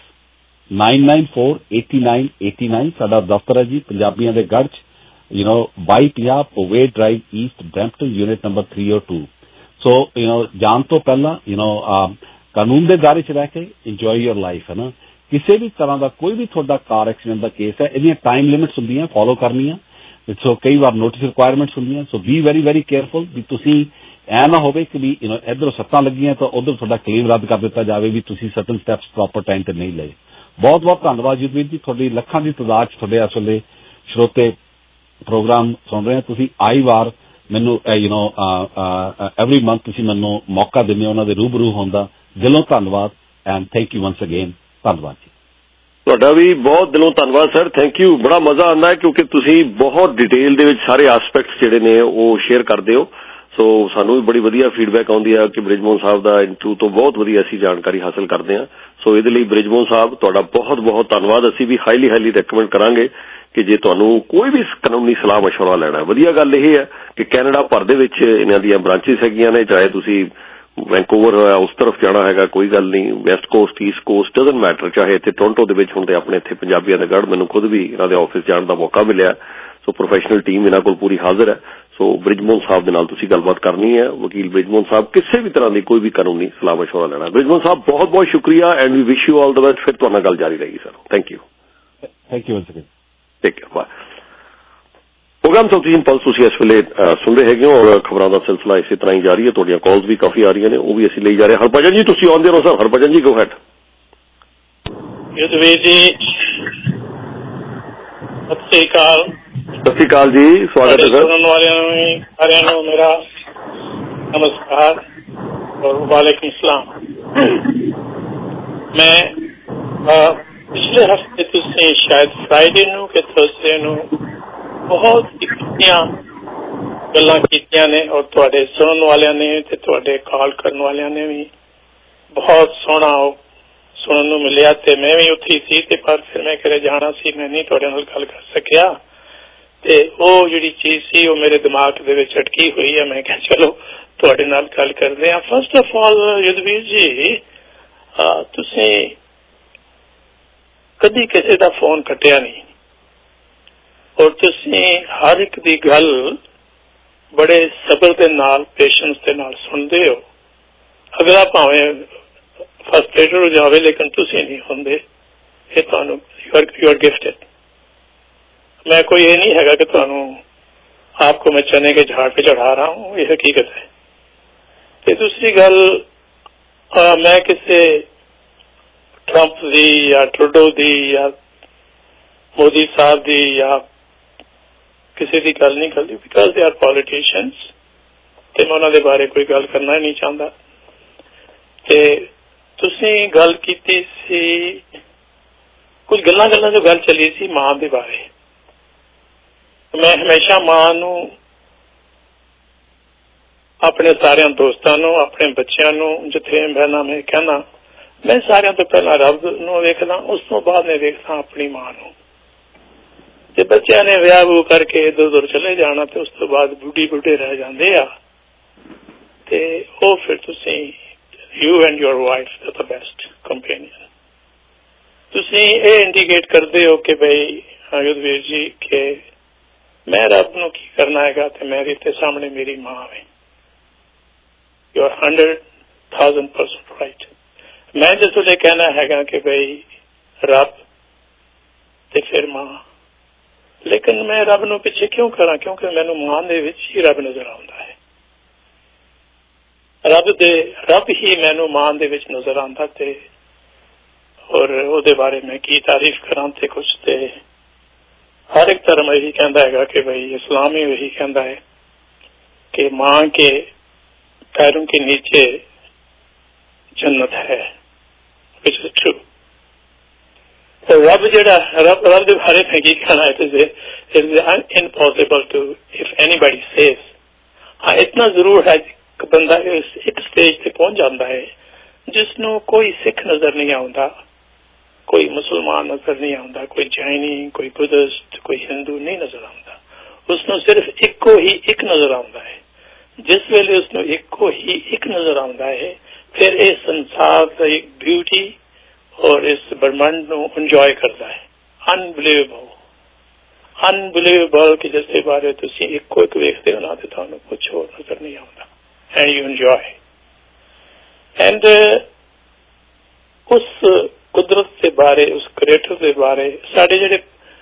994-8989। ਸਾਡਾ ਦਫ਼ਤਰ ਹੈ ਜੀ ਪੰਜਾਬੀਆਂ ਦੇ ਗੜ੍ਹ 'ਚ 2250 ਪੋਵੇ drive east Brampton unit number 302। So ਜਾਣ ਤੋਂ ਪਹਿਲਾਂ ਕਾਨੂੰਨ ਦੇ ਦਾਇਰੇ 'ਚ ਰਹਿ ਕੇ ਇੰਜੋਏ ਯੋਰ ਲਾਈਫ ਹੈ ਨਾ। ਕਿਸੇ ਵੀ ਤਰ੍ਹਾਂ ਦਾ ਕੋਈ ਵੀ ਤੁਹਾਡਾ ਕਾਰ ਐਕਸੀਡੈਂਟ ਦਾ ਕੇਸ ਹੈ ਇਹਦੀਆਂ ਟਾਈਮ ਲਿਮਿਟਸ ਹੁੰਦੀਆਂ ਫੋਲੋ ਕਰਨੀਆਂ। ਸੋ ਕਈ ਵਾਰ ਨੋਟਿਸ ਰਿਕੁਆਇਰਮੈਂਟਸ ਹੁੰਦੀਆਂ। So be very very careful ਵੀ ਤੁਸੀਂ ਐ ਨਾ ਹੋਵੇ ਕਿ ਵੀ ਇੱਧਰੋਂ ਸੱਟਾਂ ਲੱਗੀਆਂ ਤਾਂ ਉੱਧਰ ਤੁਹਾਡਾ ਕਲੇਮ ਰੱਦ ਕਰ ਦਿੱਤਾ ਜਾਵੇ ਵੀ ਤੁਸੀਂ ਸਰਟਨ ਸਟੈਪਸ ਪ੍ਰੋਪਰ ਟਾਈਮ ਤੇ ਨਹੀਂ ਲਏ। ਬਹੁਤ ਬਹੁਤ ਧੰਨਵਾਦ ਜੁਗਵੀਰ ਜੀ, ਤੁਹਾਡੀ ਲੱਖਾਂ ਦੀ ਤਾਦਾਦ 'ਚ ਤੁਹਾਡੇ ਇਸ ਵੇਲੇ ਸਰੋਤੇ ਪ੍ਰੋਗਰਾਮ ਸੁਣ ਰਹੇ ਆ। ਤੁਸੀਂ ਆਈ ਵਾਰ ਮੈਨੂੰ ਐਵਰੀ ਮੰਥ ਤੁਸੀਂ ਮੈਨੂੰ ਮੌਕਾ ਦਿੰਦੇ ਹੋ ਉਹਨਾਂ ਦੇ ਰੂਬਰੂ ਹੋਣ ਦਾ। ਦਿਲੋਂ ਧੰਨਵਾਦ and thank you once again. ਧੰਨਵਾਦ ਜੀ।
ਤੁਹਾਡਾ ਵੀ ਬਹੁਤ ਦਿਲੋਂ ਧੰਨਵਾਦ ਸਰ, ਥੈਂਕ ਯੂ। ਬੜਾ ਮਜ਼ਾ ਆਉਂਦਾ ਹੈ ਕਿਉਂਕਿ ਤੁਸੀਂ ਬਹੁਤ ਡਿਟੇਲ ਦੇ ਵਿੱਚ ਸਾਰੇ ਐਸਪੈਕਟਸ ਜਿਹੜੇ ਨੇ ਉਹ ਸ਼ੇਅਰ ਕਰਦੇ ਹੋ। ਸੋ ਸਾਨੂੰ ਵੀ ਬੜੀ ਵਧੀਆ ਫੀਡਬੈਕ ਆਉਂਦੀ ਆ ਕਿ ਬ੍ਰਿਜਮੋਹਨ ਸਾਹਿਬ ਦਾ ਇੰਟਰਵਿਊ ਤੋਂ ਬਹੁਤ ਵਧੀਆ ਅਸੀਂ ਜਾਣਕਾਰੀ ਹਾਸਲ ਕਰਦੇ ਹਾਂ। ਸੋ ਇਹਦੇ ਲਈ ਬ੍ਰਿਜਮੋਹਨ ਸਾਹਿਬ ਤੁਹਾਡਾ ਬਹੁਤ ਬਹੁਤ ਧੰਨਵਾਦ। ਅਸੀਂ ਵੀ ਹਾਈਲੀ ਰეკਮੈਂਡ ਕਰਾਂਗੇ ਕਿ ਜੇ ਤੁਹਾਨੂੰ ਕੋਈ ਵੀ ਕਾਨੂੰਨੀ ਸਲਾਹ ਮਸ਼ਵਰਾ ਲੈਣਾ, ਵਧੀਆ ਗੱਲ ਇਹ ਹੈ ਕਿ ਕੈਨੇਡਾ ਭਰ ਦੇ ਵਿੱਚ ਇਹਨਾਂ ਦੀਆਂ ਬ੍ਰਾਂਚਿਸ ਹੈਗੀਆਂ ਨੇ, ਚਾਹੇ ਤੁਸੀਂ ਵੈਂਕੂਵਰ ਉਸ ਤਰਫ ਜਾਣਾ ਹੈਗਾ ਕੋਈ ਗੱਲ ਨਹੀਂ, west coast east coast doesn't matter, ਚਾਹੇ ਇੱਥੇ ਟੋਰਾਂਟੋ ਦੇ ਵਿੱਚ ਹੁੰਦੇ ਆਪਣੇ ਇੱਥੇ ਪੰਜਾਬੀਆਂ ਦੇ ਗੜ, ਮੈਨੂੰ ਖੁਦ ਵੀ ਇਹਨਾਂ ਦੇ ਆਫਿਸ ਜਾਣ ਦਾ ਮੌਕਾ ਮਿਲਿਆ। ਸੋ ਪ੍ਰੋਫੈਸ਼ਨਲ ਟੀਮ ਇਹਨਾਂ ਕੋਲ ਪੂਰੀ ਹਾਜ਼ਰ ਹੈ। ਸੋ ਬ੍ਰਿਜਮੋਹਨ ਸਾਹਿਬ ਦੇ ਨਾਲ ਤੁਸੀਂ ਗੱਲਬਾਤ ਕਰਨੀ ਹੈ, ਵਕੀਲ ਬ੍ਰਿਜਮੋਹਨ ਸਾਹਿਬ, ਕਿਸੇ ਵੀ ਤਰ੍ਹਾਂ ਦੀ ਕੋਈ ਵੀ ਕਾਨੂੰਨੀ ਸਲਾਹ ਮਸ਼ਵਰਾ ਲੈਣਾ। ਬ੍ਰਿਜਮੋਹਨ ਸਾਹਿਬ ਬਹੁਤ ਬਹੁਤ ਸ਼ੁਕਰੀਆ and we wish you all the best. ਫਿਰ ਤੁਹਾਡੇ ਨਾਲ ਗੱਲ ਜਾਰੀ ਰਹੇਗੀ sir. Thank you. Take care, bye. Program ਸਬਸਿਡੀਨ ਪਲਸ ਤੁਸੀਂ ਇਸ ਵੇਲੇ ਸੁਣਦੇ ਹੈਗੇ ਹੋ ਔਰ ਖਬਰਾਂ ਦਾ ਸਿਲਸਿਲਾ ਇਸੇ ਤਰ੍ਹਾਂ ਹੀ ਜਾਰੀ ਹੈ। ਤੁਹਾਡੀਆਂ ਕਾਲਸ ਵੀ ਕਾਫੀ ਆ ਰਹੀਆਂ ਨੇ, ਉਹ ਵੀ ਅਸੀਂ ਲਈ ਜਾ ਰਹੇ ਹਾਂ। ਹਰਭਜਨ ਜੀ ਤੁਸੀਂ ਆਉਂਦੇ ਰਹੋ ਸਰ। ਹਰਭਜਨ ਜੀ ਗੋ ਹੈਡ।
ਯੁੱਧਵੀਰ ਜੀ ਸਤਿ ਸ੍ਰੀ ਅਕਾਲ।
ਸਤਿ ਸ੍ਰੀ ਅਕਾਲ ਜੀ, ਸਵਾਗਤ ਹੈ ਸਰ।
ਸੁਣਨ ਵਾਲਿਆਂ ਨੂੰ ਸਾਰਿਆਂ ਨੂੰ ਮੇਰਾ ਨਮਸਕਾਰ ਔਰ ਵਾਲੇਕੁਮ ਸਲਾਮ। ਮੈਂ ਪਿਛਲੇ ਹਫ਼ਤੇ ਤੁਸੀਂ ਸ਼ਾਇਦ ਫਰਾਈਡੇ ਨੂੰ ਕਿ ਥਰਸਡੇ ਨੂੰ ਬਹੁਤ ਇਕੱਠੀਆਂ ਗੱਲਾਂ ਕੀਤੀਆਂ ਨੇ ਔਰ ਤੁਹਾਡੇ ਸੁਣਨ ਵਾਲਿਆਂ ਨੇ ਤੇ ਤੁਹਾਡੇ ਕਾਲ ਕਰਨ ਵਾਲਿਆਂ ਨੇ ਵੀ ਬਹੁਤ ਸੋਹਣਾ ਸੁਣਨ ਨੂੰ ਮਿਲਿਆ ਤੇ ਮੈਂ ਵੀ ਉੱਥੇ ਸੀ ਤੇ ਪਰ ਫਿਰ ਮੈਂ ਘਰੇ ਜਾਣਾ ਸੀ, ਮੈਂ ਨਹੀਂ ਤੁਹਾਡੇ ਨਾਲ ਗੱਲ ਕਰ ਸਕਿਆ ਤੇ ਉਹ ਜਿਹੜੀ ਚੀਜ਼ ਸੀ ਉਹ ਮੇਰੇ ਦਿਮਾਗ ਦੇ ਵਿੱਚ ਅਟਕੀ ਹੋਈ ਹੈ। ਮੈਂ ਕਿਹਾ ਚਲੋ ਤੁਹਾਡੇ ਨਾਲ ਗੱਲ ਕਰਦੇ ਹਾਂ। ਫਸਟ ਆਫ ਆਲ ਯੁੱਧਵੀਰ ਜੀ, ਤੁਸੀਂ ਕਦੀ ਕਿਸੇ ਦਾ ਫੋਨ ਕੱਟਿਆ ਨਹੀਂ ਔਰ ਤੁਸੀਂ ਹਰ ਇੱਕ ਦੀ ਗੱਲ ਬੜੇ ਸਬਰ ਦੇ ਨਾਲ, ਪੇਸ਼ੈਂਸ ਦੇ ਨਾਲ ਸੁਣਦੇ ਹੋ। ਅਗਲਾ ਭਾਵੇਂ ਫਰਸਟ੍ਰੇਟਡ ਹੋ ਜਾਵੇ ਲੇਕਿਨ ਤੁਸੀਂ ਨਹੀਂ ਹੁੰਦੇ। ਇਹ ਤੁਹਾਨੂੰ ਯੂ ਆਰ ਗਿਫਟਡ। मैं कोई ये नहीं है कि ਤੁਹਾਨੂੰ आपको मैं चने के झाड़ पे चढ़ा रहा हूँ, ये हकीकत है। ਤੇ दूसरी गल, मैं किसी ट्रंप दी या ट्रूडो दी या मोदी साहब दी या किसी की गल नहीं करती, बिकॉज दे आर पॉलिटिशियंस ਤੇ मैं उन्होंने बारे कोई गल करना ही नहीं चाहता। ਤੇ ਤੁਸੀਂ गल की सी कुछ गल्लां जो गल चली सी मां दे बारे। मैं हमेशा मां नूं अपने सारे दोस्तों नूं, अपने बच्चों नूं, जिथे बहना मैं कहना, मैं सारियां तो पहला रब नूं वेखदा, उस तो बाद मैं वेखदा अपनी मां नूं। ते बच्चों ने विआह वूह करके इधर उधर चले जाना ते उस तो बाद बुढ़े रह जाते आ ते ओ फिर तुसीं you and your wife the best companion. तुसीं ये इंडिकेट करते हो कि भाई युद्धवीर जी के मैं रब नूं की करना है ते मेरे ते सामने मेरी मां है। You are 100,000% right. मैं जिस वे कहना है कि भाई रब ते फिर मां, लेकिन मैं रब नूं पिछे क्यों करा, क्योंकि मैनू मां दे विच ही रब नजर आउंदा है। रब ही मैनू मां दे विच नजर आंदा ते और ओदे बारे में की तारीफ करां ते कुछ ते हर एक धर्म यही कहता है कि भाई इस्लाम ही यही कहता है कि मां के पैरों के नीचे जन्नत है, which is true। तो रब जड़ा रब दे बारे में की कहना है, it is impossible to if anybody says। हाँ, इतना जरूर है कि बंदा एक स्टेज पे पहुंच जाता है जिसनों कोई सिख नजर नहीं आता, कोई मुसलमान नजर नहीं आता, कोई जैनी, कोई बुद्धिस्ट, कोई हिंदू नहीं नजर आता, उसनों सिर्फ इको ही एक नजर आता है। जिस वेले उसनों इको ही एक नजर आता है, फिर इस संसार का एक ब्यूटी और इस ब्रह्मांड को एंजॉय करता है। अनबिलीवेबल कि जिसके बारे तुसी इको एक वेखते हो ना तो थानू कुछ होर नजर नहीं आता एंड यू एंजॉय। एंड उस कुदरत के बारे, उस क्रिएटर के बारे साढ़े जेडे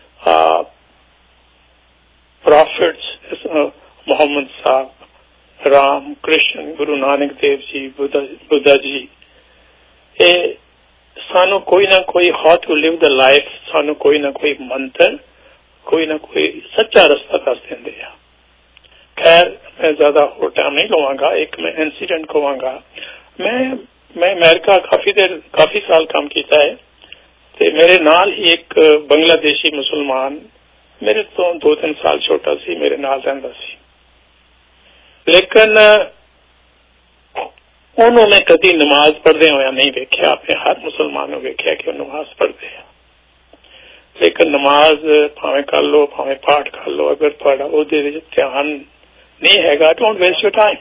प्रॉफिट्स मोहम्मद साहब, राम, कृष्ण, गुरु नानक देव जी, बुद्धा जी, ये सानू कोई ना कोई how to live the life, सानू कोई ना कोई मंत्र, कोई ना कोई सच्चा रास्ता दस देंदे आ। खैर मैं ज्यादा और टाइम नहीं लवांगा, एक मैं इंसिडेंट कहवांगा। मैं अमेरिका काफी साल काम किया है ते मेरे नाल ही एक बांग्लादेशी मुसलमान मेरे तो 2-3 साल छोटा सी मेरे नाल रहंदा सी लेकिन उन्होंने कभी नमाज पढ़दे होया नहीं देखा। आपने हर मुसलमान को देखा कि वो नमाज पढ़ते हैं, लेकिन नमाज भावें कर लो भावें पाठ कर लो, अगर थोड़ा ਉਹਦੇ ਵਿੱਚ ध्यान नहीं हैगा, डोंट वेस्ट योर टाइम।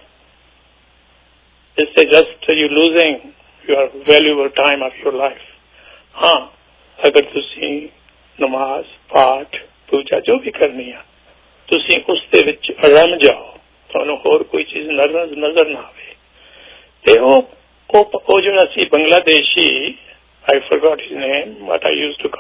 इससे just you losing your valuable time of your life. हाँ, अगर तुसी नमाज पाठ पूजा जो भी करनी है तुसी उस दे विच रम जाओ, ਤੁਹਾਨੂੰ ਹੋਰ कोई चीज नजर ना आवे। ਤੇ ਉਹ ਜਿਹੜਾ ਸੀ Bangladeshi, I forgot his name, but I used to